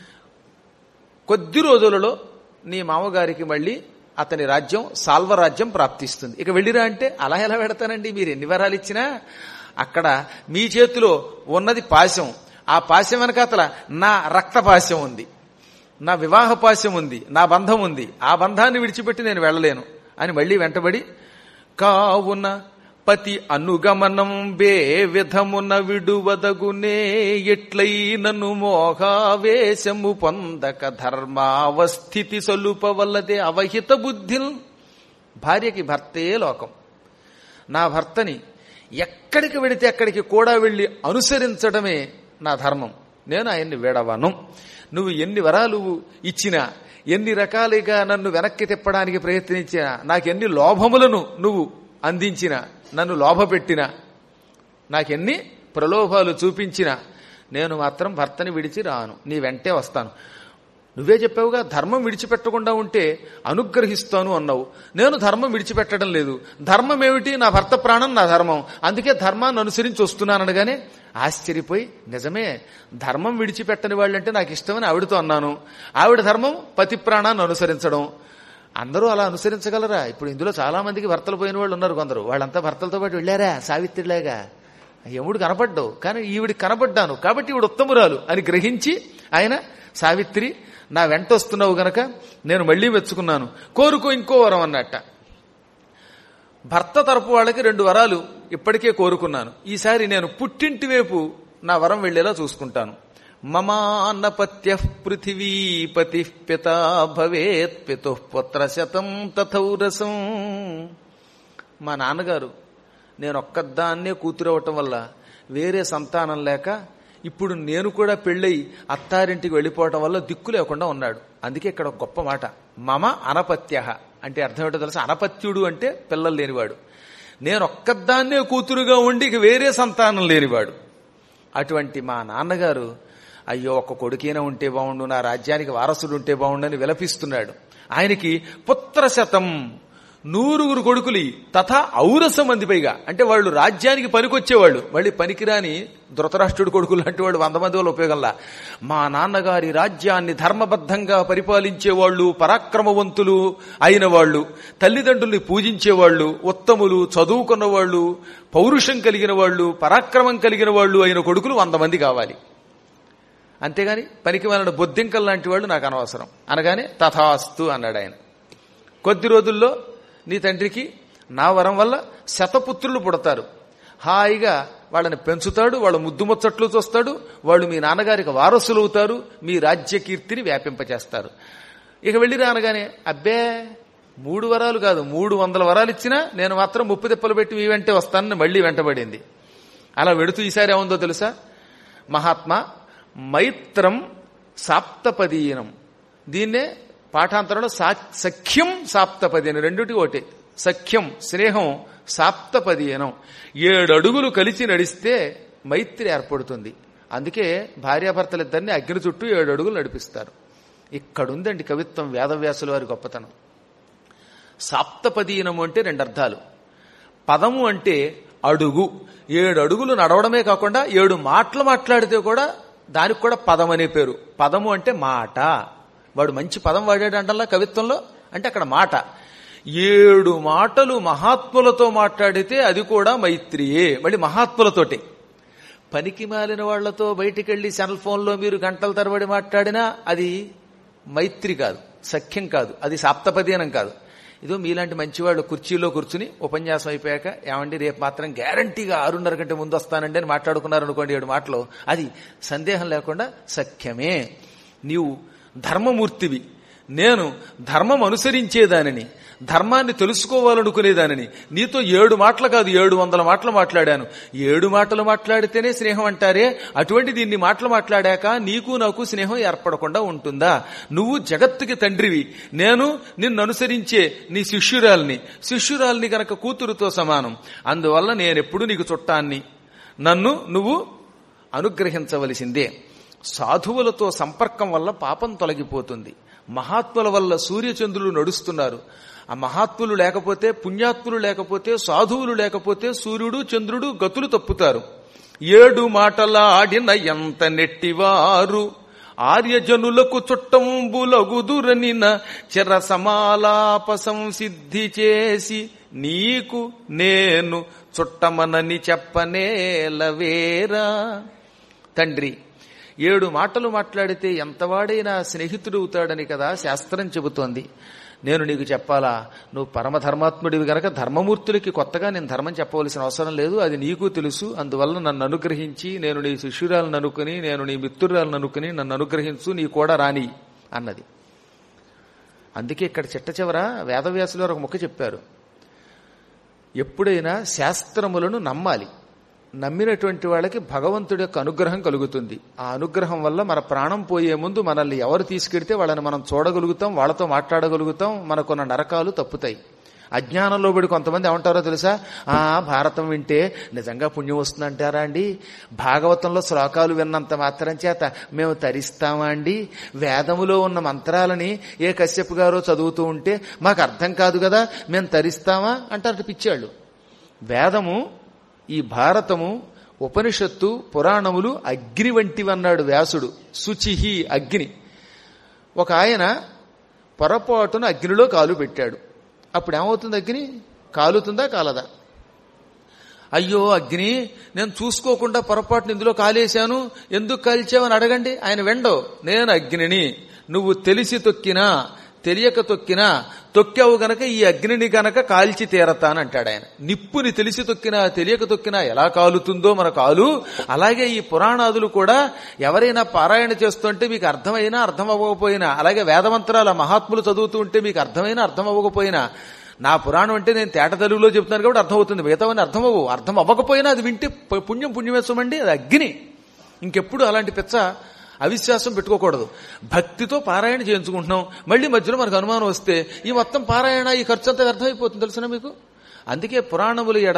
కొద్ది రోజులలో నీ మామగారికి మళ్ళీ అతని రాజ్యం సాల్వరాజ్యం ప్రాప్తిస్తుంది. ఇక వెళ్ళిరా అంటే, అలా ఎలా పెడతానండి, మీరు ఎన్ని వరాలు ఇచ్చినా అక్కడ మీ చేతిలో ఉన్నది పాశం. ఆ పాశం వెనకాతల నా రక్త పాశం ఉంది, నా వివాహ పాశం ఉంది, నా బంధం ఉంది. ఆ బంధాన్ని విడిచిపెట్టి నేను వెళ్ళలేను అని మళ్ళీ వెంటబడి, కావున పతి అనుగమనం బే విధమున విడువదగునే ఎట్లైనను మోహావేశము పొందక ధర్మావస్థితి సొలుపవల్లదే అవహిత బుద్ధిల్. భార్యకి భర్తే లోకం. నా భర్తని ఎక్కడికి వెళితే అక్కడికి కూడా వెళ్లి అనుసరించడమే నా ధర్మం. నేను ఆయన్ని విడవను. నువ్వు ఎన్ని వరాలు ఇచ్చినా, ఎన్ని రకాలుగా నన్ను వెనక్కి తిప్పడానికి ప్రయత్నించినా, నాకెన్ని లోభములను నువ్వు అందించిన, నన్ను లోభపెట్టిన, నాకెన్ని ప్రలోభాలు చూపించిన, నేను మాత్రం భర్తని విడిచి రాను, నీ వెంటే వస్తాను. నువ్వే చెప్పావుగా ధర్మం విడిచిపెట్టకుండా ఉంటే అనుగ్రహిస్తాను అన్నావు. నేను ధర్మం విడిచిపెట్టడం లేదు. ధర్మం ఏమిటి? నా భర్త ప్రాణం నా ధర్మం, అందుకే ధర్మాన్ని అనుసరించి వస్తున్నాను అనగానే ఆశ్చర్యపోయి, నిజమే ధర్మం విడిచిపెట్టని వాళ్ళంటే నాకు ఇష్టమని ఆవిడతో అన్నాను. ఆవిడ ధర్మం పతి ప్రాణాన్ని అనుసరించడం. అందరూ అలా అనుసరించగలరా? ఇప్పుడు ఇందులో చాలా మందికి భర్తలు పోయిన వాళ్ళు ఉన్నారు. కొందరు వాళ్ళంతా భర్తలతో పాటు వెళ్ళారా సావిత్రిలాగా. యముడు కనపడ్డావు, కానీ ఈవిడికి కనపడ్డాను కాబట్టి ఈవిడ ఉత్తమురాలు అని గ్రహించి ఆయన, సావిత్రి నా వెంట వస్తున్నావు గనక నేను మళ్లీ మెచ్చుకున్నాను, కోరుకో ఇంకో వరం అన్నట్ట. భర్త తరపు వాళ్ళకి 2 వరాలు ఇప్పటికే కోరుకున్నాను. ఈసారి నేను పుట్టింటి వైపు నా వరం వెళ్లేలా చూసుకుంటాను. మమాన్నపత్య పృథివీపతి పితా భవేత్ పితు పుత్ర శతం తథౌరసం. మా నాన్నగారు నేనొక్కదాన్నే కూతురవటం వల్ల వేరే సంతానం లేక ఇప్పుడు నేను కూడా పెళ్ళై అత్తారింటికి వెళ్ళిపోవటం వల్ల దిక్కు లేకుండా ఉన్నాడు. అందుకే ఇక్కడ ఒక గొప్ప మాట, మమ అనపత్య అంటే అర్థం ఏంటో తెలుసా? అనపత్యుడు అంటే పిల్లలు లేనివాడు. నేనొక్కదాన్నే కూతురుగా ఉండి వేరే సంతానం లేనివాడు. అటువంటి మా నాన్నగారు అయ్యో ఒక్క కొడుకైనా ఉంటే బాగుండు, నా రాజ్యానికి వారసుడు ఉంటే బాగుండు అని విలపిస్తున్నాడు. ఆయనకి పుత్రశతం 100 కొడుకులు తథా ఔరస మంది పైగా, అంటే వాళ్ళు రాజ్యానికి పనికొచ్చేవాళ్ళు, మళ్ళీ పనికిరాని ధృతరాష్ట్రుడు కొడుకులు లాంటి వాళ్ళు 100 మంది వల్ల ఉపయోగంలా. మా నాన్నగారి రాజ్యాన్ని ధర్మబద్ధంగా పరిపాలించేవాళ్ళు, పరాక్రమవంతులు అయిన వాళ్ళు, తల్లిదండ్రుల్ని పూజించేవాళ్ళు, ఉత్తములు, చదువుకున్న వాళ్ళు, పౌరుషం కలిగిన వాళ్ళు, పరాక్రమం కలిగిన వాళ్ళు అయిన కొడుకులు 100 మంది కావాలి. అంతేగాని పనికి వాళ్ళ బొద్దింకల్ లాంటి వాళ్ళు నాకు అనవసరం అనగానే తథాస్తు అన్నాడు ఆయన. కొద్ది రోజుల్లో నీ తండ్రికి నా వరం వల్ల శతపుత్రులు పుడతారు, హాయిగా వాళ్ళని పెంచుతాడు, వాళ్ళ ముద్దు ముచ్చట్లు చూస్తాడు, వాళ్ళు మీ నాన్నగారికి వారసులు అవుతారు, మీ రాజ్య కీర్తిని వ్యాపింపచేస్తారు. ఇక వెళ్ళిరా అనగానే అబ్బే 3 వరాలు కాదు 300 వరాలు ఇచ్చినా నేను మాత్రం 30 తిప్పలు పెట్టి మీ వెంటే వస్తానని మళ్లీ వెంటబడింది. అలా వెడుతూ ఈసారి ఏముందో తెలుసా, మహాత్మా మైత్రం సాప్తపదీనం, దీన్నే పాఠాంతరంలో సఖ్యం సాప్తపదీనం, రెండుటి ఒకటి. సఖ్యం స్నేహం, సాప్తపదీనం 7 అడుగులు కలిసి నడిస్తే మైత్రి ఏర్పడుతుంది. అందుకే భార్యాభర్తలిద్దరిని అగ్ని చుట్టూ 7 అడుగులు నడిపిస్తారు. ఇక్కడుందండి కవిత్వం, వేదవ్యాసుల వారి గొప్పతనం. సాప్తపదీనము అంటే 2 అర్థాలు. పదము అంటే అడుగు, 7 అడుగులు నడవడమే కాకుండా 7 మాటలు మాట్లాడితే కూడా దానికి కూడా పదం అనే పేరు. పదము అంటే మాట. వాడు మంచి పదం వాడాడు అంటల్లా కవిత్వంలో, అంటే అక్కడ మాట. 7 మాటలు మహాత్ములతో మాట్లాడితే అది కూడా మైత్రియే, మళ్ళీ మహాత్ములతోటే. పనికి మాలిన వాళ్లతో బయటికెళ్లి సెల్ ఫోన్లో మీరు గంటల తరబడి మాట్లాడినా అది మైత్రి కాదు, సఖ్యం కాదు, అది సాప్తపదీనం కాదు. ఇదో మీలాంటి మంచివాళ్ళు కుర్చీలో కూర్చుని ఉపన్యాసం అయిపోయాక ఏమండి రేపు మాత్రం గ్యారంటీగా 6:30 గంటల ముందు వస్తానండి అని మాట్లాడుకున్నారనుకోండి 7 మాటలు, అది సందేహం లేకుండా సఖ్యమే. నీవు ధర్మమూర్తివి, నేను ధర్మం అనుసరించేదానిని, ధర్మాన్ని తెలుసుకోవాలనుకునేదానిని. నీతో 7 మాటలు కాదు 700 మాటలు మాట్లాడాను. 7 మాటలు మాట్లాడితేనే స్నేహం అంటారే, అటువంటి దీన్ని మాటలు మాట్లాడాక నీకు నాకు స్నేహం ఏర్పడకుండా ఉంటుందా? నువ్వు జగత్తుకి తండ్రివి, నేను నిన్ను అనుసరించే నీ శిష్యురాల్ని గనక కూతురుతో సమానం. అందువల్ల నేనెప్పుడు నీకు చుట్టాన్ని, నన్ను నువ్వు అనుగ్రహించవలసిందే. సాధువులతో సంపర్కం వల్ల పాపం తొలగిపోతుంది. మహాత్ముల వల్ల సూర్యచంద్రులు నడుస్తున్నారు. ఆ మహాత్ములు లేకపోతే, పుణ్యాత్ములు లేకపోతే, సాధువులు లేకపోతే సూర్యుడు చంద్రుడు గతులు తప్పుతారు. 7 మాటలాడిన ఎంత నెట్టివారు ఆర్యజనులకు చుట్టంబులగుదురనిన చిర సమాలాప సంసిద్ధి చేసి నీకు నేను చుట్టమనని చెప్పనేలవేరా. తండ్రి 7 మాటలు మాట్లాడితే ఎంతవాడైనా స్నేహితుడు అవుతాడని కదా శాస్త్రం చెబుతోంది. నేను నీకు చెప్పాలా? నువ్వు పరమధర్మాత్ముడివి గనక ధర్మమూర్తులకి కొత్తగా నేను ధర్మం చెప్పవలసిన అవసరం లేదు, అది నీకు తెలుసు. అందువల్ల నన్ను అనుగ్రహించి, నేను నీ శిష్యురాలను అనుకుని, నేను నీ మిత్రురాలను అనుకుని నన్ను అనుగ్రహించు, నీ కూడా రాని అన్నది. అందుకే ఇక్కడ చిట్ట చివర వేదవ్యాసులు వారు ఒక ముక్క చెప్పారు, ఎప్పుడైనా శాస్త్రములను నమ్మాలి. నమ్మినటువంటి వాళ్ళకి భగవంతుడి యొక్క అనుగ్రహం కలుగుతుంది. ఆ అనుగ్రహం వల్ల మన ప్రాణం పోయే ముందు మనల్ని ఎవరు తీసుకెడితే వాళ్ళని మనం చూడగలుగుతాం, వాళ్ళతో మాట్లాడగలుగుతాం, మనకున్న నరకాలు తప్పుతాయి. అజ్ఞానంలో పడి కొంతమంది ఏమంటారో తెలుసా, భారతం వింటే నిజంగా పుణ్యం వస్తుందంటారా అండి? భాగవతంలో శ్లోకాలు విన్నంత మాత్రం చేత మేము తరిస్తామా అండి? వేదములో ఉన్న మంత్రాలని ఏ కశ్యప్ గారో చదువుతూ ఉంటే మాకు అర్థం కాదు కదా, మేము తరిస్తామా అంటారు పిచ్చాళ్ళు. వేదము, ఈ భారతము, ఉపనిషత్తు, పురాణములు అగ్ని వంటివన్నాడు వ్యాసుడు. శుచిహి అగ్ని. ఒక ఆయన పొరపాటున అగ్నిలో కాలు పెట్టాడు. అప్పుడు ఏమవుతుంది? అగ్ని కాలుతుందా కాలదా? అయ్యో అగ్ని, నేను చూసుకోకుండా పొరపాటున ఇందులో కాలేశాను, ఎందుకు కాల్చావని అడగండి. ఆయన వెండో, నేను అగ్నిని, నువ్వు తెలిసి తొక్కినా తెలియక తొక్కినా తొక్కావు గనక ఈ అగ్నిని గనక కాల్చి తీరతానంటాడు ఆయన. నిప్పుని తెలిసి తొక్కినా తెలియక తొక్కినా ఎలా కాలుతుందో మన కాలు, అలాగే ఈ పురాణాదులు కూడా ఎవరైనా పారాయణ చేస్తుంటే మీకు అర్థమైనా అర్థం అవ్వకపోయినా, అలాగే వేదమంత్రాల మహాత్ములు చదువుతూ ఉంటే మీకు అర్థమైనా అర్థం అవ్వకపోయినా, నా పురాణం అంటే నేను తేట తెలుగులో చెప్తున్నాను కాబట్టి అర్థమవుతుంది, మిగతావన్నీ అర్థం అవ్వకపోయినా అది వింటే పుణ్యమేసమండి, అది అగ్ని. ఇంకెప్పుడు అలాంటి పిచ్చ అవిశ్వాసం పెట్టుకోకూడదు. భక్తితో పారాయణ చేయించుకుంటున్నాం, మళ్ళీ మధ్యలో మనకు అనుమానం వస్తే ఈ మొత్తం పారాయణ, ఈ ఖర్చు అంతా వ్యర్థమైపోతుంది తెలుసునా మీకు. అందుకే పురాణముల ఎడల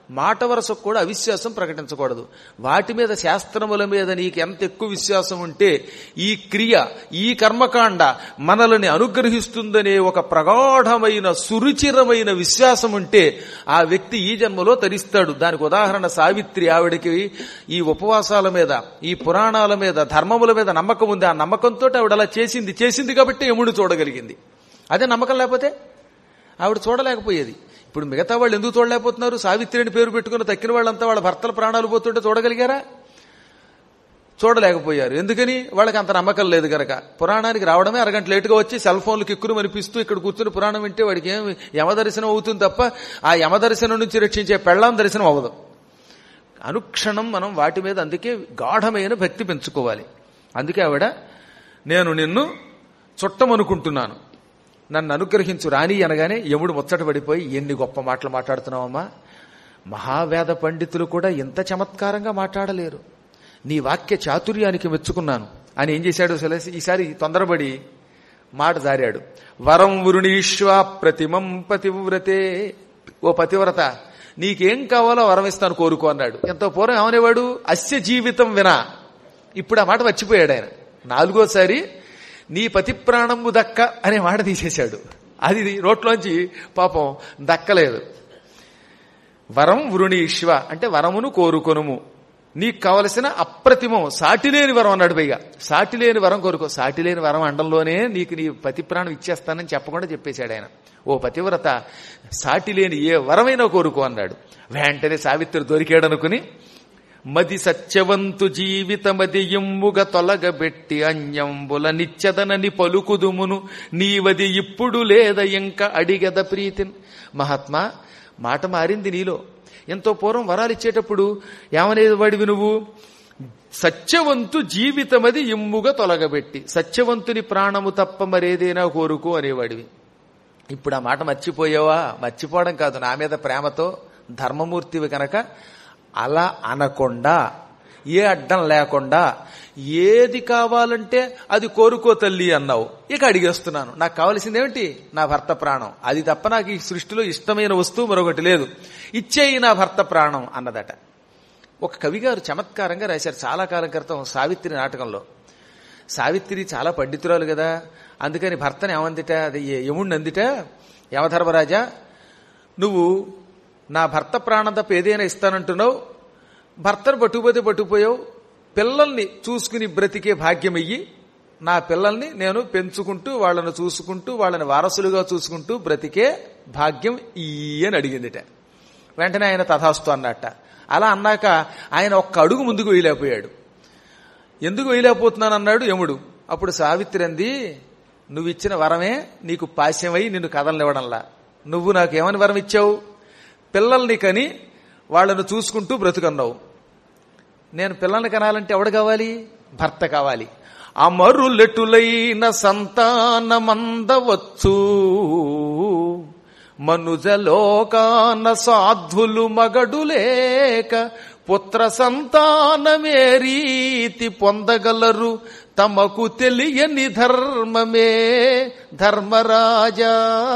మాట వరసకు కూడా అవిశ్వాసం ప్రకటించకూడదు. వాటి మీద, శాస్త్రముల మీద నీకు ఎంత ఎక్కువ విశ్వాసం ఉంటే ఈ క్రియ, ఈ కర్మకాండ మనల్ని అనుగ్రహిస్తుందనే ఒక ప్రగాఢమైన సురుచిరమైన విశ్వాసం ఉంటే ఆ వ్యక్తి ఈ జన్మలో తరిస్తాడు. దానికి ఉదాహరణ సావిత్రి. ఆవిడకి ఈ ఉపవాసాల మీద, ఈ పురాణాల మీద, ధర్మముల మీద నమ్మకం ఉంది. ఆ నమ్మకంతో ఆవిడ అలా చేసింది కాబట్టి యముడు చూడగలిగింది. అదే నమ్మకం లేకపోతే ఆవిడ చూడలేకపోయేది. ఇప్పుడు మిగతా వాళ్ళు ఎందుకు చూడలేకపోతున్నారు? సావిత్రి అని పేరు పెట్టుకుని తక్కిన వాళ్ళంతా వాళ్ళ భర్తల ప్రాణాలు పోతుంటే చూడగలిగారా? చూడలేకపోయారు. ఎందుకని? వాళ్ళకి అంత నమ్మకం లేదు గనక. పురాణానికి రావడమే అరగంట లేటుగా వచ్చి సెల్ ఫోన్లు కిక్కును మనిపిస్తూ ఇక్కడ కూర్చుని పురాణం వింటే వాడికి ఏం యమదర్శనం అవుతుంది తప్ప ఆ యమదర్శనం నుంచి రక్షించే పెళ్ళాం దర్శనం అవ్వదు. అనుక్షణం మనం వాటి మీద అందుకే గాఢమైన భక్తి పెంచుకోవాలి. అందుకే ఆవిడ, నేను నిన్ను చుట్టమనుకుంటున్నాను, నన్ను అనుగ్రహించు రాణి అనగానే యముడు ముచ్చట పడిపోయి, ఎన్ని గొప్ప మాటలు మాట్లాడుతున్నావమ్మా, మహావేద పండితులు కూడా ఇంత చమత్కారంగా మాట్లాడలేరు, నీ వాక్య చాతుర్యానికి మెచ్చుకున్నాను అని ఏం చేశాడు? ఈసారి తొందరపడి మాట జారాడు. వరం వరుణీశ్వా ప్రతిమం పతివ్రతే, ఓ పతివ్రత నీకేం కావాలో వరం ఇస్తాను కోరుకో అన్నాడు. ఎంతో పూర్వం ఏమనేవాడు? అస్య జీవితం వినా. ఇప్పుడు ఆ మాట మర్చిపోయాడు ఆయన. నాలుగోసారి నీ పతి ప్రాణము దక్క అనే మాట తీసేశాడు. అది రోట్లోంచి పాపం దక్కలేదు. వరం వృణీశ్వ అంటే వరమును కోరుకొనుము, నీకు కావలసిన అప్రతిమం సాటిలేని వరం అన్నాడు. పైగా సాటిలేని వరం కోరుకో. సాటిలేని వరం అండంలోనే నీకు నీ పతి ప్రాణం ఇచ్చేస్తానని చెప్పకుండా చెప్పేశాడు ఆయన. ఓ పతివ్రత, సాటిలేని ఏ వరమైనా కోరుకో అన్నాడు. వెంటనే సావిత్రి దొరికాడనుకుని, మది సత్యవంతు జీవితమది ఎమ్ముగ తొలగబెట్టి అన్యంబుల నిత్యదనని పలుకుదుమును నీవది ఇప్పుడు లేదా ఇంకా అడిగద ప్రీతిన్. మహాత్మా, మాట మారింది నీలో. ఎంతో పూర్వం వరాలు ఇచ్చేటప్పుడు ఏమనేది వాడివి నువ్వు? సత్యవంతు జీవితమది ఎమ్ముగా తొలగబెట్టి, సత్యవంతుని ప్రాణము తప్ప మరేదైనా కోరుకో అనేవాడివి. ఇప్పుడు ఆ మాట మర్చిపోయావా? మర్చిపోవడం కాదు, నా మీద ప్రేమతో ధర్మమూర్తివి కనుక అలా అనకుండా, ఏ అడ్డం లేకుండా ఏది కావాలంటే అది కోరుకో తల్లి అన్నావు. ఇక అడిగేస్తున్నాను, నాకు కావలసింది ఏమిటి? నా భర్త ప్రాణం. అది తప్ప నాకు ఈ సృష్టిలో ఇష్టమైన వస్తువు మరొకటి లేదు. ఇచ్చేయి నా భర్త ప్రాణం అన్నదట. ఒక కవిగారు చమత్కారంగా రాశారు చాలా కాలం క్రితం సావిత్రి నాటకంలో. సావిత్రి చాలా పండితురాలు కదా, అందుకని భర్తని ఏమందిట, అది యముణ్ణి అందిట, యమధర్మరాజా నువ్వు నా భర్త ప్రాణం తప్ప ఏదైనా ఇస్తానంటున్నావు, భర్తను పట్టుకుపోయావు, పిల్లల్ని చూసుకుని బ్రతికే భాగ్యమయ్యి, నా పిల్లల్ని నేను పెంచుకుంటూ వాళ్ళను చూసుకుంటూ వాళ్ళని వారసులుగా చూసుకుంటూ బ్రతికే భాగ్యం అని అడిగిందిట. వెంటనే ఆయన తథాస్తు అన్నట్ట. అలా అన్నాక ఆయన ఒక్క అడుగు ముందుకు వేయలేకపోయాడు. ఎందుకు వేయలేకపోతున్నాను అన్నాడు యముడు. అప్పుడు సావిత్రి అంది, నువ్వు ఇచ్చిన వరమే నీకు పాశ్యమై నిన్ను కదలనివ్వడంలా. నువ్వు నాకేమని వరం ఇచ్చావు? పిల్లల్ని కని వాళ్లను చూసుకుంటూ బ్రతుకన్నావు. నేను పిల్లల్ని కనాలంటే ఎవడు కావాలి? భర్త కావాలి. అమరులెటులైన సంతానమందవచ్చు, మనుజలోకాన సాధ్వులు మగడులేక పుత్ర సంతానమే రీతి పొందగలరు, తమకు తెలియని ధర్మమే ధర్మరాజా.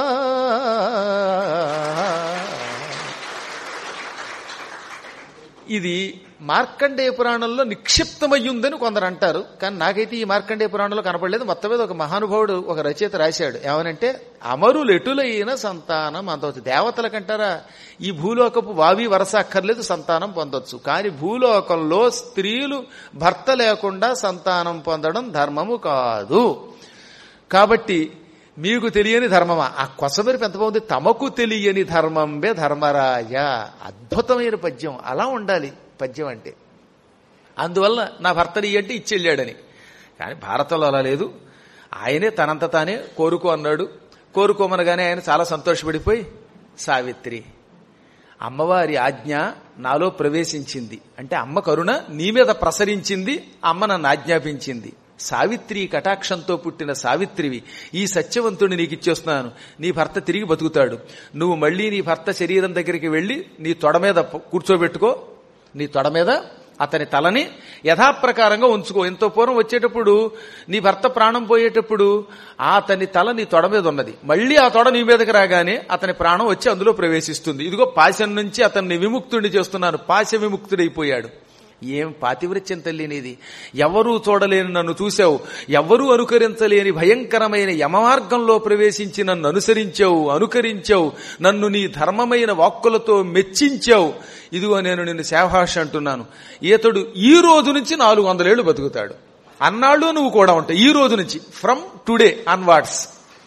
ఇది మార్కండేయ పురాణంలో నిక్షిప్తమయ్యుందని కొందరు అంటారు. కానీ నాకైతే ఈ మార్కండేయ పురాణంలో కనపడలేదు. మొత్తం మీద ఒక మహానుభావుడు, ఒక రచయిత రాశాడు. ఏమనంటే, అమరులు ఎటులైన సంతానం అందవచ్చు. దేవతలకంటారా, ఈ భూలోకపు వావి వరస అక్కర్లేదు, సంతానం పొందొచ్చు. కానీ భూలోకంలో స్త్రీలు భర్త లేకుండా సంతానం పొందడం ధర్మము కాదు. కాబట్టి మీకు తెలియని ధర్మమా? ఆ కొసమెరుపు ఎంత బాగుంది, తమకు తెలియని ధర్మంబే ధర్మరాజా. అద్భుతమైన పద్యం. అలా ఉండాలి పద్యం అంటే. అందువల్ల నా భర్తని అంటే ఇచ్చెళ్ళాడని. కానీ భారతంలో అలా లేదు. ఆయనే తనంత తానే కోరుకో అన్నాడు. కోరుకోమనగానే ఆయన చాలా సంతోషపడిపోయి, సావిత్రి, అమ్మవారి ఆజ్ఞ నాలో ప్రవేశించింది అంటే అమ్మ కరుణ నీ మీద ప్రసరించింది, అమ్మ నన్ను ఆజ్ఞాపించింది. సావిత్రి కటాక్షంతో పుట్టిన సావిత్రివి, ఈ సత్యవంతుడిని నీకు ఇచ్చేస్తున్నాను. నీ భర్త తిరిగి బతుకుతాడు. నువ్వు మళ్లీ నీ భర్త శరీరం దగ్గరికి వెళ్లి నీ తొడ మీద కూర్చోబెట్టుకో, నీ తొడ మీద అతని తలని యథాప్రకారంగా ఉంచుకో. ఎంతో పూర్వం వచ్చేటప్పుడు నీ భర్త ప్రాణం పోయేటప్పుడు అతని తల నీ తొడ మీద ఉన్నది. మళ్ళీ ఆ తొడ నీ మీదకి రాగానే అతని ప్రాణం వచ్చి అందులో ప్రవేశిస్తుంది. ఇదిగో పాశం నుంచి అతన్ని విముక్తుడిని చేస్తున్నాను. పాశ విముక్తుడైపోయాడు. ఏం పాతివృత్యం తల్లి నీది! ఎవరూ చూడలేని నన్ను చూశావు, ఎవరూ అనుకరించలేని భయంకరమైన యమమార్గంలో ప్రవేశించి నన్ను అనుకరించావు, నన్ను నీ ధర్మమైన వాక్కులతో మెచ్చించావు. ఇదిగో నేను నిన్ను శాభాష్ అంటున్నాను. ఈతడు ఈ రోజు నుంచి 400 ఏళ్లు బతుకుతాడు. అన్నాళ్ళు నువ్వు కూడా ఉంటావు ఈ రోజు నుంచి, ఫ్రమ్ టుడే అన్వార్డ్స్.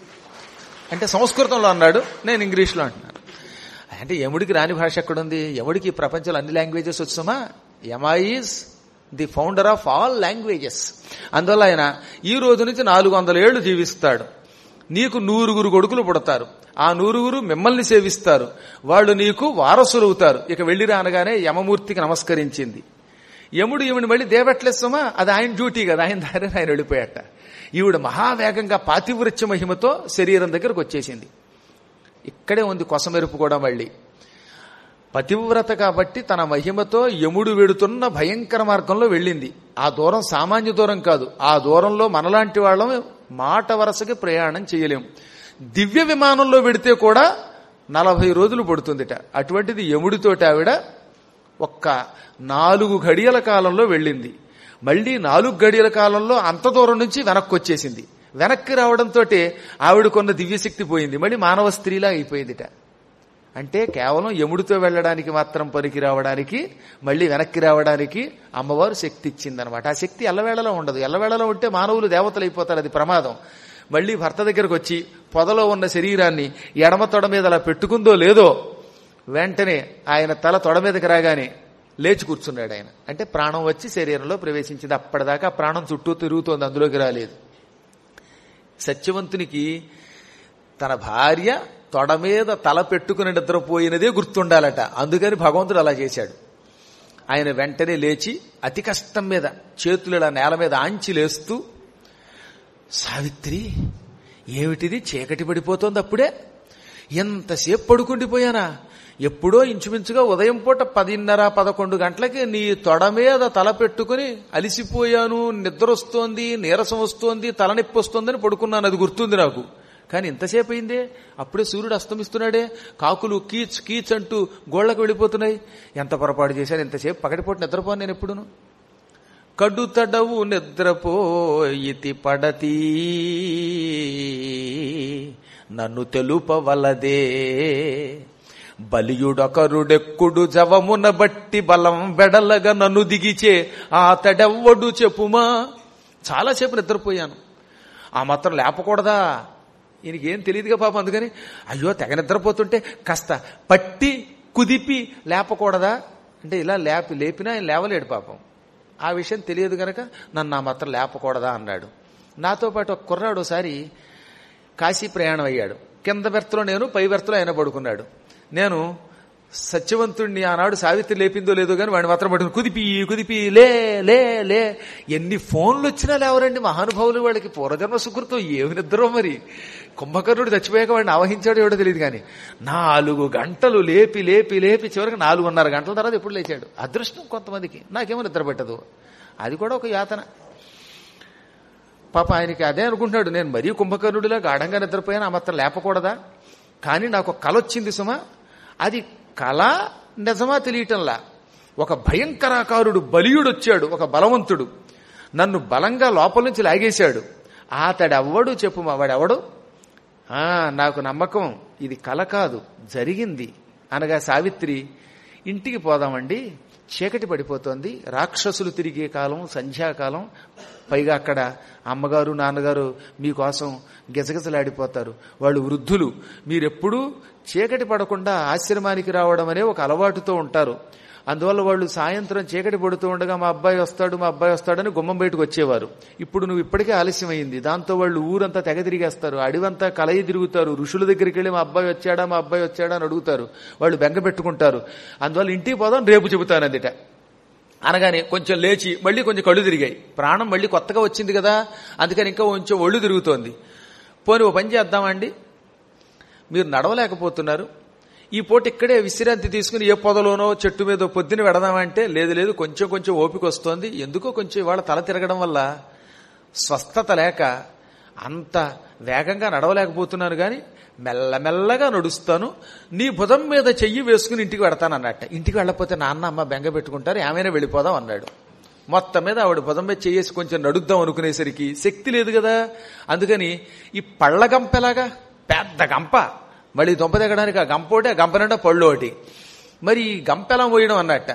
అంటే సంస్కృతంలో అన్నాడు, నేను ఇంగ్లీష్లో అంటున్నాను. అంటే యముడికి రాని భాష ఎక్కడుంది? యముడికి ఈ ప్రపంచంలో అన్ని లాంగ్వేజెస్ వచ్చామా? Yama is the founder of all languages. అందువల్ల ఆయన ఈ రోజు నుంచి 400 ఏళ్లు జీవిస్తాడు. నీకు 100 కొడుకులు పుడతారు. ఆ 100 మిమ్మల్ని సేవిస్తారు. వాళ్ళు నీకు వారసులవుతారు. ఇక వెళ్ళి రానగానే యమమూర్తికి నమస్కరించింది. యముడు ఈవిని మళ్ళీ దేవట్లేస్తామా? అది ఆయన డ్యూటీ కదా, ఆయన దారిని ఆయన వెళ్ళిపోయాట. ఈవిడ మహావేగంగా పాతివృత్య మహిమతో శరీరం దగ్గరకు వచ్చేసింది. ఇక్కడే ఉంది కొసమెరుపు కూడా. మళ్ళీ పతివ్రత కాబట్టి తన మహిమతో యముడు వెడుతున్న భయంకర మార్గంలో వెళ్ళింది. ఆ దూరం సామాన్య దూరం కాదు. ఆ దూరంలో మనలాంటి వాళ్ళం మాట వరసకి ప్రయాణం చేయలేం. దివ్య విమానంలో వెడితే కూడా 40 రోజులు పడుతుందిట. అటువంటిది యముడితోటి ఆవిడ ఒక్క 4 గడియల కాలంలో వెళ్ళింది. మళ్ళీ 4 గడియల కాలంలో అంత దూరం నుంచి వెనక్కి వచ్చేసింది. వెనక్కి రావడంతో ఆవిడకున్న దివ్యశక్తి పోయింది. మళ్ళీ మానవ స్త్రీలా అయిపోయిందిట. అంటే కేవలం యముడితో వెళ్ళడానికి మాత్రం పనికి రావడానికి, మళ్ళీ వెనక్కి రావడానికి అమ్మవారు శక్తి ఇచ్చిందనమాట. ఆ శక్తి ఎల్లవేళలో ఉండదు. ఎల్లవేళలో ఉంటే మానవులు దేవతలు అయిపోతారు, అది ప్రమాదం. మళ్ళీ భర్త దగ్గరకు వచ్చి పొదలో ఉన్న శరీరాన్ని ఎడమ తొడ మీద అలా పెట్టుకుందో లేదో, వెంటనే ఆయన తల తొడ మీదకి రాగానే లేచి కూర్చున్నాడు ఆయన. అంటే ప్రాణం వచ్చి శరీరంలో ప్రవేశించింది. అప్పటిదాకా ప్రాణం చుట్టూ తిరుగుతోంది, అందులోకి రాలేదు. సత్యవంతునికి తన భార్య తొడ మీద తల పెట్టుకుని నిద్రపోయినదే గుర్తుండాలట. అందుకని భగవంతుడు అలా చేశాడు. ఆయన వెంటనే లేచి అతి కష్టం మీద చేతులు ఇలా నేల మీద ఆంచి లేస్తూ, సావిత్రి ఏమిటిది, చీకటి పడిపోతోంది అప్పుడే, ఎంతసేపు పడుకుండిపోయానా? ఎప్పుడో ఇంచుమించుగా ఉదయం పూట 10:30-11 గంటలకి నీ తొడ మీద తల పెట్టుకుని అలిసిపోయాను, నిద్ర వస్తోంది, నీరసం వస్తోంది, తలనొప్పి వస్తోందని పడుకున్నాను, అది గుర్తుంది నాకు. కానీ ఇంతసేపు అయిందే, అప్పుడే సూర్యుడు అస్తమిస్తున్నాడే, కాకులు కీచ్ కీచ్ అంటూ గోళ్లకు వెళ్ళిపోతున్నాయి. ఎంత పొరపాటు చేశాను, ఇంతసేపు పగటిపూట నిద్రపోను నేను ఎప్పుడును. కడు తడవు నిద్రపోయితి పడతీ నన్ను తెలుపవలదే, బలియుడొకరుడెక్కుడు జవమున బట్టి బలం వెడలగా నన్ను దిగిచే అతడెవ్వడు చెప్పుమా. చాలాసేపు నిద్రపోయాను, ఆ మాత్రం లేపకూడదా? ఈయనకేం తెలియదుగా పాపం. అందుకని అయ్యో తెగ నిద్రపోతుంటే కాస్త పట్టి కుదిపి లేపకూడదా అంటే, ఇలా లేపినా ఆయన లేవలేడు పాపం. ఆ విషయం తెలియదు గనక నన్ను ఆ మాత్రం లేపకూడదా అన్నాడు. నాతో పాటు ఒక కుర్రాడు ఒకసారి కాశీ ప్రయాణం అయ్యాడు. కింద బెర్తలో నేను, పై బెర్తలో ఆయన పడుకున్నాడు. నేను సత్యవంతుడిని ఆనాడు సావిత్రి లేపిందో లేదో కానీ వాడిని మాత్రం పట్టుకుని కుదిపి లే లే లే. ఎన్ని ఫోన్లు వచ్చినా లేవరండి మహానుభావులు. వాడికి పూర్వజన్మ సుకృతం ఏమి నిద్రో మరి. కుంభకర్ణుడు చచ్చిపోయాక వాడిని ఆవహించాడు ఎవడో తెలియదు కానీ 4 గంటలు లేపి లేపి లేపి చివరికి 4:30 గంటల తర్వాత ఎప్పుడు లేచాడు. అదృష్టం కొంతమందికి, నాకేమో నిద్ర పెట్టదు. అది కూడా ఒక యాతన పాప. ఆయనకి అదే అనుకుంటున్నాడు, నేను మరీ కుంభకర్ణుడిలా గాఢంగా నిద్రపోయాను, ఆ మాత్రం లేపకూడదా. కానీ నాకు ఒక కల వచ్చింది సుమా. అది కళ నిజమా తెలియటంలా. ఒక భయంకరాకారుడు బలియుడు వచ్చాడు, ఒక బలవంతుడు నన్ను బలంగా లోపల నుంచి లాగేశాడు. అతడెవ్వడు చెప్పుమా. వాడెవడు? నాకు నమ్మకం ఇది కల కాదు, జరిగింది అనగా సావిత్రి, ఇంటికి పోదామండి, చీకటి పడిపోతోంది, రాక్షసులు తిరిగే కాలం, సంధ్యాకాలం, పైగా అక్కడ అమ్మగారు నాన్నగారు మీకోసం గిజగిజలాడిపోతారు, వాళ్ళు వృద్ధులు, మీరెప్పుడూ చీకటి పడకుండా ఆశ్రమానికి రావడం అనే ఒక అలవాటుతో ఉంటారు. అందువల్ల వాళ్ళు సాయంత్రం చీకటి పడుతూ ఉండగా మా అబ్బాయి వస్తాడని గుమ్మం బయటకు వచ్చేవారు. ఇప్పుడు నువ్వు ఇప్పటికే ఆలస్యమైంది, దాంతో వాళ్ళు ఊరంతా తెగ తిరిగేస్తారు, అడివంతా కలయి తిరుగుతారు, ఋషుల దగ్గరికి వెళ్ళి మా అబ్బాయి వచ్చాడా అని అడుగుతారు, వాళ్ళు బెంగ పెట్టుకుంటారు. అందువల్ల ఇంటికి పోదాం, రేపు చెబుతానందిట. అనగానే కొంచెం లేచి మళ్ళీ కొంచెం కళ్ళు తిరిగాయి. ప్రాణం మళ్ళీ కొత్తగా వచ్చింది కదా, అందుకని ఇంకా కొంచెం ఒళ్ళు తిరుగుతోంది. పోనీ ఓ పని చేద్దామండి, మీరు నడవలేకపోతున్నారు, ఈ పూట ఇక్కడే విశ్రాంతి తీసుకుని ఏ పొదలోనో చెట్టు మీద పొద్దున వెడదామంటే లేదు లేదు కొంచెం కొంచెం ఓపిక వస్తోంది, ఎందుకో కొంచెం ఇవాళ తల తిరగడం వల్ల స్వస్థత లేక అంత వేగంగా నడవలేకపోతున్నాను, కానీ మెల్లమెల్లగా నడుస్తాను, నీ భుజం మీద చెయ్యి వేసుకుని ఇంటికి వెడతాను అన్నట్ట. ఇంటికి వెళ్ళకపోతే నాన్న అమ్మ బెంగ పెట్టుకుంటారు, ఏమైనా వెళ్ళిపోదాం అన్నాడు. మొత్తం మీద ఆవిడ భుజం మీద చెయ్యేసి కొంచెం నడుద్దాం అనుకునేసరికి శక్తి లేదు కదా, అందుకని ఈ పళ్ళ గంపెలాగా పెద్ద గంప, మళ్ళీ దొంప దిగడానికి ఆ గంప ఒకటి, ఆ గంప నిండా పళ్ళు ఒకటి, మరి ఈ గంప ఎలా పోయడం అన్నట్ట.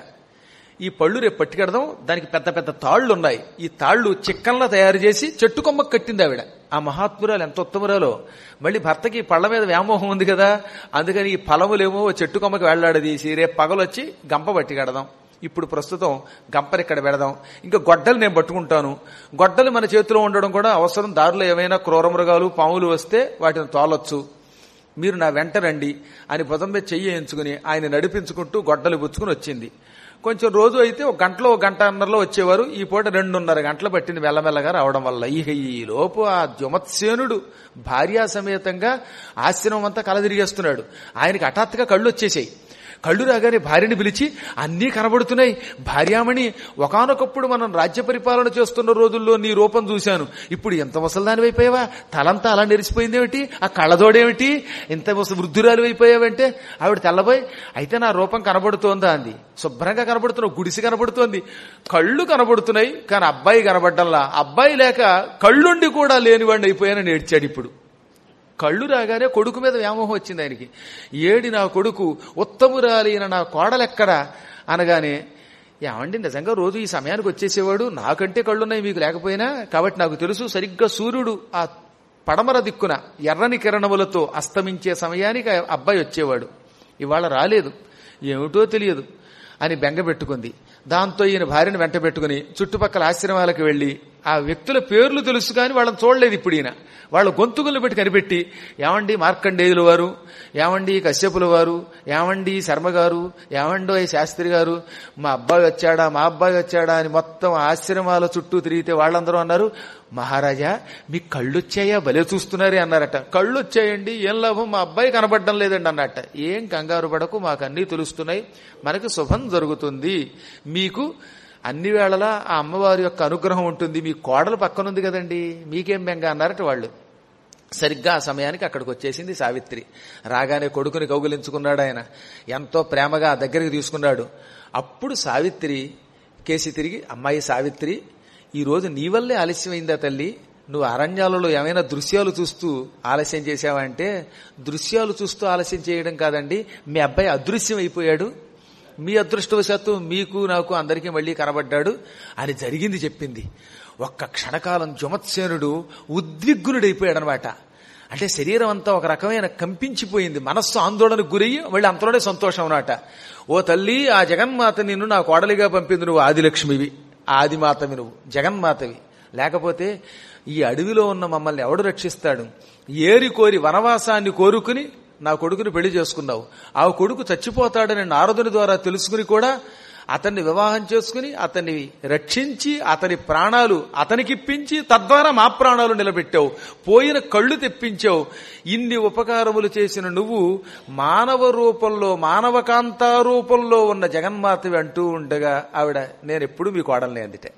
ఈ పళ్ళు రేపు పట్టుకెడదాం, దానికి పెద్ద పెద్ద తాళ్లు ఉన్నాయి, ఈ తాళ్లు చిక్కన్లా తయారు చేసి చెట్టు కొమ్మకు కట్టింది ఆవిడ. ఆ మహాత్మురాలు ఎంత ఉత్తమురాలో. మళ్ళీ భర్తకి పళ్ళ మీద వ్యామోహం ఉంది కదా, అందుకని ఈ ఫలములేమో చెట్టు కొమ్మకి వెళ్లాడదీసి రేపు పగలొచ్చి గంప పట్టుకెడదాం, ఇప్పుడు ప్రస్తుతం గంపని ఇక్కడ పెడదాం, ఇంకా గొడ్డలు నేను పట్టుకుంటాను, గొడ్డలు మన చేతిలో ఉండడం కూడా అవసరం, దారిలో ఏమైనా క్రూరమృగాలు పాములు వస్తే వాటిని తోలొచ్చు, మీరు నా వెంట రండి అని భుజం మీద చెయ్యి ఎంచుకుని ఆయన నడిపించుకుంటూ గొడ్డలు పుచ్చుకుని వచ్చింది. కొంచెం రోజు అయితే ఒక గంటలో ఒక గంటన్నరలో వచ్చేవారు, ఈ పూట 2.5 గంటలు పట్టింది మెల్లమెల్లగా రావడం వల్ల. ఈ లోపు ఆ ద్యుమత్సేనుడు భార్యా సమేతంగా ఆశ్రమం అంతా కలదిరిగేస్తున్నాడు. ఆయనకి హఠాత్తుగా కళ్ళు వచ్చేసాయి. కళ్ళు రాగానే భార్యని పిలిచి, అన్నీ కనబడుతున్నాయి భార్యామణి, ఒకానొకప్పుడు మనం రాజ్య పరిపాలన చేస్తున్న రోజుల్లో నీ రూపం చూశాను, ఇప్పుడు ఎంత ముసలిదాని అయిపోయావా, తలంతా అలా నెరిసిపోయిందేమిటి, ఆ కళ్ళదోడేమిటి, ఇంత వృద్ధురాలు అయిపోయావంటే ఆవిడ తెల్లబోయి, అయితే నా రూపం కనబడుతోందా అంది. శుభ్రంగా కనబడుతున్నావు, గుడిసి కనబడుతోంది, కళ్ళు కనబడుతున్నాయి కానీ అబ్బాయి కనబడ్డంలా, అబ్బాయి లేక కళ్ళుండి కూడా లేనివాడిని అయిపోయానని ఏడ్చాడు. ఇప్పుడు కళ్ళు రాగానే కొడుకు మీద వ్యామోహం వచ్చింది ఆయనకి. ఏడి నా కొడుకు, ఉత్తమురాలైన నా కోడలెక్కడా అనగానే, ఏమండి నిజంగా రోజు ఈ సమయానికి వచ్చేసేవాడు, నాకంటే కళ్ళున్నాయి మీకు లేకపోయినా, కాబట్టి నాకు తెలుసు సరిగ్గా సూర్యుడు ఆ పడమర దిక్కున ఎర్రని కిరణములతో అస్తమించే సమయానికి అబ్బాయి వచ్చేవాడు, ఇవాళ రాలేదు, ఏమిటో తెలియదు అని బెంగ పెట్టుకుంది. దాంతో ఈయన భార్యను వెంట పెట్టుకుని చుట్టుపక్కల ఆశ్రమాలకు వెళ్లి ఆ వ్యక్తుల పేర్లు తెలుసు కానీ వాళ్ళని చూడలేదు. ఇప్పుడు ఈయన వాళ్ళ గొంతుకులను పెట్టి కనిపెట్టి, ఏమండి మార్కండేయుల వారు, ఏమండి కశ్యపుల వారు, ఏమండి శర్మ గారు, ఏమండో శాస్త్రి గారు, మా అబ్బాయి వచ్చాడా అని మొత్తం ఆశ్రమాల చుట్టూ తిరిగితే వాళ్ళందరూ అన్నారు, మహారాజా మీ కళ్ళొచ్చాయా, భలే చూస్తున్నారే అన్నారట. కళ్ళు వచ్చాయండి, ఏం లాభం, మా అబ్బాయి కనబడడం లేదండి అన్నట్ట. ఏం కంగారు పడకు, మాకు అన్నీ తెలుస్తున్నాయి, మనకి శుభం జరుగుతుంది, మీకు అన్ని వేళలా ఆ అమ్మవారి యొక్క అనుగ్రహం ఉంటుంది, మీ కోడలు పక్కనుంది కదండి, మీకేం బెంగ అన్నారట వాళ్ళు. సరిగ్గా ఆ సమయానికి అక్కడికి వచ్చేసింది సావిత్రి. రాగానే కొడుకుని కౌగిలించుకున్నాడు ఆయన, ఎంతో ప్రేమగా దగ్గరికి తీసుకున్నాడు. అప్పుడు సావిత్రి కేసి తిరిగి, అమ్మాయి సావిత్రి, ఈరోజు నీ వల్లే ఆలస్యమైందా తల్లి, నువ్వు అరణ్యాలలో ఏమైనా దృశ్యాలు చూస్తూ ఆలస్యం చేశావంటే, దృశ్యాలు చూస్తూ ఆలస్యం చేయడం కాదండి, మీ అబ్బాయి అదృశ్యం అయిపోయాడు, మీ అదృష్టవశాత్తు మీకు నాకు అందరికీ మళ్లీ కనబడ్డాడు అని జరిగింది చెప్పింది. ఒక్క క్షణకాలం జుమత్సేనుడు ఉద్విగ్నుడైపోయాడనమాట. అంటే శరీరం అంతా ఒక రకమైన కంపించిపోయింది, మనస్సు ఆందోళనకు గురయ్యి మళ్ళీ అంతలోనే సంతోషం అన్నమాట. ఓ తల్లి, ఆ జగన్మాత నిన్ను నా కోడలిగా పంపింది, నువ్వు ఆదిలక్ష్మివి, ఆదిమాతవి, నువ్వు జగన్మాతవి, లేకపోతే ఈ అడవిలో ఉన్న మమ్మల్ని ఎవడు రక్షిస్తాడు, ఏరి కోరి వనవాసాన్ని కోరుకుని నా కొడుకుని పెళ్లి చేసుకున్నావు, ఆ కొడుకు చచ్చిపోతాడని నారదుని ద్వారా తెలుసుకుని కూడా అతన్ని వివాహం చేసుకుని అతన్ని రక్షించి అతని ప్రాణాలు అతనికిప్పించి తద్వారా మా ప్రాణాలు నిలబెట్టావు, పోయిన కళ్ళు తెప్పించావు. ఇన్ని ఉపకారములు చేసిన నువ్వు మానవ రూపంలో, మానవకాంతా రూపంలో ఉన్న జగన్మాతవి అంటూ ఉండగా ఆవిడ, నేనెప్పుడు మీ కోడల్ని అందితే.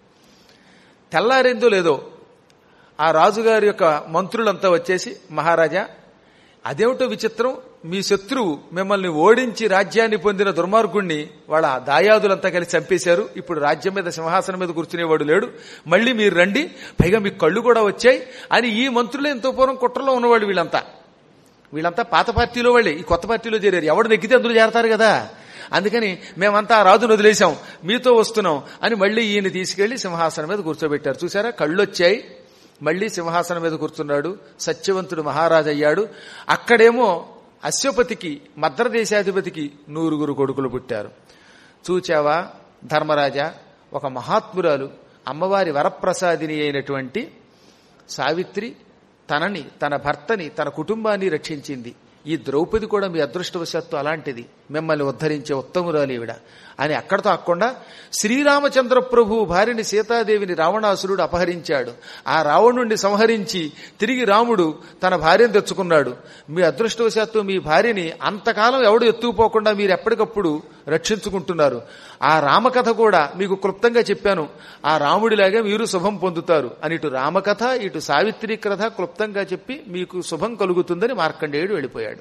తెల్లారిందో లేదో ఆ రాజుగారి యొక్క మంత్రులంతా వచ్చేసి, మహారాజా అదేమిటో విచిత్రం, మీ శత్రువు మిమ్మల్ని ఓడించి రాజ్యాన్ని పొందిన దుర్మార్గుణ్ణి వాళ్ళ దాయాదులంతా కలిసి చంపేశారు, ఇప్పుడు రాజ్యం మీద సింహాసనం మీద కూర్చునేవాడు లేడు, మళ్ళీ మీరు రండి, పైగా మీకు కళ్ళు కూడా వచ్చాయి అని ఈ మంత్రులే ఎంతో పూర్వం కుట్రలో ఉన్నవాళ్ళు. వీళ్ళంతా పాత పార్టీలో వాళ్ళే, ఈ కొత్త పార్టీలో చేరారు, ఎవడు నెగ్గితే అందులో చేరతారు కదా, అందుకని మేమంతా ఆ రాజును వదిలేశాం, మీతో వస్తున్నాం అని మళ్ళీ ఈయన తీసుకెళ్లి సింహాసనం మీద కూర్చోబెట్టారు. చూసారా, కళ్ళొచ్చాయి, మళ్లీ సింహాసనం మీద కూర్చున్నాడు, సత్యవంతుడు మహారాజు అయ్యాడు. అక్కడేమో అశ్వపతికి, మద్రదేశాధిపతికి 9 కొడుకులు పుట్టారు. చూచావా ధర్మరాజా, ఒక మహాత్మురాలు అమ్మవారి వరప్రసాదిని అయినటువంటి సావిత్రి తనని, తన భర్తని, తన కుటుంబాన్ని రక్షించింది. ఈ ద్రౌపది కూడా మీ అదృష్టవశాత్తు అలాంటిది, మిమ్మల్ని ఉద్ధరించే ఉత్తమురాలు ఈవిడ అని అక్కడతో ఆకుండా శ్రీరామచంద్ర ప్రభు భార్యని సీతాదేవిని రావణాసురుడు అపహరించాడు. ఆ రావణుణ్ణి సంహరించి తిరిగి రాముడు తన భార్యను తెచ్చుకున్నాడు. మీ అదృష్టవశాత్తు మీ భార్యని అంతకాలం ఎవడు ఎత్తుకుపోకుండా మీరు ఎప్పటికప్పుడు రక్షించుకుంటున్నారు. ఆ రామకథ కూడా మీకు క్లుప్తంగా చెప్పాను. ఆ రాముడిలాగా మీరు శుభం పొందుతారు అని ఇటు రామకథ ఇటు సావిత్రి కథ క్లుప్తంగా చెప్పి మీకు శుభం కలుగుతుందని మార్కండేయుడు వెళ్ళిపోయాడు.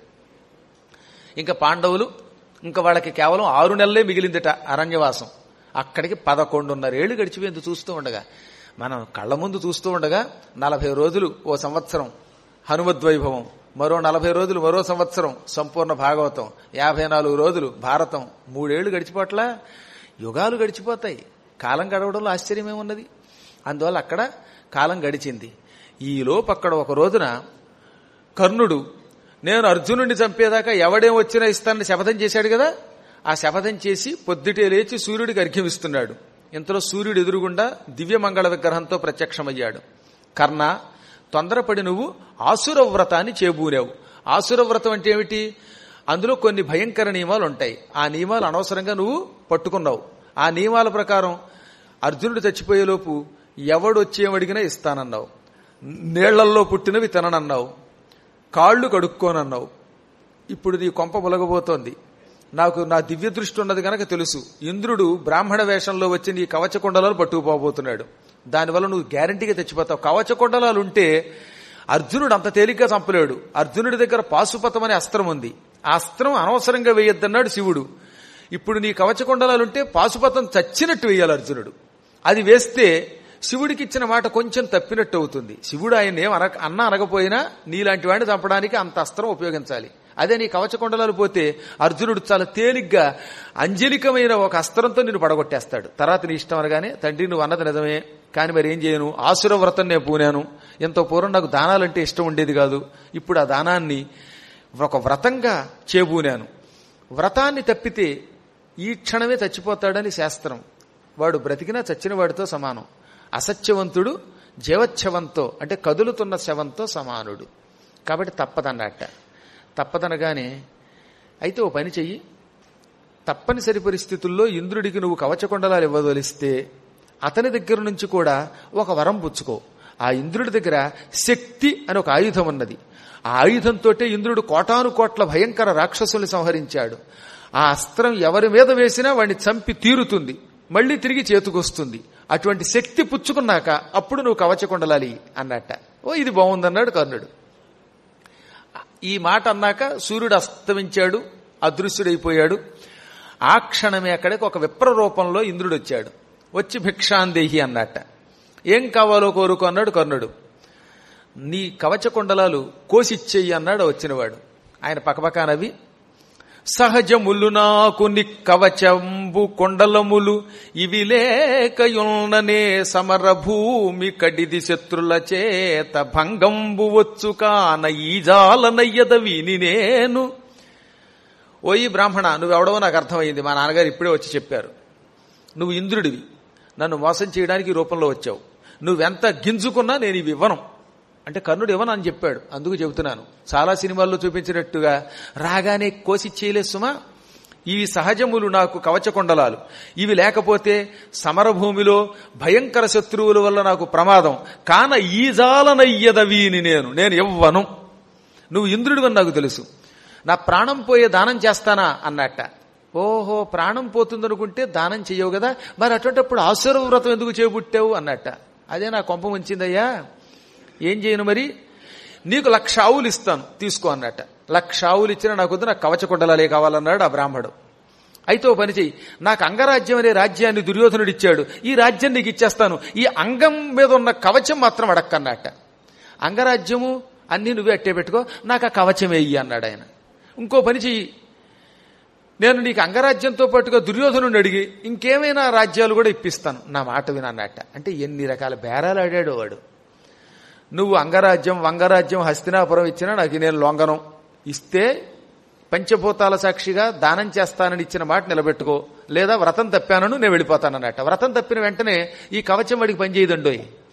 ఇంకా పాండవులు ఇంకా వాళ్ళకి కేవలం 6 నెలలే మిగిలిందిట అరణ్యవాసం. అక్కడికి 11.5 ఏళ్లు గడిచిపోయింది. చూస్తూ ఉండగా మనం కళ్ళ ముందు చూస్తూ ఉండగా 40 రోజులు ఓ సంవత్సరం హనుమద్వైభవం, మరో 40 రోజులు మరో సంవత్సరం సంపూర్ణ భాగవతం, 54 రోజులు భారతం, 3 ఏళ్లు గడిచిపోట్లా యుగాలు గడిచిపోతాయి. కాలం గడవడంలో ఆశ్చర్యమేమున్నది? అందువల్ల అక్కడ కాలం గడిచింది. ఈలోపు అక్కడ ఒక రోజున కర్ణుడు నేను అర్జునుడిని చంపేదాకా ఎవడేం వచ్చినా ఇస్తానని శపథం చేశాడు కదా, ఆ శపథం చేసి పొద్దుటే లేచి సూర్యుడికి అర్ఘ్యమిస్తున్నాడు. ఇంతలో సూర్యుడు ఎదురుగుండా దివ్యమంగళ విగ్రహంతో ప్రత్యక్షమయ్యాడు. కర్ణ, తొందరపడి నువ్వు ఆసురవ్రతాన్ని చేబూరావు. ఆసురవ్రతం అంటే ఏమిటి? అందులో కొన్ని భయంకర నియమాలు ఉంటాయి. ఆ నియమాలు అనవసరంగా నువ్వు పట్టుకున్నావు. ఆ నియమాల ప్రకారం అర్జునుడు చచ్చిపోయేలోపు ఎవడు వచ్చేమడిగినా ఇస్తానన్నావు, నీళ్లల్లో పుట్టినవి తిననన్నావు, కాళ్లు కడుక్కోనన్నావు. ఇప్పుడు నీ కొంప ములగబోతోంది. నాకు నా దివ్య దృష్టి ఉన్నది గనక తెలుసు. ఇంద్రుడు బ్రాహ్మణ వేషంలో వచ్చి నీ కవచకుండలాలు పట్టుకుపోబోతున్నాడు. దానివల్ల నువ్వు గ్యారంటీగా తెచ్చిపోతావు. కవచకుండలాలు ఉంటే అర్జునుడు అంత తేలిగ్గా చంపలేడు. అర్జునుడి దగ్గర పాశుపతం అనే అస్త్రం ఉంది. ఆ అస్త్రం అనవసరంగా వేయొద్దన్నాడు శివుడు. ఇప్పుడు నీ కవచకుండలాలుంటే పాశుపతం చచ్చినట్టు వేయాలి అర్జునుడు. అది వేస్తే శివుడికి ఇచ్చిన మాట కొంచెం తప్పినట్టు అవుతుంది. శివుడు ఆయన ఏం అనకపోయినా నీలాంటి వాడిని చంపడానికి అంత అస్త్రం ఉపయోగించాలి. అదే నీ కవచకుండలాలు పోతే అర్జునుడు చాలా తేలిగ్గా అంజలికమైన ఒక అస్త్రంతో నిన్ను పడగొట్టేస్తాడు. తర్వాత నీ ఇష్టం అనగానే, తండ్రి నువ్వు అన్నది నిజమే, కానీ మరి ఏం చేయను, ఆసుర వ్రతం నేను పూనాను. ఎంతో పూర్వం నాకు దానాలంటే ఇష్టం ఉండేది కాదు. ఇప్పుడు ఆ దానాన్ని ఒక వ్రతంగా చేబూనాను. వ్రతాన్ని తప్పితే ఈ క్షణమే చచ్చిపోతాడని శాస్త్రం. వాడు బ్రతికినా చచ్చిన వాడితో సమానం. అసత్యవంతుడు జీవచ్ఛవంతో అంటే కదులుతున్న శవంతో సమానుడు. కాబట్టి తప్పదన్నట్ట. తప్పదనగానే అయితే ఓ పని చెయ్యి, తప్పనిసరి పరిస్థితుల్లో ఇంద్రుడికి నువ్వు కవచకుండలాలు ఇవ్వదలిస్తే అతని దగ్గర నుంచి కూడా ఒక వరం పుచ్చుకో. ఆ ఇంద్రుడి దగ్గర శక్తి అని ఒక ఆయుధం ఉన్నది. ఆ ఆయుధంతో ఇంద్రుడు కోటాను కోట్ల భయంకర రాక్షసుల్ని సంహరించాడు. ఆ అస్త్రం ఎవరి మీద వేసినా వాడిని చంపి తీరుతుంది, మళ్లీ తిరిగి చేతుకొస్తుంది. అటువంటి శక్తి పుచ్చుకున్నాక అప్పుడు నువ్వు కవచకుండలాలి అన్నట్ట. ఓ ఇది బాగుందన్నాడు కర్ణుడు. ఈ మాట అన్నాక సూర్యుడు అస్తమించాడు, అదృశ్యుడైపోయాడు. ఆ క్షణమే అక్కడికి ఒక విప్ర రూపంలో ఇంద్రుడు వచ్చాడు. వచ్చి భిక్షాందేహి అన్నట్ట. ఏం కావాలో కోరుకో అన్నాడు కర్ణుడు. నీ కవచకుండలాలు కోసిచ్చేయి అన్నాడు వచ్చినవాడు. ఆయన పకపకానవి, సహజములు నాకు ని కవచంబు కొండలములు ఇవి లేకయున్ననే సమరభూమి కడిది శత్రుల చేత భంగంబు వచ్చుకాన ఈజాలనయ్యదవిని నేను. ఓయి బ్రాహ్మణ, నువ్వెవడవో నాకు అర్థమైంది. మా నాన్నగారు ఇప్పుడే వచ్చి చెప్పారు. నువ్వు ఇంద్రుడివి, నన్ను మోసం చేయడానికి ఈ రూపంలో వచ్చావు. నువ్వెంత గింజుకున్నా నేను ఇవి ఇవ్వను అంటే కర్ణుడు ఇవ్వను అని చెప్పాడు. అందుకు చెబుతున్నాను, చాలా సినిమాల్లో చూపించినట్టుగా రాగానే కోసి చేయలే సుమా. ఇవి సహజములు నాకు కవచకుండలాలు. ఇవి లేకపోతే సమరభూమిలో భయంకర శత్రువుల వల్ల నాకు ప్రమాదం. కాన ఈజాలనయ్యదవీని నేను ఇవ్వను. నువ్వు ఇంద్రుడివని నాకు తెలుసు. నా ప్రాణం పోయే దానం చేస్తానా అన్నట్ట. ఓహో, ప్రాణం పోతుందనుకుంటే దానం చెయ్యవు కదా, మరి అటువంటిప్పుడు ఆసుర వ్రతం ఎందుకు చేపుట్టావు అన్నట్ట. అదే నా కొంప ముంచిందయ్యా, ఏం చేయను మరి, నీకు 1,00,000 ఆవులు ఇస్తాను తీసుకో అన్నట్ట. 1,00,000 ఆవులు ఇచ్చినా నాకు వద్దు, నాకు కవచకుండలాలే కావాలన్నాడు ఆ బ్రాహ్మడు. అయితే ఓ పని చెయ్యి, నాకు అంగరాజ్యం అనే రాజ్యాన్ని దుర్యోధనుడు ఇచ్చాడు, ఈ రాజ్యం నీకు ఇచ్చేస్తాను, ఈ అంగం మీద ఉన్న కవచం మాత్రం అడక్కన్నట్ట. అంగరాజ్యము అన్నీ నువ్వే అట్టే పెట్టుకో, నాకు ఆ కవచం వేయి అన్నాడు ఆయన. ఇంకో పని చెయ్యి, నేను నీకు అంగరాజ్యంతో పాటుగా దుర్యోధనుడిని అడిగి ఇంకేమైనా రాజ్యాలు కూడా ఇప్పిస్తాను, నా మాట వినన్నట్ట. అంటే ఎన్ని రకాల బేరాలు ఆడాడు వాడు. నువ్వు అంగరాజ్యం వంగరాజ్యం హస్తినాపురం ఇచ్చినా నాకు నేను లొంగనం, ఇస్తే పంచభూతాల సాక్షిగా దానం చేస్తానని ఇచ్చిన మాట నిలబెట్టుకో, లేదా వ్రతం తప్పానను నేను వెళ్ళిపోతానన్నట్ట. వ్రతం తప్పిన వెంటనే ఈ కవచం వాడికి పనిచేయదండోయ్.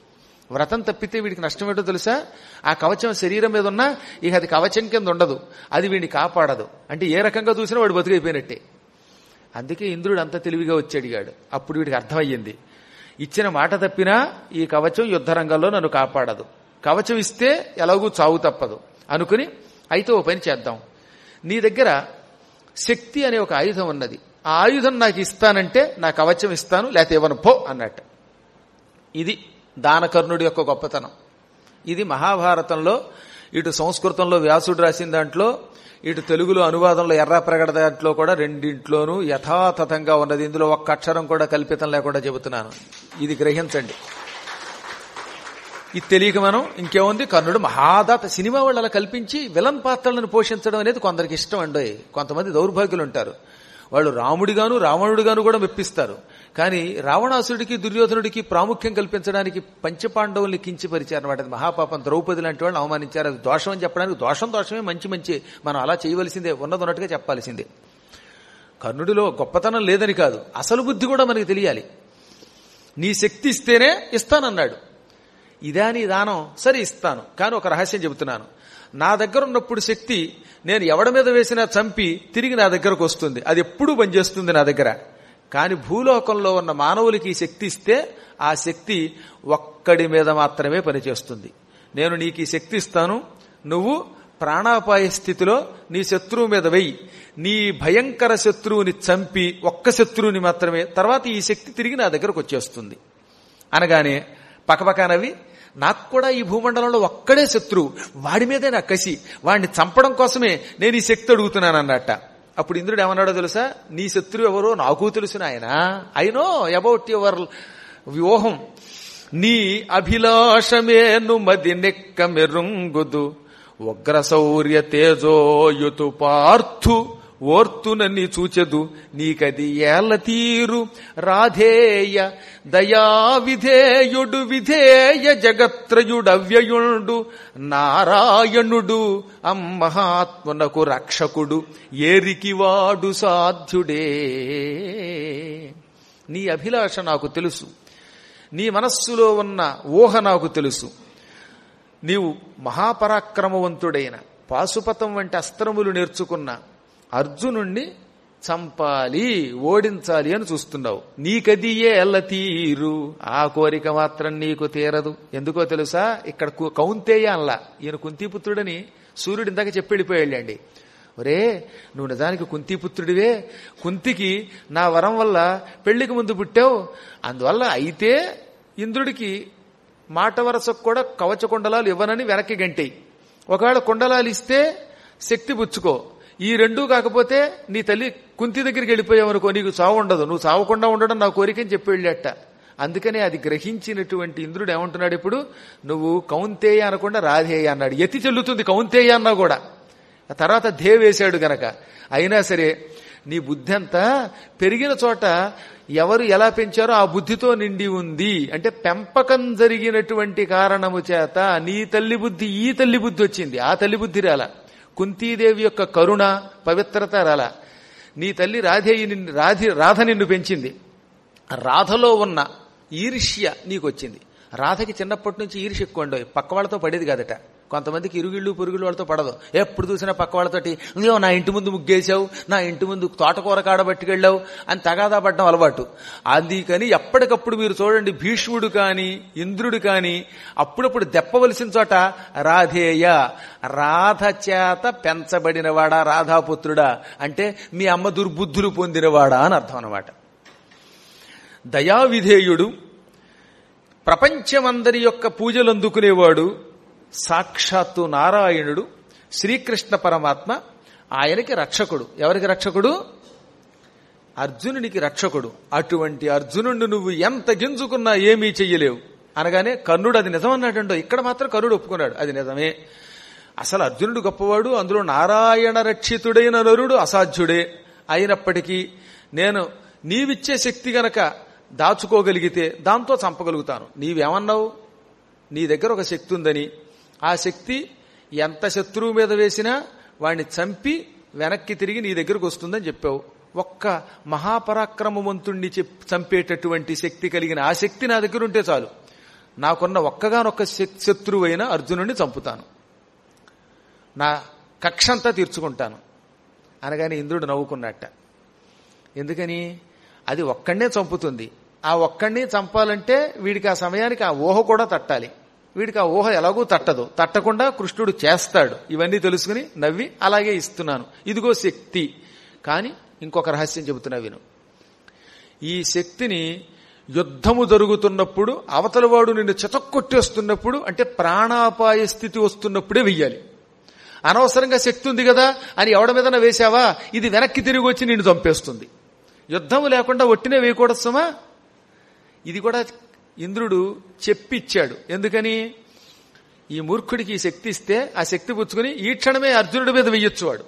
వ్రతం తప్పితే వీడికి నష్టం ఏంటో తెలుసా? ఆ కవచం శరీరం మీద ఉన్నా ఇక అది కవచం కింద ఉండదు, అది వీడిని కాపాడదు. అంటే ఏ రకంగా చూసినా వాడు బతుకైపోయినట్టే. అందుకే ఇంద్రుడు అంత తెలివిగా వచ్చి అడిగాడు. అప్పుడు వీడికి అర్థమయ్యింది, ఇచ్చిన మాట తప్పినా ఈ కవచం యుద్ధరంగంలో నన్ను కాపాడదు, కవచం ఇస్తే ఎలాగూ చావు తప్పదు అనుకుని, అయితే ఓ పని చేద్దాం, నీ దగ్గర శక్తి అనే ఒక ఆయుధం ఉన్నది, ఆ ఆయుధం నాకు ఇస్తానంటే నా కవచం ఇస్తాను, లేకపోతే ఇవ్వను పో అన్నట్టు. ఇది దానకర్ణుడి యొక్క గొప్పతనం. ఇది మహాభారతంలో, ఇటు సంస్కృతంలో వ్యాసుడు రాసిన దాంట్లో, ఇటు తెలుగులో అనువాదంలో ఎర్రాప్రగడ దాంట్లో కూడా రెండింట్లోనూ యథాతథంగా ఉన్నది. ఇందులో ఒక్క అక్షరం కూడా కల్పితం లేకుండా చెబుతున్నాను. ఇది గ్రహించండి. ఇది తెలియక మనం ఇంకేముంది, కర్ణుడు మహాదాత. సినిమా వాళ్ళు అలా కల్పించి విలన్ పాత్రలను పోషించడం అనేది కొందరికి ఇష్టం అండి. కొంతమంది దౌర్భాగ్యులు ఉంటారు, వాళ్ళు రాముడిగాను రావణుడిగాను కూడా మెప్పిస్తారు. కానీ రావణాసుడికి దుర్యోధనుడికి ప్రాముఖ్యం కల్పించడానికి పంచపాండవుల్ని కించిపరిచారు అనమాట. అది మహాపాపం. ద్రౌపది లాంటి వాళ్ళని అవమానించారు. అది దోషం అని చెప్పడానికి దోషమే, మంచి మనం అలా చేయవలసిందే, ఉన్నట్టుగా చెప్పాల్సిందే. కర్ణుడిలో గొప్పతనం లేదని కాదు, అసలు బుద్ధి కూడా మనకి తెలియాలి. నీ శక్తి ఇస్తేనే ఇస్తానన్నాడు. ఇదా నీ దానం? సరే ఇస్తాను, కానీ ఒక రహస్యం చెబుతున్నాను. నా దగ్గర ఉన్నప్పుడు శక్తి నేను ఎవడి మీద వేసినా చంపి తిరిగి నా దగ్గరకు వస్తుంది, అది ఎప్పుడూ పనిచేస్తుంది నా దగ్గర. కానీ భూలోకంలో ఉన్న మానవులకి ఈ శక్తి ఇస్తే ఆ శక్తి ఒక్కడి మీద మాత్రమే పనిచేస్తుంది. నేను నీకు ఈ శక్తి ఇస్తాను, నువ్వు ప్రాణాపాయ స్థితిలో నీ శత్రువు మీద వెయ్యి, నీ భయంకర శత్రువుని చంపి ఒక్క శత్రువుని మాత్రమే, తర్వాత ఈ శక్తి తిరిగి నా దగ్గరకు వచ్చేస్తుంది అనగానే పకపకానవి, నాకు కూడా ఈ భూమండలంలో ఒక్కడే శత్రువు, వాడి మీదే నా కసి, వాడిని చంపడం కోసమే నేను ఈ శక్తి అడుగుతున్నాను అన్నట్ట. అప్పుడు ఇంద్రుడు ఏమన్నాడో తెలుసా? నీ శత్రువు ఎవరో నాకు తెలుసు నాయన, ఐ నో అబౌట్ యువర్ వ్యూహం. నీ అభిలాషమేను మది నెక్క మెరుంగుదు, ఉగ్ర శౌర్య తేజోయుతు పార్థు ఓర్తునని చూచెదు, నీకది ఏల తీరు రాధేయ దయా విధేయుడు విధేయ జగత్రయుడవ్యయుడు నారాయణుడు అమ్మహాత్మునకు రక్షకుడు ఏరికివాడు సాధ్యుడే. నీ అభిలాష నాకు తెలుసు, నీ మనస్సులో ఉన్న ఊహ నాకు తెలుసు. నీవు మహాపరాక్రమవంతుడైన పాశుపతం వంటి అస్త్రములు నేర్చుకున్న అర్జునుణ్ణి చంపాలి, ఓడించాలి అని చూస్తున్నావు. నీకది ఎల్ల తీరు, ఆ కోరిక మాత్రం నీకు తీరదు. ఎందుకో తెలుసా? ఇక్కడ కౌంతేయ అనలా, ఈయన కుంతీపుత్రుడని సూర్యుడు ఇందాక చెప్పి వెళ్ళిపోయాళ్ళండి. ఒరే, నువ్వు నిజానికి కుంతీపుత్రుడివే, కుంతికి నా వరం వల్ల పెళ్లికి ముందు పుట్టావు, అందువల్ల అయితే ఇంద్రుడికి మాట వరసకు కూడా కవచ కుండలాలు ఇవ్వనని వెనక్కి గంటేయి. ఒకవేళ కుండలాలు ఇస్తే శక్తి పుచ్చుకో, ఈ రెండూ కాకపోతే నీ తల్లి కుంతి దగ్గరికి వెళ్ళిపోయావు అనుకో, నీకు చావు ఉండదు, నువ్వు చావకుండా ఉండడం నా కోరికని చెప్పి వెళ్ళాట. అందుకనే అది గ్రహించినటువంటి ఇంద్రుడు ఏమంటున్నాడు ఇప్పుడు, నువ్వు కౌంతేయ అనకుండా రాధేయ అన్నాడు. ఎత్తి చెల్లుతుంది కౌంతేయ అన్నా కూడా, తర్వాత ధే వేశాడు గనక. అయినా సరే నీ బుద్ధి అంతా పెరిగిన చోట ఎవరు ఎలా పెంచారో ఆ బుద్ధితో నిండి ఉంది. అంటే పెంపకం జరిగినటువంటి కారణము చేత నీ తల్లి బుద్ధి ఈ తల్లి బుద్ధి వచ్చింది, ఆ తల్లి బుద్ధి రాలా. కుంతీదేవి యొక్క కరుణ పవిత్రత రాలా. నీ తల్లి రాధ నిన్ను పెంచింది, రాధలో ఉన్న ఈర్ష్య నీకొచ్చింది. రాధకి చిన్నప్పటి నుంచి ఈర్ష్య ఎక్కువ ఉండవు, పక్క వాళ్ళతో పడేది కాదట. కొంతమందికి ఇరుగుళ్ళు పొరుగుళ్ళు వాళ్ళతో పడదు, ఎప్పుడు చూసినా పక్క వాళ్ళతోటి నా ఇంటి ముందు ముగ్గేశావు, నా ఇంటి ముందు తోటకూర కాడబట్టుకెళ్ళావు అని తగాదా పడ్డం అలవాటు. అందుకని ఎప్పటికప్పుడు మీరు చూడండి, భీష్ముడు కాని ఇంద్రుడు కాని అప్పుడప్పుడు దెప్పవలసిన చోట రాధేయ, రాధ చేత పెంచబడినవాడా, రాధాపుత్రుడా అంటే మీ అమ్మ దుర్బుద్ధులు పొందినవాడా అని అర్థం అన్నమాట. దయావిధేయుడు, ప్రపంచమందరి యొక్క పూజలు అందుకునేవాడు సాక్షాత్తు నారాయణుడు, శ్రీకృష్ణ పరమాత్మ. ఆయనకి రక్షకుడు. ఎవరికి రక్షకుడు? అర్జునునికి రక్షకుడు. అటువంటి అర్జునుడిని నువ్వు ఎంత గింజుకున్నా ఏమీ చెయ్యలేవు అనగానే కర్ణుడు అది నిజమన్నాడంటో. ఇక్కడ మాత్రం కర్ణుడు ఒప్పుకున్నాడు, అది నిజమే. అసలు అర్జునుడు గొప్పవాడు, అందులో నారాయణ రక్షితుడైన నరుడు అసాధ్యుడే. అయినప్పటికీ నేను నీవిచ్చే శక్తి గనక దాచుకోగలిగితే దాంతో చంపగలుగుతాను. నీవేమన్నావు? నీ దగ్గర ఒక శక్తి ఉందని, ఆ శక్తి ఎంత శత్రువు మీద వేసినా వాడిని చంపి వెనక్కి తిరిగి నీ దగ్గరకు వస్తుందని చెప్పావు. ఒక్క మహాపరాక్రమవంతుణ్ణి చంపేటటువంటి శక్తి కలిగిన ఆ శక్తి నా దగ్గర ఉంటే చాలు. నాకున్న ఒక్కగానొక్క శత్రువైన అర్జునుడిని చంపుతాను, నా కక్షంతా తీర్చుకుంటాను అనగానే ఇంద్రుడు నవ్వుకున్నట్ట. ఎందుకని? అది ఒక్కడే చంపుతుంది. ఆ ఒక్కడిని చంపాలంటే వీడికి ఆ సమయానికి ఆ ఊహ కూడా తట్టాలి. వీడికి ఆ ఊహ ఎలాగూ తట్టదు. తట్టకుండా కృష్ణుడు చేస్తాడు. ఇవన్నీ తెలుసుకుని నవ్వి అలాగే ఇస్తున్నాను, ఇదిగో శక్తి. కానీ ఇంకొక రహస్యం చెబుతున్నా విను. ఈ శక్తిని యుద్ధము జరుగుతున్నప్పుడు, అవతలవాడు నిన్ను చితక్కొట్టేస్తున్నప్పుడు, అంటే ప్రాణాపాయ స్థితి వస్తున్నప్పుడే వెయ్యాలి. అనవసరంగా శక్తి ఉంది కదా అని ఎవడ మీదన వేశావా, ఇది వెనక్కి తిరిగి వచ్చి నిన్ను చంపేస్తుంది. యుద్ధము లేకుండా ఒట్టినే వేయకూడదు సుమా. ఇది కూడా ఇంద్రుడు చెప్పిచ్చాడు. ఎందుకని? ఈ మూర్ఖుడికి ఈ శక్తి ఇస్తే ఆ శక్తి పుచ్చుకుని ఈ క్షణమే అర్జునుడి మీద వెయ్యొచ్చు వాడు.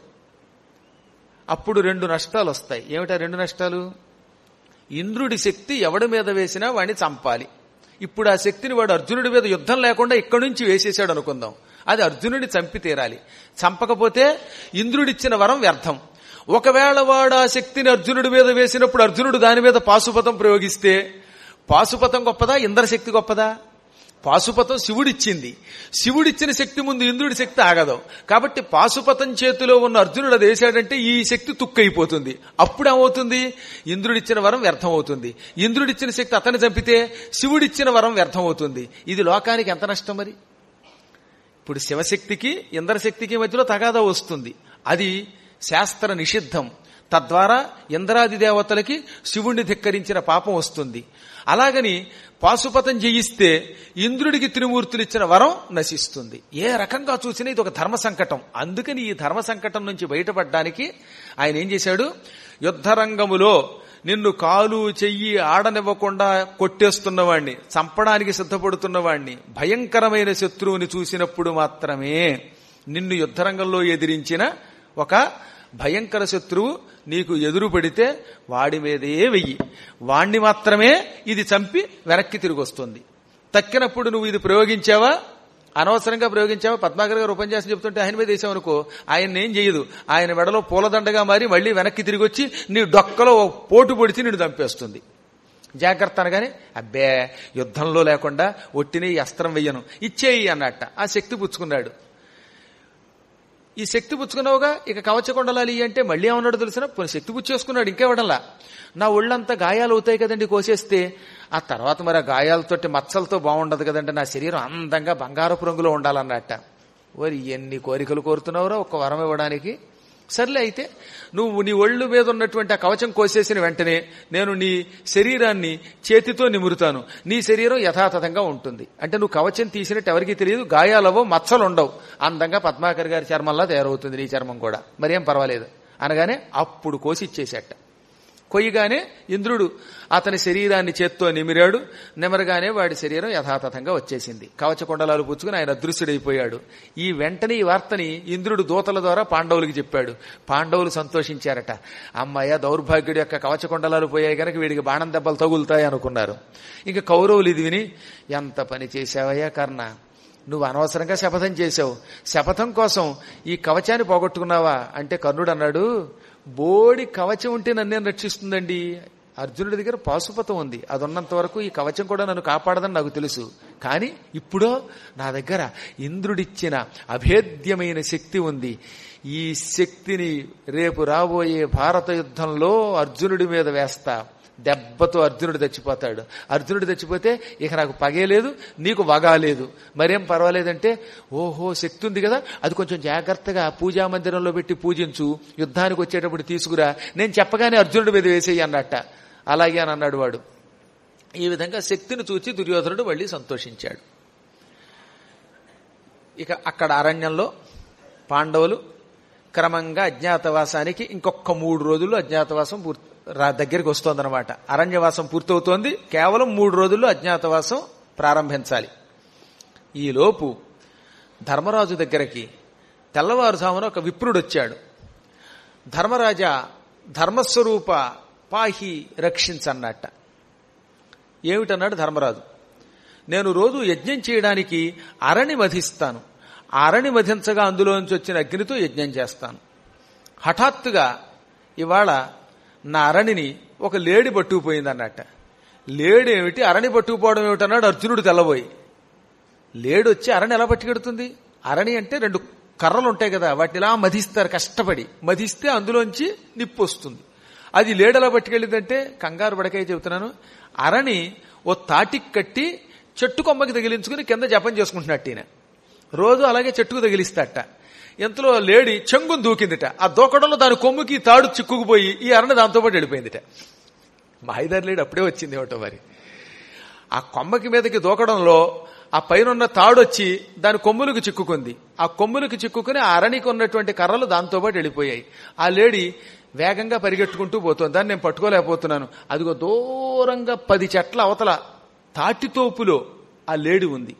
అప్పుడు 2 నష్టాలు వస్తాయి. ఏమిటా 2 నష్టాలు? ఇంద్రుడి శక్తి ఎవడి మీద వేసినా వాడిని చంపాలి. ఇప్పుడు ఆ శక్తిని వాడు అర్జునుడి మీద యుద్ధం లేకుండా ఇక్కడి నుంచి వేసేసాడు అనుకుందాం. అది అర్జునుడిని చంపి తీరాలి. చంపకపోతే ఇంద్రుడిచ్చిన వరం వ్యర్థం. ఒకవేళ వాడు ఆ శక్తిని అర్జునుడి మీద వేసినప్పుడు అర్జునుడు దాని మీద పాశుపతం ప్రయోగిస్తే పాశుపతం గొప్పదా, ఇంద్రశక్తి గొప్పదా? పాశుపతం శివుడిచ్చింది. శివుడిచ్చిన శక్తి ముందు ఇంద్రుడి శక్తి ఆగదు. కాబట్టి పాశుపతం చేతిలో ఉన్న అర్జునుడు అది వేశాడంటే ఈ శక్తి తుక్కైపోతుంది. అప్పుడు ఏమవుతుంది? ఇంద్రుడిచ్చిన వరం వ్యర్థం అవుతుంది. ఇంద్రుడిచ్చిన శక్తి అతన్ని చంపితే శివుడిచ్చిన వరం వ్యర్థం అవుతుంది. ఇది లోకానికి ఎంత నష్టం మరి? ఇప్పుడు శివశక్తికి ఇంద్రశక్తికి మధ్యలో తగాదా వస్తుంది. అది శాస్త్ర నిషిద్ధం. తద్వారా ఇంద్రాది దేవతలకి శివుణ్ణి ధిక్కరించిన పాపం వస్తుంది. అలాగని పాశుపతం జయిస్తే ఇంద్రుడికి త్రిమూర్తులు ఇచ్చిన వరం నశిస్తుంది. ఏ రకంగా చూసినా ఇది ఒక ధర్మ సంకటం. అందుకని ఈ ధర్మ సంకటం నుంచి బయటపడడానికి ఆయన ఏం చేశాడు? యుద్ధరంగములో నిన్ను కాలు చెయ్యి ఆడనివ్వకుండా కొట్టేస్తున్నవాణ్ణి, చంపడానికి సిద్ధపడుతున్నవాణ్ణి, భయంకరమైన శత్రువుని చూసినప్పుడు మాత్రమే, నిన్ను యుద్ధరంగంలో ఎదిరించిన ఒక భయంకర శత్రువు నీకు ఎదురు పడితే వాడి మీదే వెయ్యి. వాణ్ణి మాత్రమే ఇది చంపి వెనక్కి తిరిగి వస్తుంది. తక్కినప్పుడు నువ్వు ఇది ప్రయోగించావా, అనవసరంగా ప్రయోగించావా? పద్మాకర్ గారు ఉపన్యాసం చెప్తుంటే ఆయన మీద వేసావనుకో, ఆయన ఏం చేయదు. ఆయన మెడలో పూలదండగా మారి మళ్ళీ వెనక్కి తిరిగి వచ్చి నీ డొక్కలో పోటు పొడిచి నిన్ను చంపేస్తుంది. జాగ్రత్త అనగానే, అబ్బే యుద్ధంలో లేకుండా ఒట్టిని ఈ అస్త్రం వెయ్యను, ఇచ్చేయి అన్నట్ట. ఆ శక్తి పుచ్చుకున్నాడు. ఈ శక్తి పుచ్చుకున్నావుగా, ఇక కవచకొండలాలి అంటే మళ్ళీ ఏమన్నాడు తెలిసిన? శక్తి పుచ్చేసుకున్నాడు, ఇంకేవడంలా. నా ఒళ్ళంతా గాయాలు అవుతాయి కదండి కోసేస్తే. ఆ తర్వాత మరి ఆ గాయాలతోటి మచ్చలతో బాగుండదు కదండి, నా శరీరం అందంగా బంగారపు రంగులో ఉండాలన్నట్ట. ఓరి ఎన్ని కోరికలు కోరుతున్నావురా ఒక్క వరం ఇవ్వడానికి. సర్లే, అయితే నువ్వు నీ ఒళ్ళు మీద ఉన్నటువంటి ఆ కవచం కోసేసిన వెంటనే నేను నీ శరీరాన్ని చేతితో నిమురుతాను, నీ శరీరం యథాతథంగా ఉంటుంది. అంటే నువ్వు కవచం తీసినట్టు ఎవరికీ తెలియదు, గాయాలవో మచ్చలు ఉండవు, అందంగా పద్మాకర్ గారి చర్మంలా తయారవుతుంది నీ చర్మం కూడా, మరేం పర్వాలేదు అనగానే అప్పుడు కోసి ఇచ్చేసేట. కొయ్యగానే ఇంద్రుడు అతని శరీరాన్ని చేత్తో నిమిరాడు. నిమరగానే వాడి శరీరం యథాతథంగా వచ్చేసింది. కవచకొండలాలు పుచ్చుకుని ఆయన అదృశ్యుడైపోయాడు. ఈ వెంటనే ఈ వార్తని ఇంద్రుడు దూతల ద్వారా పాండవులకి చెప్పాడు. పాండవులు సంతోషించారట. అమ్మాయ దౌర్భాగ్యుడి యొక్క కవచకొండలాలు పోయాయి కనుక వీడికి బాణం దెబ్బలు తగులుతాయి అనుకున్నారు. ఇంకా కౌరవులు ఇది విని, ఎంత పని చేశావయ్యా కర్ణ, నువ్వు అనవసరంగా శపథం చేశావు, శపథం కోసం ఈ కవచాన్ని పోగొట్టుకున్నావా అంటే కర్ణుడు అన్నాడు, బోడి కవచం ఉంటే నన్నేం రక్షిస్తుందండి, అర్జునుడి దగ్గర పాశుపతం ఉంది, అది ఉన్నంత వరకు ఈ కవచం కూడా నన్ను కాపాడదని నాకు తెలుసు. కానీ ఇప్పుడో నా దగ్గర ఇంద్రుడిచ్చిన అభేద్యమైన శక్తి ఉంది. ఈ శక్తిని రేపు రాబోయే భారత యుద్ధంలో అర్జునుడి మీద వేస్తా, దెబ్బతో అర్జునుడు చచ్చిపోతాడు. అర్జునుడు చచ్చిపోతే ఇక నాకు పగే లేదు, నీకు వగా లేదు, మరేం పర్వాలేదంటే, ఓహో శక్తి ఉంది కదా, అది కొంచెం జాగ్రత్తగా పూజా మందిరంలో పెట్టి పూజించు, యుద్ధానికి వచ్చేటప్పుడు తీసుకురా, నేను చెప్పగానే అర్జునుడి మీద వేసేయి అన్నట్ట. అలాగే అని అన్నాడు వాడు. ఈ విధంగా శక్తిని చూచి దుర్యోధనుడు మళ్ళీ సంతోషించాడు. ఇక అక్కడ అరణ్యంలో పాండవులు క్రమంగా అజ్ఞాతవాసానికి ఇంకొక 3 రోజుల్లో అజ్ఞాతవాసం దగ్గరికి వస్తోందనమాట. అరణ్యవాసం పూర్తవుతోంది, కేవలం 3 రోజుల్లో అజ్ఞాతవాసం ప్రారంభించాలి. ఈలోపు ధర్మరాజు దగ్గరికి తెల్లవారుజామున ఒక విప్రుడు వచ్చాడు. ధర్మరాజా, ధర్మస్వరూప పాహి రక్షించన్నట్ట. ఏమిటన్నాడు ధర్మరాజు, నేను రోజు యజ్ఞం చేయడానికి అరణి వధిస్తాను, ఆ అరణి వధించగా అందులోంచి వచ్చిన అగ్నితో యజ్ఞం చేస్తాను. హఠాత్తుగా ఇవాళ నా అరణిని ఒక లేడి పట్టుకుపోయిందన్నట్ట. లేడేమిటి అరణి పట్టుకుపోవడం ఏమిటన్నాడు అర్జునుడు తెల్లబోయి. లేడొచ్చి అరణి ఎలా పట్టుకెడుతుంది? అరణి అంటే 2 కర్రలు ఉంటాయి కదా, వాటిని ఇలా మధిస్తారు, కష్టపడి మధిస్తే అందులోంచి నిప్పు వస్తుంది. అది లేడెలా పట్టుకెళ్ళిందంటే కంగారు పడకాయ చెబుతున్నాను. అరణి ఓ తాటికి కట్టి చెట్టు కొమ్మకి తగిలించుకుని కింద జపం చేసుకుంటున్నట్టు ఈయన రోజు అలాగే చెట్టుకు తగిలిస్తాట. ఎంతలో లేడి చెంగుని దూకిందిట. ఆ దూకడంలో దాని కొమ్ముకి తాడు చిక్కుకుపోయి ఈ అరణి దాంతో పాటు వెళ్ళిపోయిందిట. మాయిదారి లేడు అప్పుడే వచ్చింది ఏమిటో మరి. ఆ కొమ్మకి మీదకి దూకడంలో ఆ పైన తాడు వచ్చి దాని కొమ్ములకు చిక్కుకుంది. ఆ కొమ్ములకు చిక్కుకుని ఆ అరణికి ఉన్నటువంటి కర్రలు దాంతో పాటు వెళ్ళిపోయాయి. ఆ లేడి వేగంగా పరిగెట్టుకుంటూ పోతుంది. దాన్ని నేను పట్టుకోలేకపోతున్నాను. అదిగో దూరంగా 10 చెట్ల అవతల తాటితోపులో ఆ లేడి ఉంది.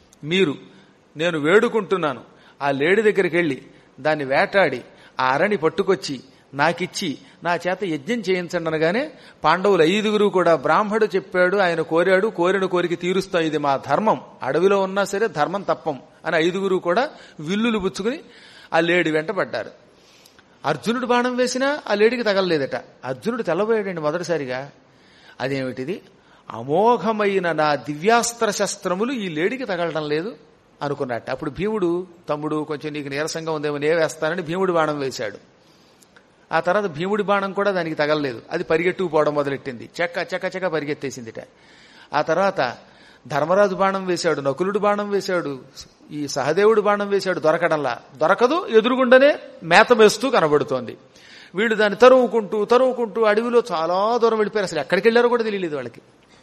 నేను వేడుకుంటున్నాను, ఆ లేడి దగ్గరికి వెళ్లి దాన్ని వేటాడి ఆ అరణి పట్టుకొచ్చి నాకిచ్చి నా చేత యజ్ఞం చేయించండి అనగానే పాండవులు 5 కూడా బ్రాహ్మడు చెప్పాడు, ఆయన కోరాడు, కోరిన కోరిక తీరుస్తాం, ఇది మా ధర్మం, అడవిలో ఉన్నా సరే ధర్మం తప్పం అని 5 కూడా విల్లులు పుచ్చుకుని ఆ లేడి వెంట పడ్డారు. అర్జునుడు బాణం వేసినా ఆ లేడికి తగలలేదట. అర్జునుడు తెల్లబోయాడండి మొదటిసారిగా. అదేమిటిది, అమోఘమైన నా దివ్యాస్త్ర శస్త్రములు ఈ లేడికి తగలడం లేదు అనుకున్నట్ట. అప్పుడు భీముడు, తమ్ముడు కొంచెం నీకు నీరసంగా ఉందేమో నే వేస్తానని భీముడు బాణం వేశాడు. ఆ తర్వాత భీముడి బాణం కూడా దానికి తగలలేదు. అది పరిగెట్టుకుపోవడం మొదలెట్టింది. చెక్క పరిగెత్తేసిందిట. ఆ తర్వాత ధర్మరాజు బాణం వేశాడు, నకులుడు బాణం వేశాడు, ఈ సహదేవుడు బాణం వేశాడు, దొరకదు. ఎదురుగుండనే మేత వేస్తూ కనబడుతోంది. వీళ్ళు దాన్ని తరువుకుంటూ అడవిలో చాలా దూరం వెళ్ళిపోయారు. అసలు ఎక్కడికి వెళ్ళారో కూడా తెలియలేదు వాళ్ళకి.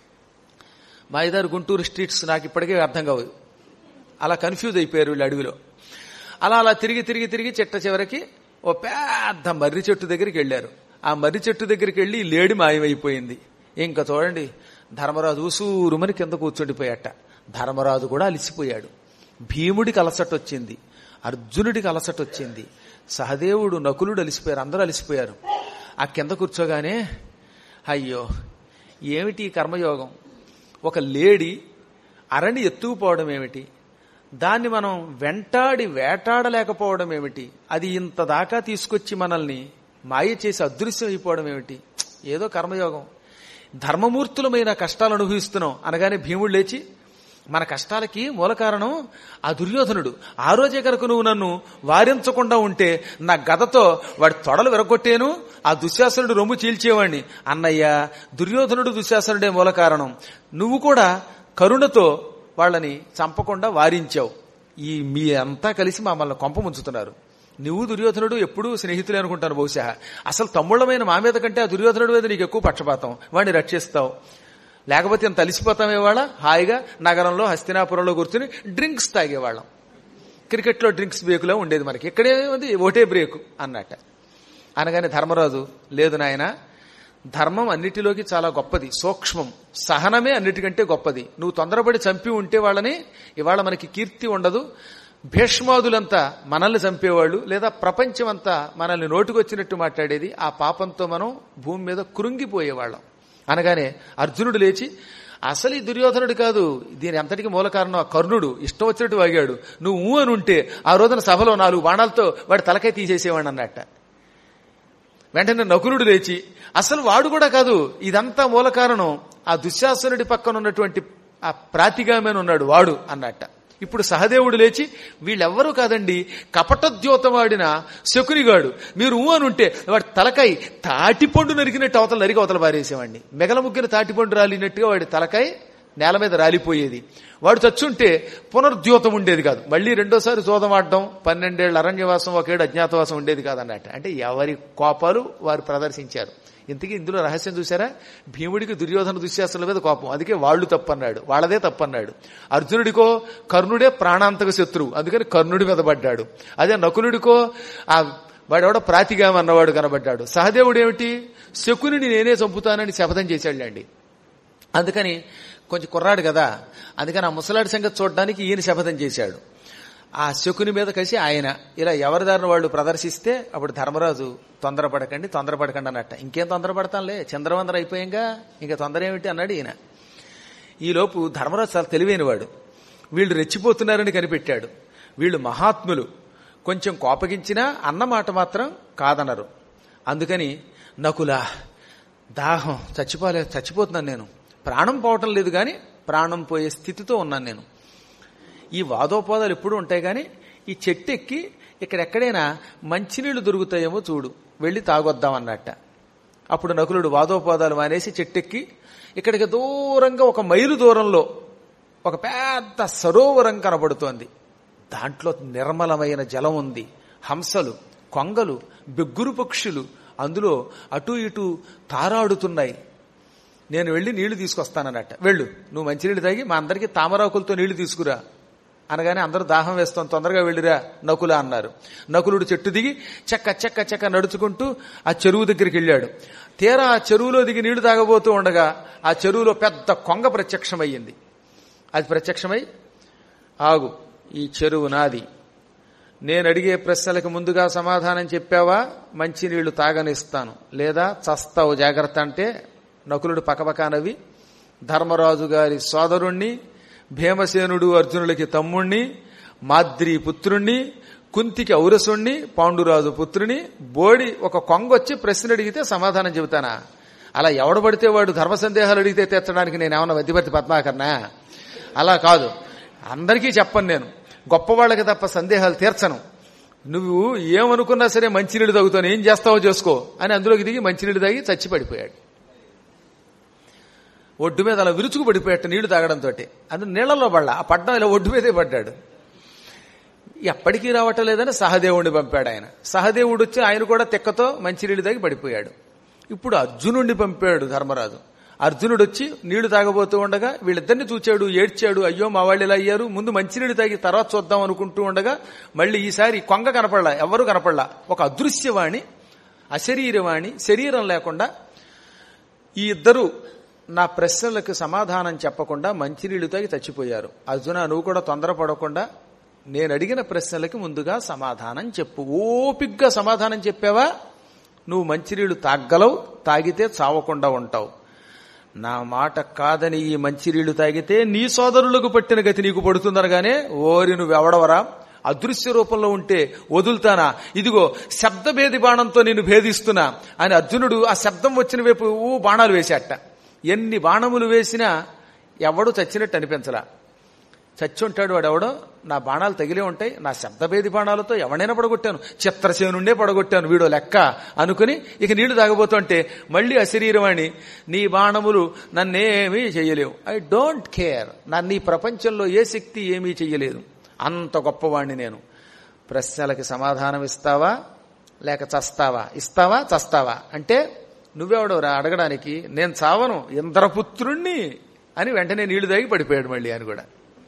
మా ఇద్దరు గుంటూరు స్ట్రీట్స్ నాకు ఇప్పటికే అర్థం కావు. అలా కన్ఫ్యూజ్ అయిపోయారు వీళ్ళు అడవిలో. అలా తిరిగి చెట్ట చివరికి ఓ పెద్ద మర్రి చెట్టు దగ్గరికి వెళ్ళారు. ఆ మర్రి చెట్టు దగ్గరికి వెళ్ళి లేడి మాయమైపోయింది. ఇంకా చూడండి, ధర్మరాజు ఉసూరుమని కింద కూర్చుండిపోయాట. ధర్మరాజు కూడా అలసిపోయాడు. భీముడికి అలసట వచ్చింది, అర్జునుడికి అలసట వచ్చింది, సహదేవుడు నకులుడు అలిసిపోయారు, అందరూ అలిసిపోయారు. ఆ కింద కూర్చోగానే అయ్యో ఏమిటి ఈ కర్మయోగం, ఒక లేడి అరణి ఎత్తుకుపోవడం ఏమిటి, దాన్ని మనం వేటాడలేకపోవడం ఏమిటి, అది ఇంత దాకా తీసుకొచ్చి మనల్ని మాయ చేసి అదృశ్యం అయిపోవడం ఏమిటి, ఏదో కర్మయోగం, ధర్మమూర్తులమైన కష్టాలు అనుభవిస్తున్నాం అనగానే భీముడు లేచి మన కష్టాలకి మూల కారణం ఆ దుర్యోధనుడు, ఆ రోజే కనుక నువ్వు నన్ను వారించకుండా ఉంటే నా గదతో వాడి తొడలు విరగొట్టేను, ఆ దుశ్శాసనుడు రొమ్ము చీల్చేవాడిని. అన్నయ్య, దుర్యోధనుడు దుశ్శాసనుడే మూల కారణం, నువ్వు కూడా కరుణతో వాళ్ళని చంపకుండా వారించావు, మీ అంతా కలిసి మమ్మల్ని కొంప ముంచుతున్నారు. నువ్వు దుర్యోధనుడు ఎప్పుడూ స్నేహితులే అనుకుంటాను బహుశా. అసలు తమ్ముళ్ళమైన మా మీద కంటే ఆ దుర్యోధనుడు మీద నీకు ఎక్కువ పక్షపాతం, వాడిని రక్షిస్తావు. లేకపోతే ఇంత అలిసిపోతామేవాళ్ళ, హాయిగా నగరంలో హస్తినాపురంలో కూర్చుని డ్రింక్స్ తాగేవాళ్ళం. క్రికెట్లో డ్రింక్స్ బ్రేకులో ఉండేది మనకి, ఇక్కడే ఉంది ఒకటే బ్రేకు అన్నట్ట. అనగానే ధర్మరాజు, లేదు నాయన, ధర్మం అన్నిటిలోకి చాలా గొప్పది, సూక్ష్మం, సహనమే అన్నిటికంటే గొప్పది. నువ్వు తొందరపడి చంపి ఉంటే వాళ్ళని ఇవాళ మనకి కీర్తి ఉండదు. భీష్మాదులంతా మనల్ని చంపేవాళ్ళు, లేదా ప్రపంచమంతా మనల్ని నోటుకొచ్చినట్టు మాట్లాడేది. ఆ పాపంతో మనం భూమి మీద కృంగిపోయేవాళ్ళం. అనగానే అర్జునుడు లేచి, అసలు ఈ దుర్యోధనుడు కాదు, దీని అంతటికి మూల కారణం ఆ కర్ణుడు, ఇష్టం వచ్చినట్టు వాగాడు, నువ్వు అని ఉంటే ఆ రోజున సభలో 4 బాణాలతో వాడి తలకాయ తీసేసేవాడు అన్నట్ట. వెంటనే నకులుడు లేచి, అసలు వాడు కూడా కాదు, ఇదంతా మూల కారణం ఆ దుశ్శాసనుడి పక్కన ఉన్నటువంటి ఆ ప్రాతిగామని ఉన్నాడు వాడు అన్నట్ట. ఇప్పుడు సహదేవుడు లేచి, వీళ్ళెవ్వరూ కాదండి, కపటద్యోతవాడిన శకునిగాడు, మీరు అని ఉంటే వాడి తలకాయ తాటిపండు నరికినట్టు అవతల పారేసేవాడిని. మెగలముగ్గిన తాటిపండు రాలినట్టుగా వాడి తలకాయ నేల మీద రాలిపోయేది. వాడు చచ్చుంటే పునర్ద్యోతం ఉండేది కాదు, మళ్లీ రెండోసారి జోదం ఆడడం, 12 ఏళ్ల అరణ్యవాసం, 1 ఏడు అజ్ఞాతవాసం ఉండేది కాదన్నట్టు. అంటే ఎవరి కోపాలు వారు ప్రదర్శించారు. ఇంతకీ ఇందులో రహస్యం చూసారా, భీముడికి దుర్యోధన దుశ్శాసనుల మీద కోపం, అందుకే వాళ్ళు తప్పన్నాడు, వాళ్ళదే తప్పన్నాడు. అర్జునుడికో కర్ణుడే ప్రాణాంతక శత్రువు, అందుకని కర్ణుడి మీద పడ్డాడు. అదే నకులుడికో ఆ వాడెవడో ప్రాతిగామన్నవాడు కనబడ్డాడు. సహదేవుడు ఏమిటి, శకునిని నేనే చంపుతానని శపథం చేశాడులేండి. అందుకని కొంచెం కుర్రాడు కదా, అందుకని ఆ ముసలాడి సంగతి చూడడానికి ఈయన శపథం చేశాడు. ఆ శకుని మీద కలిసి ఆయన ఇలా ఎవరి దారిన వాళ్ళు ప్రదర్శిస్తే అప్పుడు ధర్మరాజు తొందరపడకండి అన్నట్ట. ఇంకేం తొందరపడతాంలే, చంద్రవందర అయిపోయాంగా, ఇంకా తొందర ఏమిటి అన్నాడు ఈయన. ఈలోపు ధర్మరాజు చాలా తెలివైనవాడు, వీళ్ళు రెచ్చిపోతున్నారని కనిపెట్టాడు. వీళ్ళు మహాత్ములు, కొంచెం కోపగించినా అన్నమాట మాత్రం కాదనరు. అందుకని నకులా, దాహం చచ్చిపోతున్నాను నేను, ప్రాణం పోవటం లేదు కానీ ప్రాణం పోయే స్థితితో ఉన్నాను నేను. ఈ వాదోపాదాలు ఎప్పుడూ ఉంటాయి కానీ ఈ చెట్టు ఎక్కి ఇక్కడెక్కడైనా మంచినీళ్లు దొరుకుతాయేమో చూడు, వెళ్ళి తాగొద్దామన్నట్ట. అప్పుడు నకులుడు వాదోపాదాలు మానేసి చెట్టెక్కి ఇక్కడికి దూరంగా 1 మైలు దూరంలో ఒక పెద్ద సరోవరం కనబడుతోంది. దాంట్లో నిర్మలమైన జలం ఉంది. హంసలు, కొంగలు, బెగ్గురు పక్షులు అందులో అటు ఇటు తారాడుతున్నాయి. నేను వెళ్ళి నీళ్లు తీసుకొస్తానన్నట్ట. వెళ్ళు, నువ్వు మంచినీళ్ళు తాగి మా అందరికీ తామరాకులతో నీళ్లు తీసుకురా అనగానే అందరూ దాహం వేస్తాం, తొందరగా వెళ్ళిరా నకుల అన్నారు. నకులుడు చెట్టు దిగి చెక్క చెక్క చెక్క నడుచుకుంటూ ఆ చెరువు దగ్గరికి వెళ్ళాడు. తీరా ఆ చెరువులో దిగి నీళ్లు తాగబోతూ ఉండగా ఆ చెరువులో పెద్ద కొంగ ప్రత్యక్షమయ్యింది. అది ప్రత్యక్షమై, ఆగు, ఈ చెరువు నాది, నేను అడిగే ప్రశ్నలకు ముందుగా సమాధానం చెప్పావా మంచినీళ్లు తాగనిస్తాను, లేదా చస్తావు జాగ్రత్త అంటే నకులుడు పకపకా నవ్వి ధర్మరాజు గారి సోదరుణ్ణి, భీమసేనుడు అర్జునులకి తమ్ముణ్ణి, మాద్రి పుత్రుణ్ణి, కుంతికి ఔరసుణ్ణి, పాండురాజు పుత్రుని బోడి ఒక కొంగొచ్చి ప్రశ్న అడిగితే సమాధానం చెబుతానా? అలా ఎవడబడితే వాడు ధర్మ సందేహాలు అడిగితే తీర్చడానికి నేనేమన్నా మధ్యవర్తి పద్మాకర్నా? అలా కాదు, అందరికీ చెప్పను, నేను గొప్పవాళ్ళకి తప్ప సందేహాలు తీర్చను. నువ్వు ఏమనుకున్నా సరే మంచినీళ్ళు తాగుతాను, ఏం చేస్తావో చేసుకో అని అందులోకి దిగి మంచినీళ్ళు తాగి చచ్చి పడిపోయాడు. ఒడ్డు మీద అలా విరుచుకు పడిపోయాడు నీళ్లు తాగడంతో. అందులో నీళ్లలో పడ్డా, ఆ పడ్డం ఇలా ఒడ్డు మీదే పడ్డాడు. ఎప్పటికీ రావటం లేదని సహదేవుడిని పంపాడు ఆయన. సహదేవుడు వచ్చి ఆయన కూడా తెక్కతో మంచినీళ్ళు తాగి పడిపోయాడు. ఇప్పుడు అర్జునుడిని పంపాడు ధర్మరాజు. అర్జునుడు వచ్చి నీళ్లు తాగబోతూ ఉండగా వీళ్ళిద్దరిని చూచాడు, ఏడ్చాడు. అయ్యో మా వాళ్ళు ఇలా అయ్యారు, ముందు మంచినీళ్ళు తాగి తర్వాత చూద్దాం అనుకుంటూ ఉండగా మళ్ళీ ఈసారి కొంగ కనపడలా, ఎవ్వరూ కనపడలా. ఒక అదృశ్యవాణి, అశరీరవాణి, శరీరం లేకుండా ఈ ఇద్దరు నా ప్రశ్నలకు సమాధానం చెప్పకుండా మంచినీళ్లు తాగి చచ్చిపోయారు. అర్జున, నువ్వు కూడా తొందరపడకుండా నేను అడిగిన ప్రశ్నలకి ముందుగా సమాధానం చెప్పు. ఓపిగ్గా సమాధానం చెప్పావా నువ్వు మంచినీళ్లు తాగలవు, తాగితే చావకుండా ఉంటావు. నా మాట కాదని ఈ మంచినీళ్లు తాగితే నీ సోదరులకు పట్టిన గతి నీకు పడుతుందనగానే, ఓరి నువ్వెవడవరా, అదృశ్య రూపంలో ఉంటే వదులుతానా, ఇదిగో శబ్దభేది బాణంతో నేను భేదిస్తున్నా అని అర్జునుడు ఆ శబ్దం వచ్చిన వైపు బాణాలు వేశాట. ఎన్ని బాణములు వేసినా ఎవడు చచ్చినట్టు అనిపించలా. చచ్చి ఉంటాడు వాడెవడో, నా బాణాలు తగిలే ఉంటాయి, నా శబ్దభేది బాణాలతో ఎవడైనా పడగొట్టాను, చిత్రసేనుండే పడగొట్టాను, వీడో లెక్క అనుకుని ఇక నీళ్లు తాగబోతుంటే మళ్ళీ అశరీరవాణి, నీ బాణములు నన్నేమీ చెయ్యలేవు, ఐ డోంట్ కేర్, నన్ను ఈ ప్రపంచంలో ఏ శక్తి ఏమీ చెయ్యలేదు, అంత గొప్పవాణ్ణి నేను. ప్రశ్నలకి సమాధానం ఇస్తావా లేక చస్తావా, ఇస్తావా చస్తావా అంటే నువ్వెవడవరా అడగడానికి, నేను చావను, ఇంద్రపుత్రుణ్ణి అని వెంటనే నీళ్లు తాగి పడిపోయాడు మళ్ళీ ఆయన కూడా.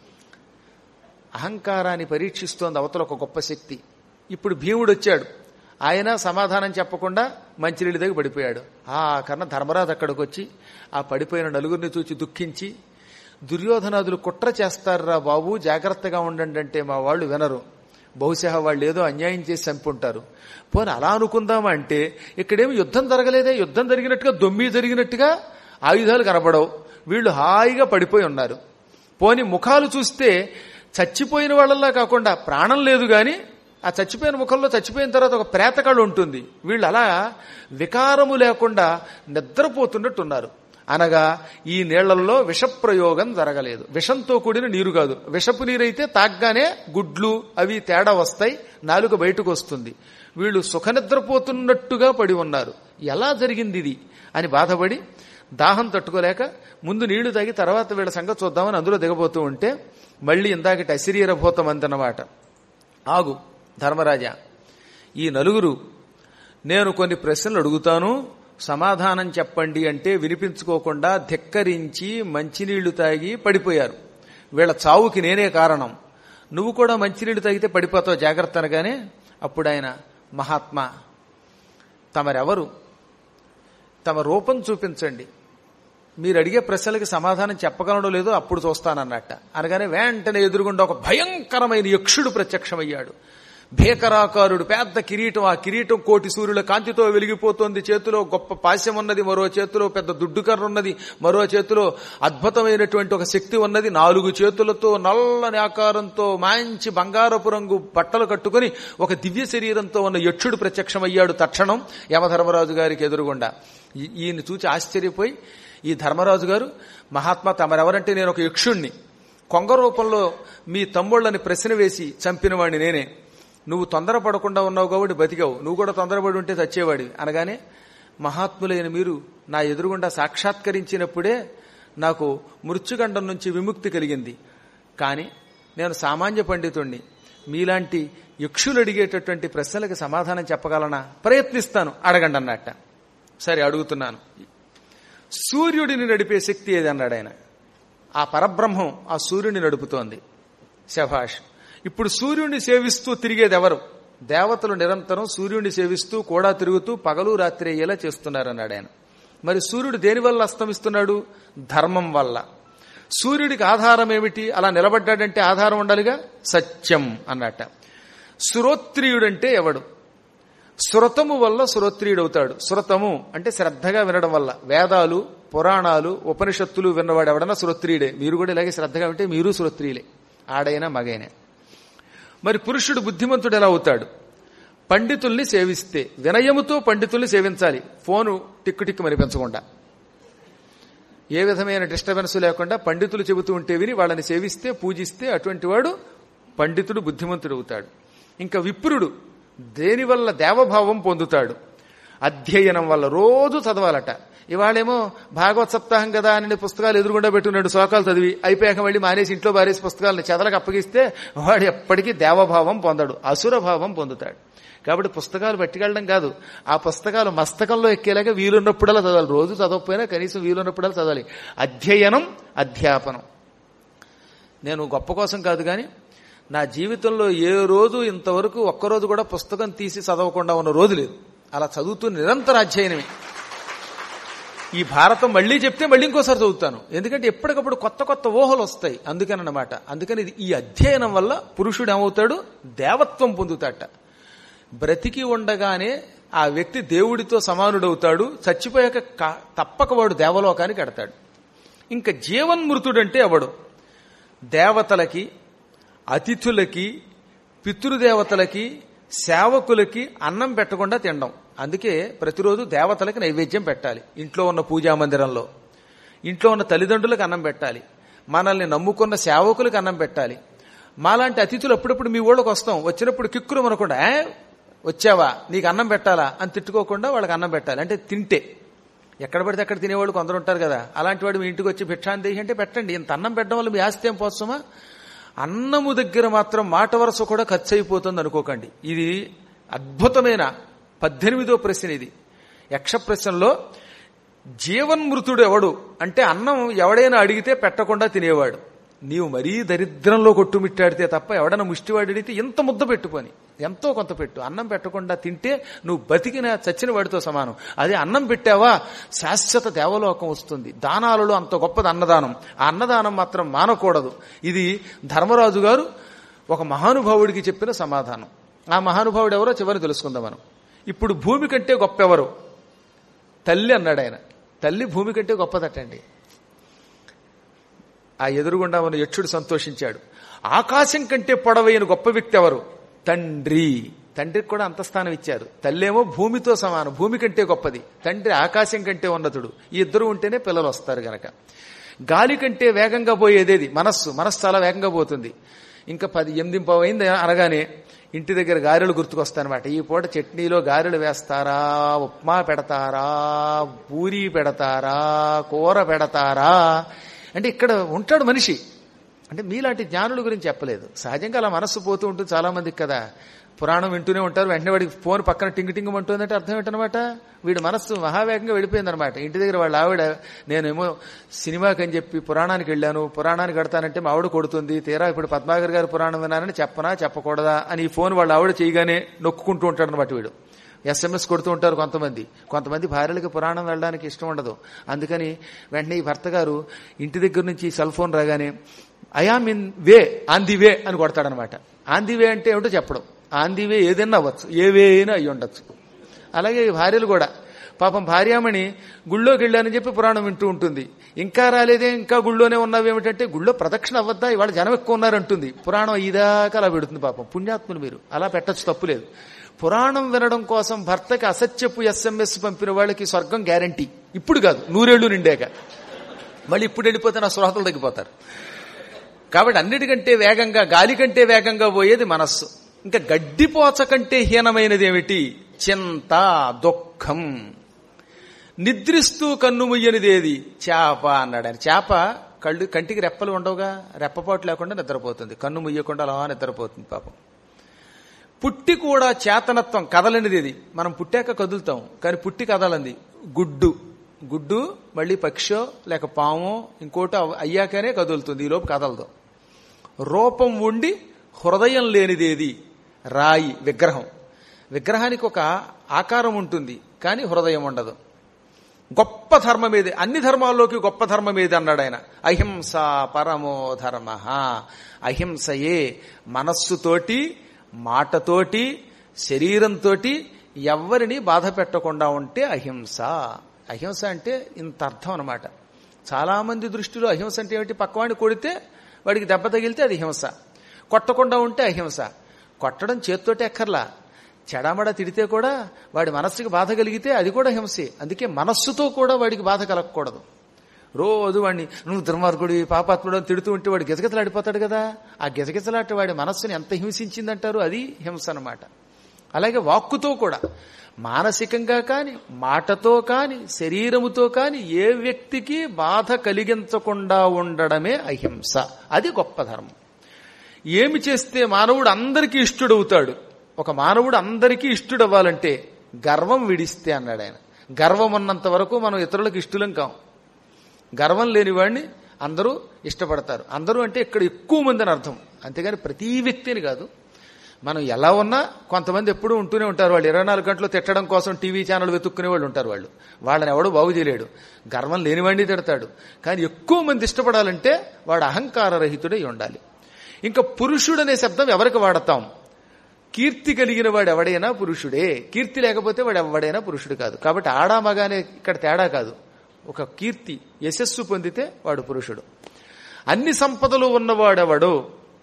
అహంకారాన్ని పరీక్షిస్తోంది అవతల ఒక గొప్ప శక్తి. ఇప్పుడు భీముడు వచ్చాడు, ఆయన సమాధానం చెప్పకుండా మంచినీళ్ళు తాగి పడిపోయాడు. ఆ కన్నా ధర్మరాజు అక్కడికి వచ్చి ఆ పడిపోయిన నలుగురిని చూచి దుఃఖించి, దుర్యోధనాదులు కుట్ర చేస్తారా బాబు, జాగ్రత్తగా ఉండండి అంటే మా వాళ్ళు వినరు, బహుశా వాళ్ళు ఏదో అన్యాయం చేసి చంపుంటారు, పోనీ అలా అనుకుందామా అంటే ఇక్కడేమి యుద్ధం జరగలేదే, యుద్ధం జరిగినట్టుగా దొమ్మి జరిగినట్టుగా ఆయుధాలు కనబడవు, వీళ్ళు హాయిగా పడిపోయి ఉన్నారు. పోనీ ముఖాలు చూస్తే చచ్చిపోయిన వాళ్ళలా కాకుండా ప్రాణం లేదు గాని ఆ చచ్చిపోయిన ముఖంలో చచ్చిపోయిన తర్వాత ఒక ప్రేతకళ ఉంటుంది, వీళ్ళు అలా వికారము లేకుండా నిద్రపోతున్నట్టున్నారు. అనగా ఈ నీళ్లలో విషప్రయోగం జరగలేదు, విషంతో కూడిన నీరు కాదు. విషపు నీరైతే తాగ్గానే గుడ్లు అవి తేడా వస్తాయి, నాలుక బయటకు వస్తుంది. వీళ్ళు సుఖనిద్రపోతున్నట్టుగా పడి ఉన్నారు. ఎలా జరిగింది ఇది అని బాధపడి దాహం తట్టుకోలేక ముందు నీళ్లు తాగి తర్వాత వీళ్ళ సంగతి చూద్దామని అందులో దిగబోతూ ఉంటే మళ్ళీ ఇందాకటి అశరీరభూతం అంతనమాట. ఆగు ధర్మరాజా, ఈ నలుగురు నేను కొన్ని ప్రశ్నలు అడుగుతాను, సమాధానం చెప్పండి అంటే వినిపించుకోకుండా ధిక్కరించి మంచినీళ్లు తాగి పడిపోయారు. వీళ్ళ చావుకి నేనే కారణం, నువ్వు కూడా మంచినీళ్లు తాగితే పడిపోతావు జాగ్రత్త అనగానే అప్పుడు ఆయన, మహాత్మా తమరెవరు, తమ రూపం చూపించండి, మీరు అడిగే ప్రశ్నలకి సమాధానం చెప్పగలడో లేదో అప్పుడు చూస్తానన్నట్ట. అనగానే వెంటనే ఎదురుగుండా ఒక భయంకరమైన యక్షుడు ప్రత్యక్షమయ్యాడు. భీకరాకారుడు, పెద్ద కిరీటం. ఆ కిరీటం కోటి సూర్యుల కాంతితో వెలిగిపోతోంది. చేతిలో గొప్ప పాశం ఉన్నది, మరో చేతిలో పెద్ద దుడ్డుకర్ర ఉన్నది, మరో చేతిలో అద్భుతమైనటువంటి ఒక శక్తి ఉన్నది. 4 చేతులతో నల్లని ఆకారంతో మంచి బంగారపు రంగు బట్టలు కట్టుకుని ఒక దివ్య శరీరంతో ఉన్న యక్షుడు ప్రత్యక్షమయ్యాడు తక్షణం యమధర్మరాజు గారికి ఎదురుగుండా. ఈయన చూచి ఆశ్చర్యపోయి, ఈ ధర్మరాజు గారు, మహాత్మా తమరెవరంటే నేను ఒక యక్షుణ్ణి, కొంగ రూపంలో మీ తమ్ముళ్ళని ప్రశ్న వేసి చంపినవాడిని నేనే. నువ్వు తొందరపడకుండా ఉన్నావు కాబట్టి బతికావు, నువ్వు కూడా తొందరపడి ఉంటే చచ్చేవాడివి అనగానే, మహాత్ములైన మీరు నా ఎదురుగుండా సాక్షాత్కరించినప్పుడే నాకు మృత్యుగండం నుంచి విముక్తి కలిగింది. కానీ నేను సామాన్య పండితుణ్ణి, మీలాంటి యక్షులు అడిగేటటువంటి ప్రశ్నలకు సమాధానం చెప్పగలనా? ప్రయత్నిస్తాను, అడగండి అన్నట్ట. సరే అడుగుతున్నాను. సూర్యుడిని నడిపే శక్తి ఏది అన్నాడు ఆయన. ఆ పరబ్రహ్మం ఆ సూర్యుడిని నడుపుతోంది. శభాష్. ఇప్పుడు సూర్యుడిని సేవిస్తూ తిరిగేది ఎవరు? దేవతలు నిరంతరం సూర్యుడిని సేవిస్తూ కూడా తిరుగుతూ పగలు రాత్రి అయ్యేలా చేస్తున్నారన్నాడు ఆయన. మరి సూర్యుడు దేనివల్ల అస్తమిస్తున్నాడు? ధర్మం వల్ల. సూర్యుడికి ఆధారం ఏమిటి? అలా నిలబడ్డాడంటే ఆధారం ఉండాలిగా, సత్యం అన్నట్ట. శ్రోత్రియుడంటే ఎవడు? శ్రుతము వల్ల శ్రోత్రియుడవుతాడు. శ్రుతము అంటే శ్రద్ధగా వినడం వల్ల. వేదాలు, పురాణాలు, ఉపనిషత్తులు విన్నవాడు ఎవడన్నా శ్రోత్రియుడే. మీరు కూడా ఇలాగే శ్రద్ధగా వింటే మీరు శ్రోత్రియులే, ఆడైనా మగైనా. మరి పురుషుడు బుద్ధిమంతుడు ఎలా అవుతాడు? పండితుల్ని సేవిస్తే. వినయముతో పండితుల్ని సేవించాలి, ఫోను టిక్కు టిక్కు మనిపించకుండా, ఏ విధమైన డిస్టర్బెన్స్ లేకుండా పండితులు చెబుతూ ఉంటే విని వాళ్ళని సేవిస్తే, పూజిస్తే అటువంటి వాడు పండితుడు, బుద్ధిమంతుడు అవుతాడు. ఇంకా విప్రుడు దేనివల్ల దేవభావం పొందుతాడు? అధ్యయనం వల్ల. రోజు చదవాలట. ఇవాళేమో భాగవత్ సప్తాహం కదా అని పుస్తకాలు ఎదురుగుండా పెట్టుకున్నాడు, శ్లోకాలు చదివి అయిపోయాక మళ్ళీ మానేసి ఇంట్లో బారేసి పుస్తకాలను చెదలకు అప్పగిస్తే వాడు ఎప్పటికీ దేవభావం పొందడు, అసురభావం పొందుతాడు. కాబట్టి పుస్తకాలు పట్టుకెళ్ళడం కాదు, ఆ పుస్తకాలు మస్తకంలో ఎక్కేలాగా వీలున్నప్పుడల్లా చదవాలి. రోజు చదవకపోయినా కనీసం వీలున్నప్పుడల్లా చదవాలి. అధ్యయనం, అధ్యాపనం. నేను గొప్ప కోసం కాదు కానీ నా జీవితంలో ఏ రోజు ఇంతవరకు ఒక్కరోజు కూడా పుస్తకం తీసి చదవకుండా ఉన్న రోజు లేదు. అలా చదువుతూ నిరంతర అధ్యయనమే. ఈ భారతం మళ్లీ చెప్తే మళ్ళీ ఇంకోసారి చదువుతాను, ఎందుకంటే ఎప్పటికప్పుడు కొత్త కొత్త ఊహలు వస్తాయి. అందుకనమాట. అందుకని ఈ అధ్యయనం వల్ల పురుషుడు ఏమవుతాడు? దేవత్వం పొందుతాట. బ్రతికి ఉండగానే ఆ వ్యక్తి దేవుడితో సమానుడవుతాడు. చచ్చిపోయాక తప్పక వాడు దేవలోకానికి ఎడతాడు. ఇంకా జీవన్మృతుడంటే ఎవడు? దేవతలకి, అతిథులకి, పితృదేవతలకి, సేవకులకి అన్నం పెట్టకుండా తినడం. అందుకే ప్రతిరోజు దేవతలకి నైవేద్యం పెట్టాలి. ఇంట్లో ఉన్న పూజా మందిరంలో ఇంట్లో ఉన్న తల్లిదండ్రులకు అన్నం పెట్టాలి. మనల్ని నమ్ముకున్న సేవకులకు అన్నం పెట్టాలి. మాలాంటి అతిథులు అప్పుడప్పుడు మీ ఊళ్ళకి వస్తాం, వచ్చినప్పుడు కిక్కురు అనకుండా వచ్చావా నీకు అన్నం పెట్టాలా అని తిట్టుకోకుండా వాళ్ళకి అన్నం పెట్టాలి. అంటే తింటే ఎక్కడ పడితే అక్కడ తినేవాళ్ళు కొందరు ఉంటారు కదా, అలాంటి వాడు మీ ఇంటికి వచ్చి భిక్షాందేహి అంటే పెట్టండి. ఇంత అన్నం పెట్టడం వల్ల మీ ఆస్తి ఏం పోస్తామా? అన్నము దగ్గర మాత్రం మాట వరస కూడా ఖర్చు అయిపోతుంది అనుకోకండి. ఇది అద్భుతమైన 18వ ప్రశ్న. ఇది యక్ష ప్రశ్నలో జీవన్మృతుడు ఎవడు అంటే అన్నం ఎవడైనా అడిగితే పెట్టకుండా తినేవాడు. నీవు మరీ దరిద్రంలో కొట్టుమిట్టాడితే తప్ప ఎవడన్నా ముష్టివాడు అడిగితే ఎంత ముద్ద పెట్టుకొని ఎంతో కొంత పెట్టు. అన్నం పెట్టకుండా తింటే నువ్వు బతికిన చచ్చిన వాడితో సమానం. అదే అన్నం పెట్టావా శాశ్వత దేవలోకం వస్తుంది. దానాలలో అంత గొప్పది అన్నదానం. ఆ అన్నదానం మాత్రం మానకూడదు. ఇది ధర్మరాజు గారు ఒక మహానుభావుడికి చెప్పిన సమాధానం. ఆ మహానుభావుడు ఎవరో చివరి తెలుసుకుందాం మనం. ఇప్పుడు భూమి కంటే గొప్ప ఎవరు? తల్లి అన్నాడు ఆయన. తల్లి భూమి కంటే గొప్పదటండి. ఆ ఎదురుగుండా ఉన్న యక్షుడు సంతోషించాడు. ఆకాశం కంటే పొడవైన గొప్ప వ్యక్తి ఎవరు? తండ్రి. తండ్రికి కూడా అంతస్థానం ఇచ్చారు. తల్లేమో భూమితో సమానం, భూమి కంటే గొప్పది. తండ్రి ఆకాశం కంటే ఉన్నతుడు. ఈ ఇద్దరు ఉంటేనే పిల్లలు వస్తారు గనక. గాలి కంటే వేగంగా పోయేదేది? మనస్సు. మనస్సు చాలా వేగంగా పోతుంది. ఇంకా 10:08 అయింది అనగానే ఇంటి దగ్గర గారెలు గుర్తుకొస్తాయన్నమాట. ఈ పూట చట్నీలో గారెలు వేస్తారా, ఉప్మా పెడతారా, పూరీ పెడతారా, కూర పెడతారా అంటే ఇక్కడ ఉంటాడు మనిషి. అంటే మీలాంటి జ్ఞానుల గురించి చెప్పలేదు. సహజంగా అలా మనస్సు పోతూ ఉంటుంది చాలా మందికి కదా. పురాణం వింటూనే ఉంటారు, వెంటనే వాడికి ఫోన్ పక్కన టింగ్ టింగ్ అంటుందంటే అర్థం ఏంటనమాట, వీడి మనస్సు మహావేగంగా వెళ్ళిపోయిందనమాట. ఇంటి దగ్గర వాళ్ళ ఆవిడ నేనేమో సినిమాకి అని చెప్పి పురాణానికి వెళ్ళాను, పురాణానికి కడతానంటే మా ఆవిడ కొడుతుంది. తీరా ఇప్పుడు పద్మాగర్ గారి పురాణం విన్నానని చెప్పనా చెప్పకూడదా అని ఈ ఫోన్ వాళ్ళ ఆవిడ చేయగానే నొక్కుంటూ ఉంటాడు అనమాట. వీడు SMS కొడుతూ ఉంటారు కొంతమంది భార్యలకి పురాణం వెళ్ళడానికి ఇష్టం ఉండదు. అందుకని వెంటనే ఈ భర్త గారు ఇంటి దగ్గర నుంచి సెల్ ఫోన్ రాగానే I am in way, on the way అని కొడతాడనమాట. ఆన్ ది వే అంటే ఏమిటో చెప్పడం. ఆందివే ఏదైనా అవ్వచ్చు, ఏవేనా అయ్యి ఉండొచ్చు. అలాగే భార్యలు కూడా పాపం భార్యామణి గుళ్ళోకి వెళ్ళానని చెప్పి పురాణం వింటూ ఉంటుంది. ఇంకా రాలేదే, ఇంకా గుళ్ళోనే ఉన్నావేమిటంటే గుళ్ళో ప్రదక్షిణ అవ్వద్దా, ఇవాళ జనం ఎక్కువ ఉన్నారంటుంది. పురాణం ఇదాకా అలా పెడుతుంది. పాపం పుణ్యాత్ములు మీరు అలా పెట్టచ్చు, తప్పులేదు. పురాణం వినడం కోసం భర్తకి అసత్యపు SMS పంపిన వాళ్ళకి స్వర్గం గ్యారంటీ. ఇప్పుడు కాదు, 100 ఏళ్లు నిండాక. మళ్ళీ ఇప్పుడు వెళ్ళిపోతే నా శ్రోతలు తగ్గిపోతారు. కాబట్టి అన్నిటికంటే వేగంగా, గాలి కంటే వేగంగా పోయేది మనస్సు. ఇంకా గడ్డిపోచ కంటే హీనమైనది ఏమిటి? చింత, దుఃఖం. నిద్రిస్తూ కన్ను ముయ్యనిదేది? చేప అన్నాడు ఆయన. చేప కంటికి రెప్పలు ఉండవుగా, రెప్పపాటు లేకుండా నిద్రపోతుంది, కన్ను ముయ్యకుండా అలా నిద్రపోతుంది పాపం. పుట్టి కూడా చేతనత్వం, కదలనిది. మనం పుట్టాక కదులుతాం, కానీ పుట్టి కదలంది గుడ్డు మళ్ళీ పక్షో లేక పామో ఇంకోటి అయ్యాకనే కదులుతుంది, ఈలోపు కదలదు. రూపం ఉండి హృదయం లేనిదేది? రాయి, విగ్రహం. విగ్రహానికి ఒక ఆకారం ఉంటుంది, కానీ హృదయం ఉండదు. గొప్ప ధర్మం ఏది? అన్ని ధర్మాల్లోకి గొప్ప ధర్మం ఏది అన్నాడు ఆయన. అహింస పరమో ధర్మ. అహింసయే మనస్సుతోటి, మాటతోటి, శరీరంతో ఎవ్వరిని బాధ పెట్టకుండా ఉంటే అహింస. అహింస అంటే ఇంత అర్థం అనమాట. చాలా మంది దృష్టిలో అహింస అంటే ఏమిటి? పక్కవాడిని కొడితే వాడికి దెబ్బ తగిలితే అది హింస, కొట్టకుండా ఉంటే అహింస. కొట్టడం చేత్తోటే ఎక్కర్లా, చెడామడా తిడితే కూడా వాడి మనస్సుకి బాధ కలిగితే అది కూడా హింసే. అందుకే మనస్సుతో కూడా వాడికి బాధ కలగకూడదు. రోజు వాడిని నువ్వు దుర్మార్గుడి, పాపాత్ముడు అని తిడుతూ ఉంటే వాడు గిజగిజలాడిపోతాడు కదా. ఆ గిజగిజలాట వాడి మనస్సుని ఎంత హింసించిందంటారు, అది హింస అన్నమాట. అలాగే వాక్కుతో కూడా, మానసికంగా కాని, మాటతో కాని, శరీరముతో కాని ఏ వ్యక్తికి బాధ కలిగించకుండా ఉండడమే అహింస. అది గొప్ప ధర్మం. ఏమి చేస్తే మానవుడు అందరికీ ఇష్టుడవుతాడు? ఒక మానవుడు అందరికీ ఇష్టుడవ్వాలంటే గర్వం విడిస్తే అన్నాడు ఆయన. గర్వం ఉన్నంత వరకు మనం ఇతరులకు ఇష్టలం కాం. గర్వం లేని వాడిని అందరూ ఇష్టపడతారు. అందరూ అంటే ఇక్కడ ఎక్కువ మంది అని అర్థం, అంతేగాని ప్రతి వ్యక్తిని కాదు. మనం ఎలా ఉన్నా కొంతమంది ఎప్పుడూ ఉంటూనే ఉంటారు. వాళ్ళు 24 గంటలు తిట్టడం కోసం టీవీ ఛానల్ వెతుక్కునే వాళ్ళు ఉంటారు. వాళ్ళని ఎవడూ బాగు చేయలేడు. గర్వం లేనివాడిని తిడతాడు. కానీ ఎక్కువ మంది ఇష్టపడాలంటే వాడు అహంకార రహితుడై ఉండాలి. ఇంకా పురుషుడనే శబ్దం ఎవరికి వాడతాం? కీర్తి కలిగిన వాడు ఎవడైనా పురుషుడే. కీర్తి లేకపోతే వాడు ఎవడైనా పురుషుడు కాదు. కాబట్టి ఆడా మగానే ఇక్కడ తేడా కాదు. ఒక కీర్తి, యశస్సు పొందితే వాడు పురుషుడు. అన్ని సంపదలు ఉన్నవాడెవడో,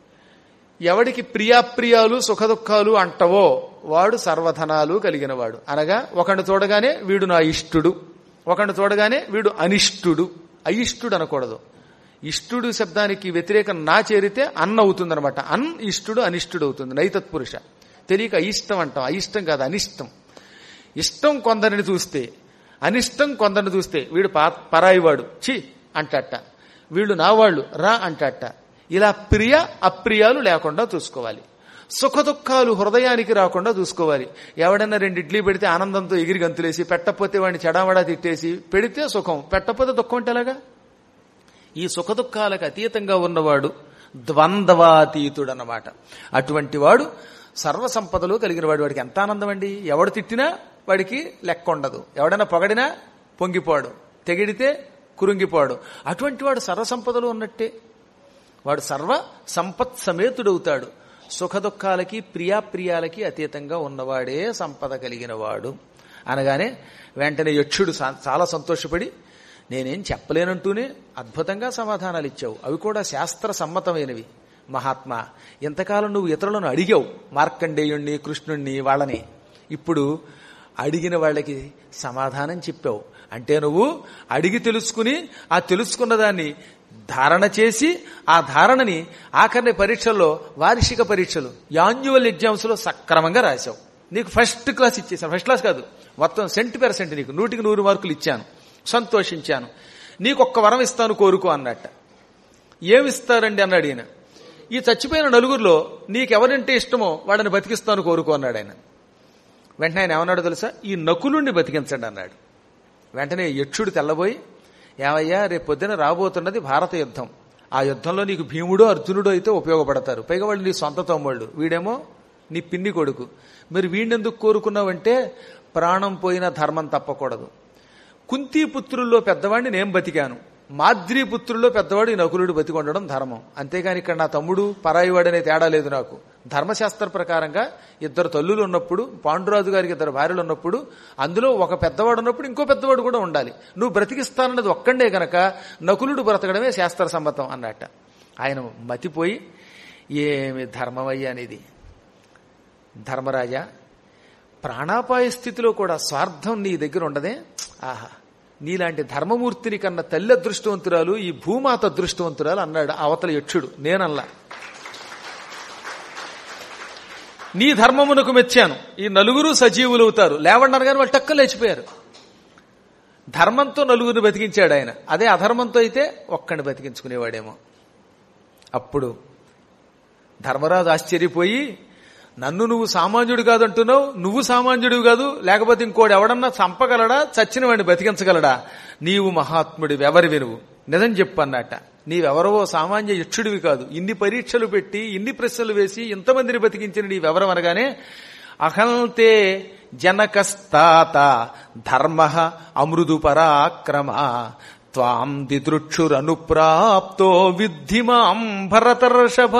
ఎవడికి ప్రియాప్రియాలు సుఖదుఖాలు అంటవో వాడు సర్వధనాలు కలిగినవాడు. అనగా ఒకడిని చూడగానే వీడు నా ఇష్టుడు, ఒకడిని చూడగానే వీడు అనిష్టుడు. అయిష్టుడు అనకూడదు. ఇష్టుడు శబ్దానికి వ్యతిరేకం నా చేరితే అన్న అవుతుందనమాట. అన్ ఇష్టుడు అనిష్టుడు అవుతుంది. నైతత్పురుష. తెలియక అయిష్టం అంటాం. అయిష్టం కాదు, అనిష్టం. ఇష్టం కొందరిని చూస్తే, అనిష్టం కొందరిని చూస్తే వీడు పరాయివాడు చి అంటట, వీళ్ళు నా వాళ్ళు రా అంటట. ఇలా ప్రియ అప్రియాలు లేకుండా చూసుకోవాలి. సుఖదుఖాలు హృదయానికి రాకుండా చూసుకోవాలి. ఎవడన్నా 2 ఇడ్లీ పెడితే ఆనందంతో ఎగిరి గంతులేసి, పెట్టకపోతే వాడిని చెడామడా తిట్టేసి, పెడితే సుఖం, పెట్టకపోతే దుఃఖం అంటే ఎలాగా? ఈ సుఖదుఖాలకు అతీతంగా ఉన్నవాడు ద్వంద్వాతీతుడు అన్నమాట. అటువంటి వాడు సర్వసంపదలు కలిగిన వాడు. వాడికి ఎంత ఆనందం అండి! ఎవడు తిట్టినా వాడికి లెక్క ఉండదు, ఎవడైనా పొగడినా పొంగిపోడు, తెగిడితే కురుంగిపోడు. అటువంటి వాడు సర్వసంపదలు ఉన్నట్టే. వాడు సర్వ సంపత్ సమేతుడవుతాడు. సుఖదుఖాలకి ప్రియాప్రియాలకి అతీతంగా ఉన్నవాడే సంపద కలిగిన వాడు అనగానే వెంటనే యక్షుడు చాలా సంతోషపడి, నేనేం చెప్పలేనంటూనే అద్భుతంగా సమాధానాలు ఇచ్చావు, అవి కూడా శాస్త్ర సమ్మతమైనవి. మహాత్మా, ఇంతకాలం నువ్వు ఇతరులను అడిగావు, మార్కండేయుణ్ణి, కృష్ణుణ్ణి, వాళ్ళని. ఇప్పుడు అడిగిన వాళ్ళకి సమాధానం చెప్పావు. అంటే నువ్వు అడిగి తెలుసుకుని, ఆ తెలుసుకున్న దాన్ని ధారణ చేసి, ఆ ధారణని ఆఖరి పరీక్షల్లో, వార్షిక పరీక్షలు, యాన్యువల్ ఎగ్జామ్స్ లో సక్రమంగా రాశావు. నీకు ఫస్ట్ క్లాస్ ఇచ్చేసాను. ఫస్ట్ క్లాస్ కాదు, మొత్తం 100% నీకు 100కి 100 మార్కులు ఇచ్చాను. సంతోషించాను. నీకొక్క వరం ఇస్తాను, కోరుకో అన్నట్ట. ఏమిస్తారండి అన్నాడు ఈయన. ఈ చచ్చిపోయిన నలుగురిలో నీకెవరంటే ఇష్టమో వాడిని బతికిస్తాను, కోరుకో అన్నాడు ఆయన. వెంటనే ఆయన ఏమన్నాడో తెలుసా? ఈ నకులుణ్ణి బతికించండి అన్నాడు. వెంటనే యక్షుడు తెల్లబోయి, ఏమయ్యా, రేపు పొద్దున రాబోతున్నది భారత యుద్ధం. ఆ యుద్ధంలో నీకు భీముడో అర్జునుడో అయితే ఉపయోగపడతారు. పైగా వాళ్ళు నీ సొంత తమ్ముళ్ళు, వీడేమో నీ పిన్ని కొడుకు. మీరు వీడినెందుకు కోరుకున్నావంటే, ప్రాణం పోయిన ధర్మం తప్పకూడదు. కుంతీ పుత్రుల్లో పెద్దవాడిని నేను బతికాను, మాద్రీ పుత్రుల్లో పెద్దవాడు ఈ నకులుడు బతికొండడం ధర్మం. అంతేగాని ఇక్కడ నా తమ్ముడు పరాయివాడనే తేడా లేదు నాకు. ధర్మశాస్త్ర ప్రకారంగా ఇద్దరు తల్లులు ఉన్నప్పుడు, పాండురాజు గారికి ఇద్దరు భార్యలు ఉన్నప్పుడు, అందులో ఒక పెద్దవాడు ఉన్నప్పుడు ఇంకో పెద్దవాడు కూడా ఉండాలి. నువ్వు బ్రతికిస్తానన్నది ఒక్కండే గనక నకులుడు బ్రతకడమే శాస్త్ర సమ్మతం అన్నట్ట. ఆయన మతిపోయి, ఏమి ధర్మమయ్య అనేది, ధర్మరాజా ప్రాణాపాయ స్థితిలో కూడా స్వార్థం నీ దగ్గర ఉండదే, ఆహా నీలాంటి ధర్మమూర్తిని కన్నా తల్లి అదృష్టవంతురాలు, ఈ భూమాత అదృష్టవంతురాలు అన్నాడు అవతల యక్షుడు. నేనల్లా, నీ ధర్మమునకు మెచ్చాను, ఈ నలుగురు సజీవులు అవుతారు. లేవండారు కానీ వాళ్ళు టక్క లేచిపోయారు. ధర్మంతో నలుగురిని బతికించాడు ఆయన. అదే అధర్మంతో అయితే ఒక్కడిని బతికించుకునేవాడేమో. అప్పుడు ధర్మరాజు ఆశ్చర్యపోయి, నన్ను నువ్వు సామాన్యుడు కాదంటున్నావు, నువ్వు సామాన్యుడివి కాదు, లేకపోతే ఇంకోటి ఎవడన్నా చంపగలడా, చచ్చిన వాడిని బతికించగలడా? నీవు మహాత్ముడివి, ఎవరివి నువ్వు? నిజం చెప్పు అన్నట్ట. నీవెవరవో సామాన్య యక్షుడివి కాదు, ఇన్ని పరీక్షలు పెట్టి ఇన్ని ప్రశ్నలు వేసి ఇంతమందిని బతికించిన నీవెవరం అనగానే, అహంతే జనకస్తాత ధర్మ అమృదు పరాక్రమ త్వాం దిదృక్షురనుప్రాప్తో విద్ధిమాం భరతర్షభ.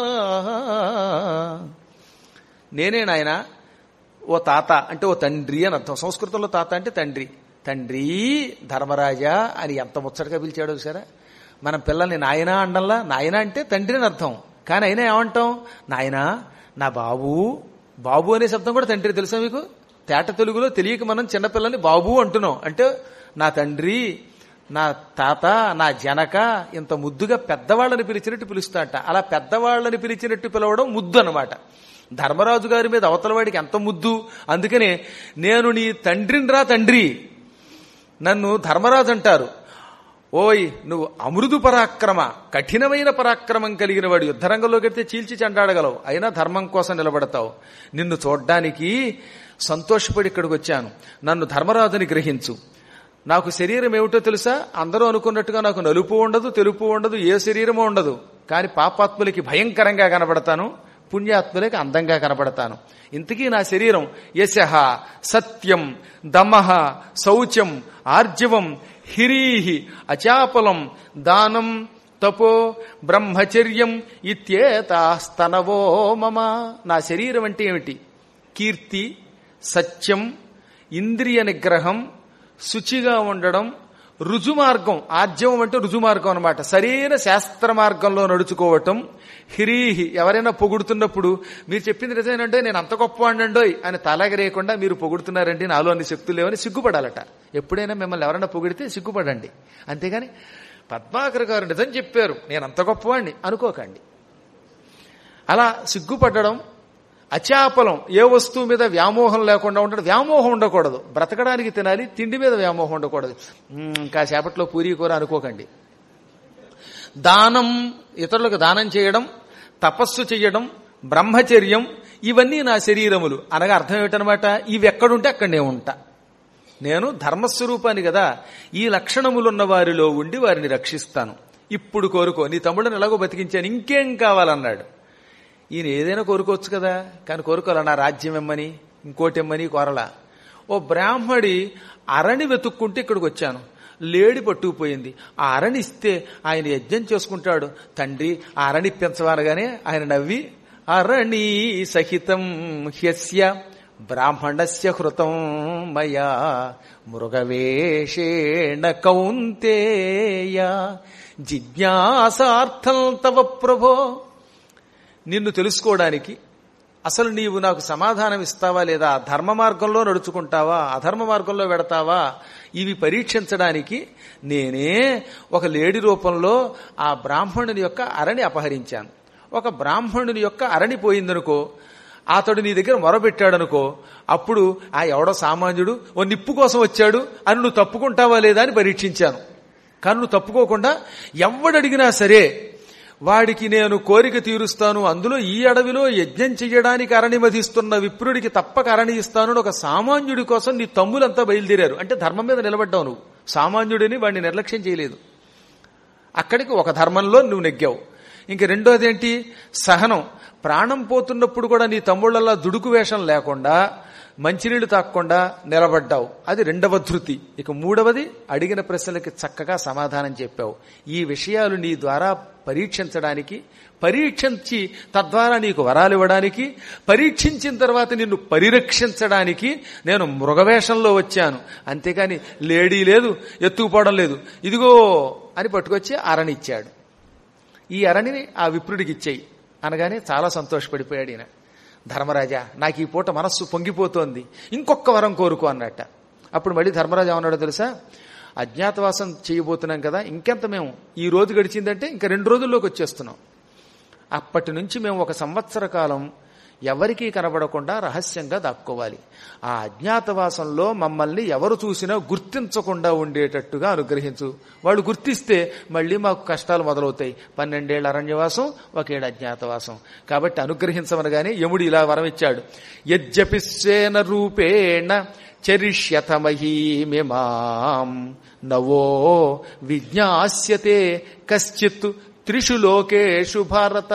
నేనే నాయన, ఓ తాత అంటే ఓ తండ్రి అని అర్థం. సంస్కృతంలో తాత అంటే తండ్రి. తండ్రి ధర్మరాజా అని ఎంత ముచ్చటగా పిలిచాడో సరే. మనం పిల్లల్ని నాయనా అండంలా, నాయన అంటే తండ్రి అని అర్థం. కానీ అయినా ఏమంటాం, నాయనా నా బాబు. బాబు అనే శబ్దం కూడా తండ్రి, తెలుసా మీకు? తేట తెలుగులో తెలియక మనం చిన్నపిల్లల్ని బాబు అంటున్నాం. అంటే నా తండ్రి, నా తాత, నా జనక, ఇంత ముద్దుగా పెద్దవాళ్ళని పిలిచినట్టు పిలుస్తాట. అలా పెద్దవాళ్ళని పిలిచినట్టు పిలవడం ముద్దు అన్నమాట. ధర్మరాజు గారి మీద అవతలవాడికి ఎంత ముద్దు. అందుకనే నేను నీ తండ్రిని రా తండ్రి, నన్ను ధర్మరాజు అంటారు. ఓయ్ నువ్వు అమృదు పరాక్రమ, కఠినమైన పరాక్రమం కలిగిన వాడు, యుద్ధరంగంలోకి వెళ్తే చీల్చి చెండాడగలవు, అయినా ధర్మం కోసం నిలబడతావు. నిన్ను చూడ్డానికి సంతోషపడి ఇక్కడికి వచ్చాను. నన్ను ధర్మరాజుని గ్రహించు. నాకు శరీరం ఏమిటో తెలుసా? అందరూ అనుకున్నట్టుగా నాకు నలుపు ఉండదు, తెలుపు ఉండదు, ఏ శరీరమో ఉండదు. కానీ పాపాత్ములకి భయంకరంగా కనబడతాను, పుణ్యాత్ములకి అందంగా కనబడతాను. ఇంతకీ నా శరీరం యశః సత్యం దమః శౌచం ఆర్జవం హిరీహి అచాపలం దానం తపో బ్రహ్మచర్యం ఇత్యేతాస్తనవో మమ. నా శరీరం అంటే ఏమిటి? కీర్తి, సత్యం, ఇంద్రియ నిగ్రహం, శుచిగా ఉండడం, రుజుమార్గం. ఆర్జవం అంటే రుజుమార్గం అనమాట. సరైన శాస్త్ర మార్గంలో నడుచుకోవటం. హిరీహి, ఎవరైనా పొగుడుతున్నప్పుడు మీరు చెప్పింది నిజమేనంటే నేను అంత గొప్పవాడినండోయ్ అని తలాగరేయకుండా మీరు పొగుడుతున్నారంటే నాలో అన్ని శక్తులు లేవని సిగ్గుపడాలట. ఎప్పుడైనా మిమ్మల్ని ఎవరైనా పొగిడితే సిగ్గుపడండి. అంతేగాని పద్మాకర్ గారు నిజం చెప్పారు నేను అంత గొప్పవాడిని అనుకోకండి. అలా సిగ్గుపడడం. అచాపలం, ఏ వస్తువు మీద వ్యామోహం లేకుండా ఉండడం. వ్యామోహం ఉండకూడదు. బ్రతకడానికి తినాలి, తిండి మీద వ్యామోహం ఉండకూడదు. కాసేపట్లో పూరీ కూర అనుకోకండి. దానం, ఇతరులకు దానం చేయడం, తపస్సు చేయడం, బ్రహ్మచర్యం, ఇవన్నీ నా శరీరములు. అనగా అర్థం ఏమిటనమాట, ఇవి ఎక్కడుంటే అక్కడనే ఉంటా. నేను ధర్మస్వరూపాన్ని కదా, ఈ లక్షణములున్న వారిలో ఉండి వారిని రక్షిస్తాను. ఇప్పుడు కోరుకో, నీ తమ్ముడిని ఎలాగో బతికించాను, ఇంకేం కావాలన్నాడు. ఈయన ఏదైనా కోరుకోవచ్చు కదా, కానీ కోరుకోవాలా? నా రాజ్యం ఇమ్మని, ఇంకోటి ఇమ్మని కోరలా. ఓ బ్రాహ్మడి అరణి వెతుక్కుంటే ఇక్కడికి వచ్చాను, లేడి పట్టుకుపోయింది. ఆ అరణి ఇస్తే ఆయన యజ్ఞం చేసుకుంటాడు. తండ్రి ఆ అరణి పెంచవనగానే ఆయన నవ్వి, అరణి సహితం హ్యస్య బ్రాహ్మణస్య హృతం మయా మృగవేషేణ కౌంతేయ జిజ్ఞాసార్థం తవ ప్రభో. నిన్ను తెలుసుకోవడానికి, అసలు నీవు నాకు సమాధానం ఇస్తావా లేదా, ధర్మ మార్గంలో నడుచుకుంటావా, అధర్మ మార్గంలో వెడతావా, ఇవి పరీక్షించడానికి నేనే ఒక లేడి రూపంలో ఆ బ్రాహ్మణుని యొక్క అరణి అపహరించాను. ఒక బ్రాహ్మణుని యొక్క అరణి పోయిందనుకో, అతడు నీ దగ్గర మొరబెట్టాడనుకో, అప్పుడు ఆ ఎవడో సామాన్యుడు ఓ నిప్పు కోసం వచ్చాడు అని నువ్వు తప్పుకుంటావా లేదా అని పరీక్షించాను. కానీ నువ్వు తప్పుకోకుండా ఎవడడిగినా సరే వాడికి నేను కోరిక తీరుస్తాను, అందులో ఈ అడవిలో యజ్ఞం చెయ్యడానికి అరణి మధిస్తున్న విప్రుడికి తప్పక అరణి ఇస్తాను అని ఒక సామాన్యుడి కోసం నీ తమ్ములంతా బయలుదేరారు. అంటే ధర్మం మీద నిలబడ్డావు నువ్వు. సామాన్యుడిని వాడిని నిర్లక్ష్యం చేయలేదు. అక్కడికి ఒక ధర్మంలో నువ్వు నెగ్గావు. ఇంక రెండోది ఏంటి? సహనం. ప్రాణం పోతున్నప్పుడు కూడా నీ తమ్ముళ్ళల్లా దుడుకు వేషం లేకుండా మంచినీళ్లు తాగకుండా నిలబడ్డావు, అది రెండవ ధృతి. ఇక మూడవది, అడిగిన ప్రశ్నలకి చక్కగా సమాధానం చెప్పావు. ఈ విషయాలు నీ ద్వారా పరీక్షించడానికి, పరీక్షించి తద్వారా నీకు వరాలు ఇవ్వడానికి, పరీక్షించిన తర్వాత నిన్ను పరిరక్షించడానికి నేను మృగవేషంలో వచ్చాను. అంతేకాని లేడీ లేదు, ఎత్తుకుపోవడం లేదు. ఇదిగో అని పట్టుకొచ్చి అరణిచ్చాడు. ఈ అరణిని ఆ విప్రుడికి ఇచ్చేయి అనగానే చాలా సంతోషపడిపోయాడు ఈయన. ధర్మరాజా, నాకు ఈ పూట మనస్సు పొంగిపోతోంది, ఇంకొక వరం కోరుకో అన్నట్ట. అప్పుడు మళ్ళీ ధర్మరాజా ఏమన్నాడో తెలుసా? అజ్ఞాతవాసం చేయబోతున్నాం కదా, ఇంకెంత మేము ఈ రోజు గడిచిందంటే ఇంకా 2 రోజుల్లోకి వచ్చేస్తున్నాం. అప్పటి నుంచి మేము 1 సంవత్సర కాలం ఎవరికీ కనబడకుండా రహస్యంగా దాక్కోవాలి. ఆ అజ్ఞాతవాసంలో మమ్మల్ని ఎవరు చూసినా గుర్తించకుండా ఉండేటట్టుగా అనుగ్రహించు. వాళ్ళు గుర్తిస్తే మళ్ళీ మాకు కష్టాలు మొదలవుతాయి. 12 ఏళ్ల అరణ్యవాసం, 1 ఏడు అజ్ఞాతవాసం. కాబట్టి అనుగ్రహించమనగానే యముడు ఇలా వరం ఇచ్చాడు. యజ్జపి స్వేన రూపేణ చరిష్యత మహీమిమాం నవో విజ్ఞాస్యతే కశ్చిత్ 3 లోకేషు భారత.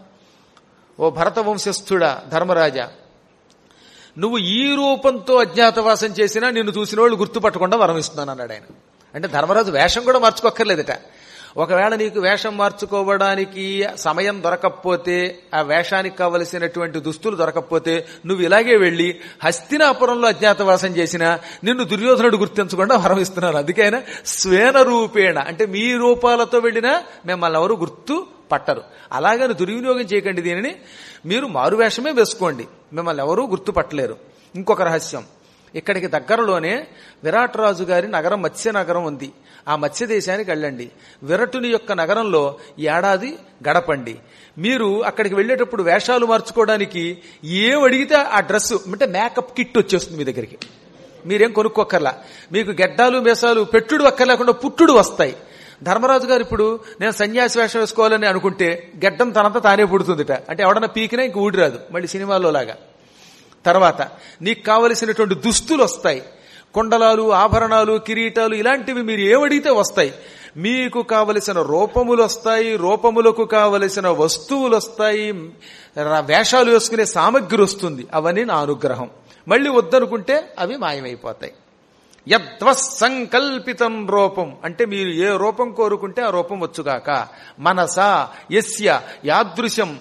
ఓ భరత వంశస్థుడా ధర్మరాజా, నువ్వు ఈ రూపంతో అజ్ఞాతవాసం చేసినా నిన్ను చూసిన వాళ్ళు గుర్తుపట్టకుండా వరం ఇస్తున్నాను అన్నాడు ఆయన. అంటే ధర్మరాజు వేషం కూడా మార్చుకోక్కర్లేదట. ఒకవేళ నీకు వేషం మార్చుకోవడానికి సమయం దొరకకపోతే, ఆ వేషానికి కావలసినటువంటి దుస్తులు దొరకకపోతే, నువ్వు ఇలాగే వెళ్లి హస్తినాపురంలో అజ్ఞాతవాసం చేసినా నిన్ను దుర్యోధనుడు గుర్తించకుండా వరం ఇస్తున్నారు. అందుకైనా స్వేన రూపేణ అంటే మీ రూపాలతో వెళ్ళినా మిమ్మల్ని ఎవరు గుర్తు పట్టరు. అలాగని దుర్వినియోగం చేయకండి. దీనిని మీరు మారువేషమే వేసుకోండి, మిమ్మల్ని ఎవరూ గుర్తుపట్టలేరు. ఇంకొక రహస్యం, ఇక్కడికి దగ్గరలోనే విరాట్ రాజు గారి నగరం మత్స్య నగరం ఉంది. ఆ మత్స్య దేశానికి వెళ్ళండి. విరటుని యొక్క నగరంలో ఏడాది గడపండి. మీరు అక్కడికి వెళ్ళేటప్పుడు వేషాలు మార్చుకోవడానికి ఏం అడిగితే ఆ డ్రెస్ అంటే మేకప్ కిట్ వచ్చేస్తుంది మీ దగ్గరికి. మీరేం కొనుక్కోక్కర్లా. మీకు గెడ్డాలు మేసాలు పెట్టుడు అక్కర్లేకుండా పుట్టుడు వస్తాయి. ధర్మరాజు గారు ఇప్పుడు నేను సన్యాసి వేషం వేసుకోవాలని అనుకుంటే గెడ్డం తనంతా తానే పుడుతుందిట. అంటే ఎవడన్నా పీకినా ఇంక ఊడి రాదు, మళ్ళీ సినిమాల్లో లాగా. తర్వాత నీకు కావలసినటువంటి దుస్తులు వస్తాయి. కుండలాలు, ఆభరణాలు, కిరీటాలు ఇలాంటివి మీరు ఏమడిగితే వస్తాయి. మీకు కావలసిన రూపములు వస్తాయి, రూపములకు కావలసిన వస్తువులు వస్తాయి, వేషాలు వేసుకునే సామగ్రి వస్తుంది. అవన్నీ నా అనుగ్రహం. మళ్ళీ వద్దనుకుంటే అవి మాయమైపోతాయి. యద్వస్సంకల్పితం రూపం అంటే మీరు ఏ రూపం కోరుకుంటే ఆ రూపం వచ్చుగాక. మనసా యస్య యాదృశం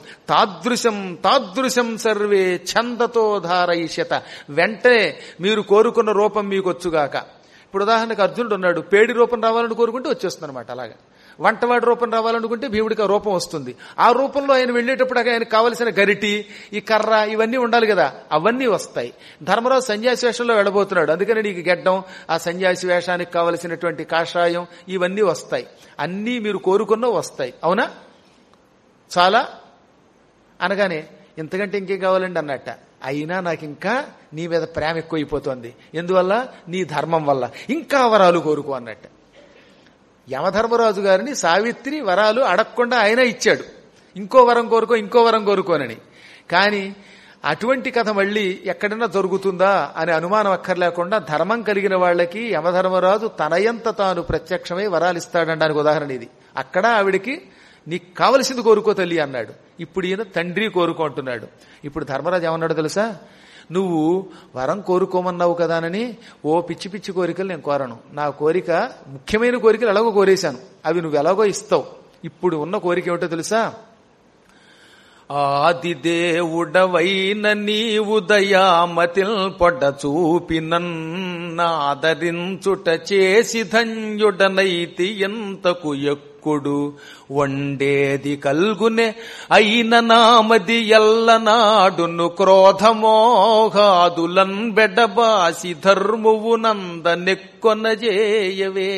తాదృశం సర్వే ఛందతో ధారయిష్యత. వెంటనే మీరు కోరుకున్న రూపం మీకు వచ్చుగాక. ఇప్పుడు ఉదాహరణకు అర్జునుడు ఉన్నాడు, పేడి రూపం రావాలని కోరుకుంటే వచ్చేస్తుంది అనమాట. అలాగా వంటవాడి రూపం రావాలనుకుంటే భీముడికి ఆ రూపం వస్తుంది. ఆ రూపంలో ఆయన వెళ్లేటప్పుడు ఆయనకు కావలసిన గరిటి, ఈ కర్ర ఇవన్నీ ఉండాలి కదా, అవన్నీ వస్తాయి. ధర్మరాజు సన్యాసి వేషంలో వెళ్ళబోతున్నాడు, అందుకని నీకు గెడ్డం, ఆ సన్యాసి వేషానికి కావలసినటువంటి కాషాయం ఇవన్నీ వస్తాయి. అన్నీ మీరు కోరుకున్నవి వస్తాయి. అవునా? చాలా అనగానే ఇంతకంటే ఇంకేం కావాలండి అన్నట్ట. అయినా నాకు ఇంకా నీ మీద ప్రేమ ఎక్కువైపోతుంది. ఎందువల్ల? నీ ధర్మం వల్ల. ఇంకా వరాలు కోరుకో అన్నట్ట. యమధర్మరాజు గారిని సావిత్రి వరాలు అడగకుండా ఆయన ఇచ్చాడు. ఇంకో వరం కోరుకోనని. కానీ అటువంటి కథ మళ్ళీ ఎక్కడైనా జరుగుతుందా అనే అనుమానం అక్కర్లేకుండా ధర్మం కలిగిన వాళ్ళకి యమధర్మరాజు తనయంత తాను ప్రత్యక్షమై వరాలు ఇస్తాడనడానికి ఉదాహరణ ఇది. అక్కడ ఆవిడికి నీకు కావలసింది కోరుకో తల్లి అన్నాడు. ఇప్పుడు ఈయన తండ్రి కోరుకుంటున్నాడు. ఇప్పుడు ధర్మరాజు ఏమన్నాడు తెలుసా? నువ్వు వరం కోరుకోమన్నావు కదానని ఓ పిచ్చి పిచ్చి కోరికలు నేను కోరను. నా కోరిక ముఖ్యమైన కోరికలు ఎలాగో కోరేశాను, అవి నువ్వు ఎలాగో ఇస్తావు. ఇప్పుడు ఉన్న కోరిక ఏమిటో తెలుసా? ఆదిదేవుడవైన నీవు దయామతిల్ పొడ్డ చూపినన్నాదరించుట చేసి ధన్యుడనైతి ఎంతకు ఎక్కుడు వండేది కల్గునే అయిన నామది ఎల్లనాడును క్రోధమోహాదులన్ బెడబాసి ధర్మువు నందనెక్కొన చేయవే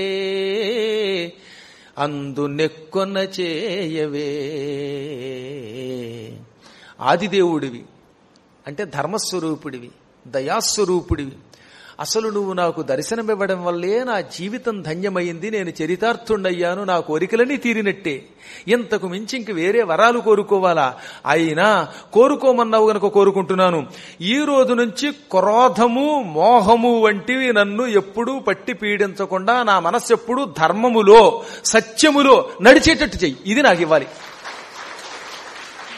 అందునెక్కొన చేయవే. ఆదిదేవుడివి అంటే ధర్మస్వరూపుడివి, దయాస్వరూపుడివి. అసలు నువ్వు నాకు దర్శనమివ్వడం వల్లే నా జీవితం ధన్యమైంది, నేను చరితార్థుండయ్యాను, నా కోరికలన్నీ తీరినట్టే. ఇంతకు మించి ఇంక వేరే వరాలు కోరుకోవాలా? అయినా కోరుకోమన్నావు గనక కోరుకుంటున్నాను. ఈ రోజు నుంచి క్రోధము మోహము వంటివి నన్ను ఎప్పుడూ పట్టి పీడించకుండా నా మనస్సు ఎప్పుడూ ధర్మములో సత్యములో నడిచేటట్టు చెయ్యి. ఇది నాకు ఇవ్వాలి.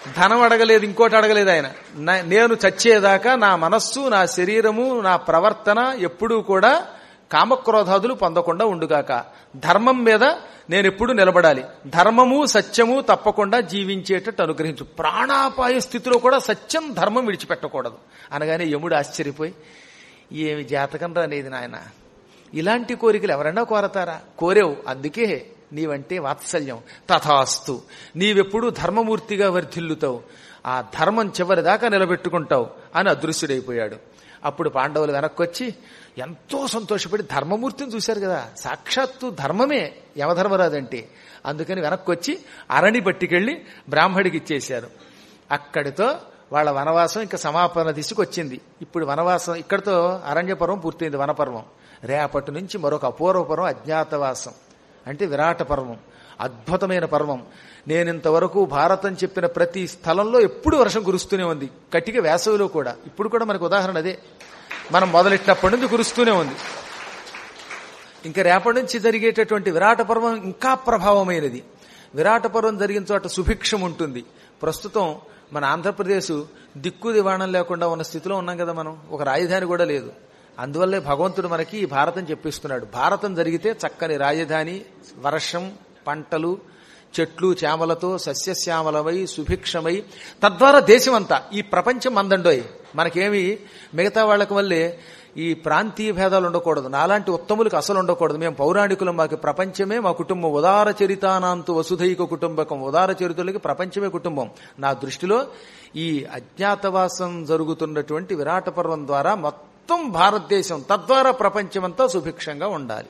ధనం అడగలేదు, ఇంకోటి అడగలేదు ఆయన. నేను చచ్చేదాకా నా మనస్సు, నా శరీరము, నా ప్రవర్తన ఎప్పుడూ కూడా కామక్రోధాదులు పొందకుండా ఉండుగాక. ధర్మం మీద నేనెప్పుడు నిలబడాలి, ధర్మము సత్యము తప్పకుండా జీవించేటట్టు అనుగ్రహించు. ప్రాణాపాయ స్థితిలో కూడా సత్యం ధర్మం విడిచిపెట్టకూడదు అనగానే యముడు ఆశ్చర్యపోయి, ఏమి జాతకం రానేది నాయన, ఇలాంటి కోరికలు ఎవరైనా కోరతారా? కోరేవు, అందుకే నీవంటే వాత్సల్యం. తథాస్తు, నీవెప్పుడు ధర్మమూర్తిగా వర్ధిల్లుతావు, ఆ ధర్మం చివరిదాకా నిలబెట్టుకుంటావు అని అదృశ్యుడైపోయాడు. అప్పుడు పాండవులు వెనక్కొచ్చి ఎంతో సంతోషపడి, ధర్మమూర్తిని చూశారు కదా, సాక్షాత్తు ధర్మమే యమధర్మరాజంటే. అందుకని వెనక్కొచ్చి అరణి పట్టుకెళ్లి బ్రాహ్మడికి ఇచ్చేశారు. అక్కడితో వాళ్ళ వనవాసం ఇంకా సమాపన దిశకు వచ్చింది. ఇప్పుడు వనవాసం ఇక్కడితో అరణ్యపర్వం పూర్తయింది, వనపర్వం. రేపటి నుంచి మరొక అపూర్వ పర్వం అజ్ఞాతవాసం, అంటే విరాట పర్వం. అద్భుతమైన పర్వం. నేనింతవరకు భారతం చెప్పిన ప్రతి స్థలంలో ఎప్పుడు వర్షం కురుస్తూనే ఉంది, కటిక వేసవిలో కూడా. ఇప్పుడు కూడా మనకు ఉదాహరణ అదే, మనం మొదలెట్టినప్పటి నుంచి కురుస్తూనే ఉంది. ఇంకా రేపటి నుంచి జరిగేటటువంటి విరాట పర్వం ఇంకా ప్రభావమైనది. విరాట పర్వం జరిగిన చోట సుభిక్షం ఉంటుంది. ప్రస్తుతం మన ఆంధ్రప్రదేశ్ దిక్కు దివాణం లేకుండా ఉన్న స్థితిలో ఉన్నాం కదా మనం, ఒక రాజధాని కూడా లేదు. అందువల్లే భగవంతుడు మనకి ఈ భారతం చెప్పిస్తున్నాడు. భారతం జరిగితే చక్కని రాజధాని, వర్షం, పంటలు, చెట్లు చేమలతో సస్యశ్యామలమై సుభిక్షమై, తద్వారా దేశమంతా, ఈ ప్రపంచం మందండోయ్. మనకేమి మిగతా వాళ్ళకి వల్లే ఈ ప్రాంతీయ భేదాలు ఉండకూడదు. నాలాంటి ఉత్తములకు అసలు ఉండకూడదు. మేము పౌరాణికులం, మాకు ప్రపంచమే మా కుటుంబం. ఉదార చరితానాంతు వసుధైక కుటుంబకం. ఉదార చరితులకి ప్రపంచమే కుటుంబం. నా దృష్టిలో ఈ అజ్ఞాతవాసం జరుగుతున్నటువంటి విరాట పర్వం ద్వారా మొత్తం భారతదేశం, తద్వారా ప్రపంచమంతా సుభిక్షంగా ఉండాలి.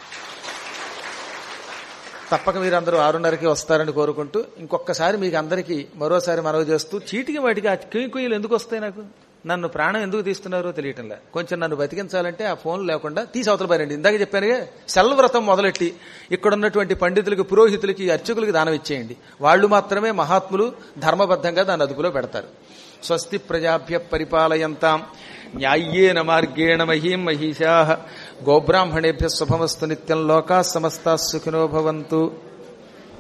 తప్పక మీరందరూ 6:30కి వస్తారని కోరుకుంటూ, ఇంకొకసారి మీకు అందరికీ మరోసారి మనవి చేస్తూ, చీటికి వాటికి ఆ కుయ్యలు ఎందుకు వస్తాయి, నాకు నన్ను ప్రాణం ఎందుకు తీస్తున్నారో తెలియటంలే. కొంచెం నన్ను బతికించాలంటే ఆ ఫోన్ లేకుండా తీసి అవతల పారండి. ఇందాక చెప్పానుగా, సెల్వ్రతం మొదలెట్టి ఇక్కడ ఉన్నటువంటి పండితులకి, పురోహితులకి, అర్చకులకి దానం ఇచ్చేయండి. వాళ్ళు మాత్రమే మహాత్ములు, ధర్మబద్ధంగా దాన్ని అదుపులో పెడతారు. స్వస్తి ప్రజాభ్య పరిపాలయంతాం న్యాయ్యేన మార్గేణ మహీం మహిషాః గోబ్రాహ్మణేభ్యः శుభమస్తు నిత్యం. లోకాః సమస్తాః సుఖినో భవంతు.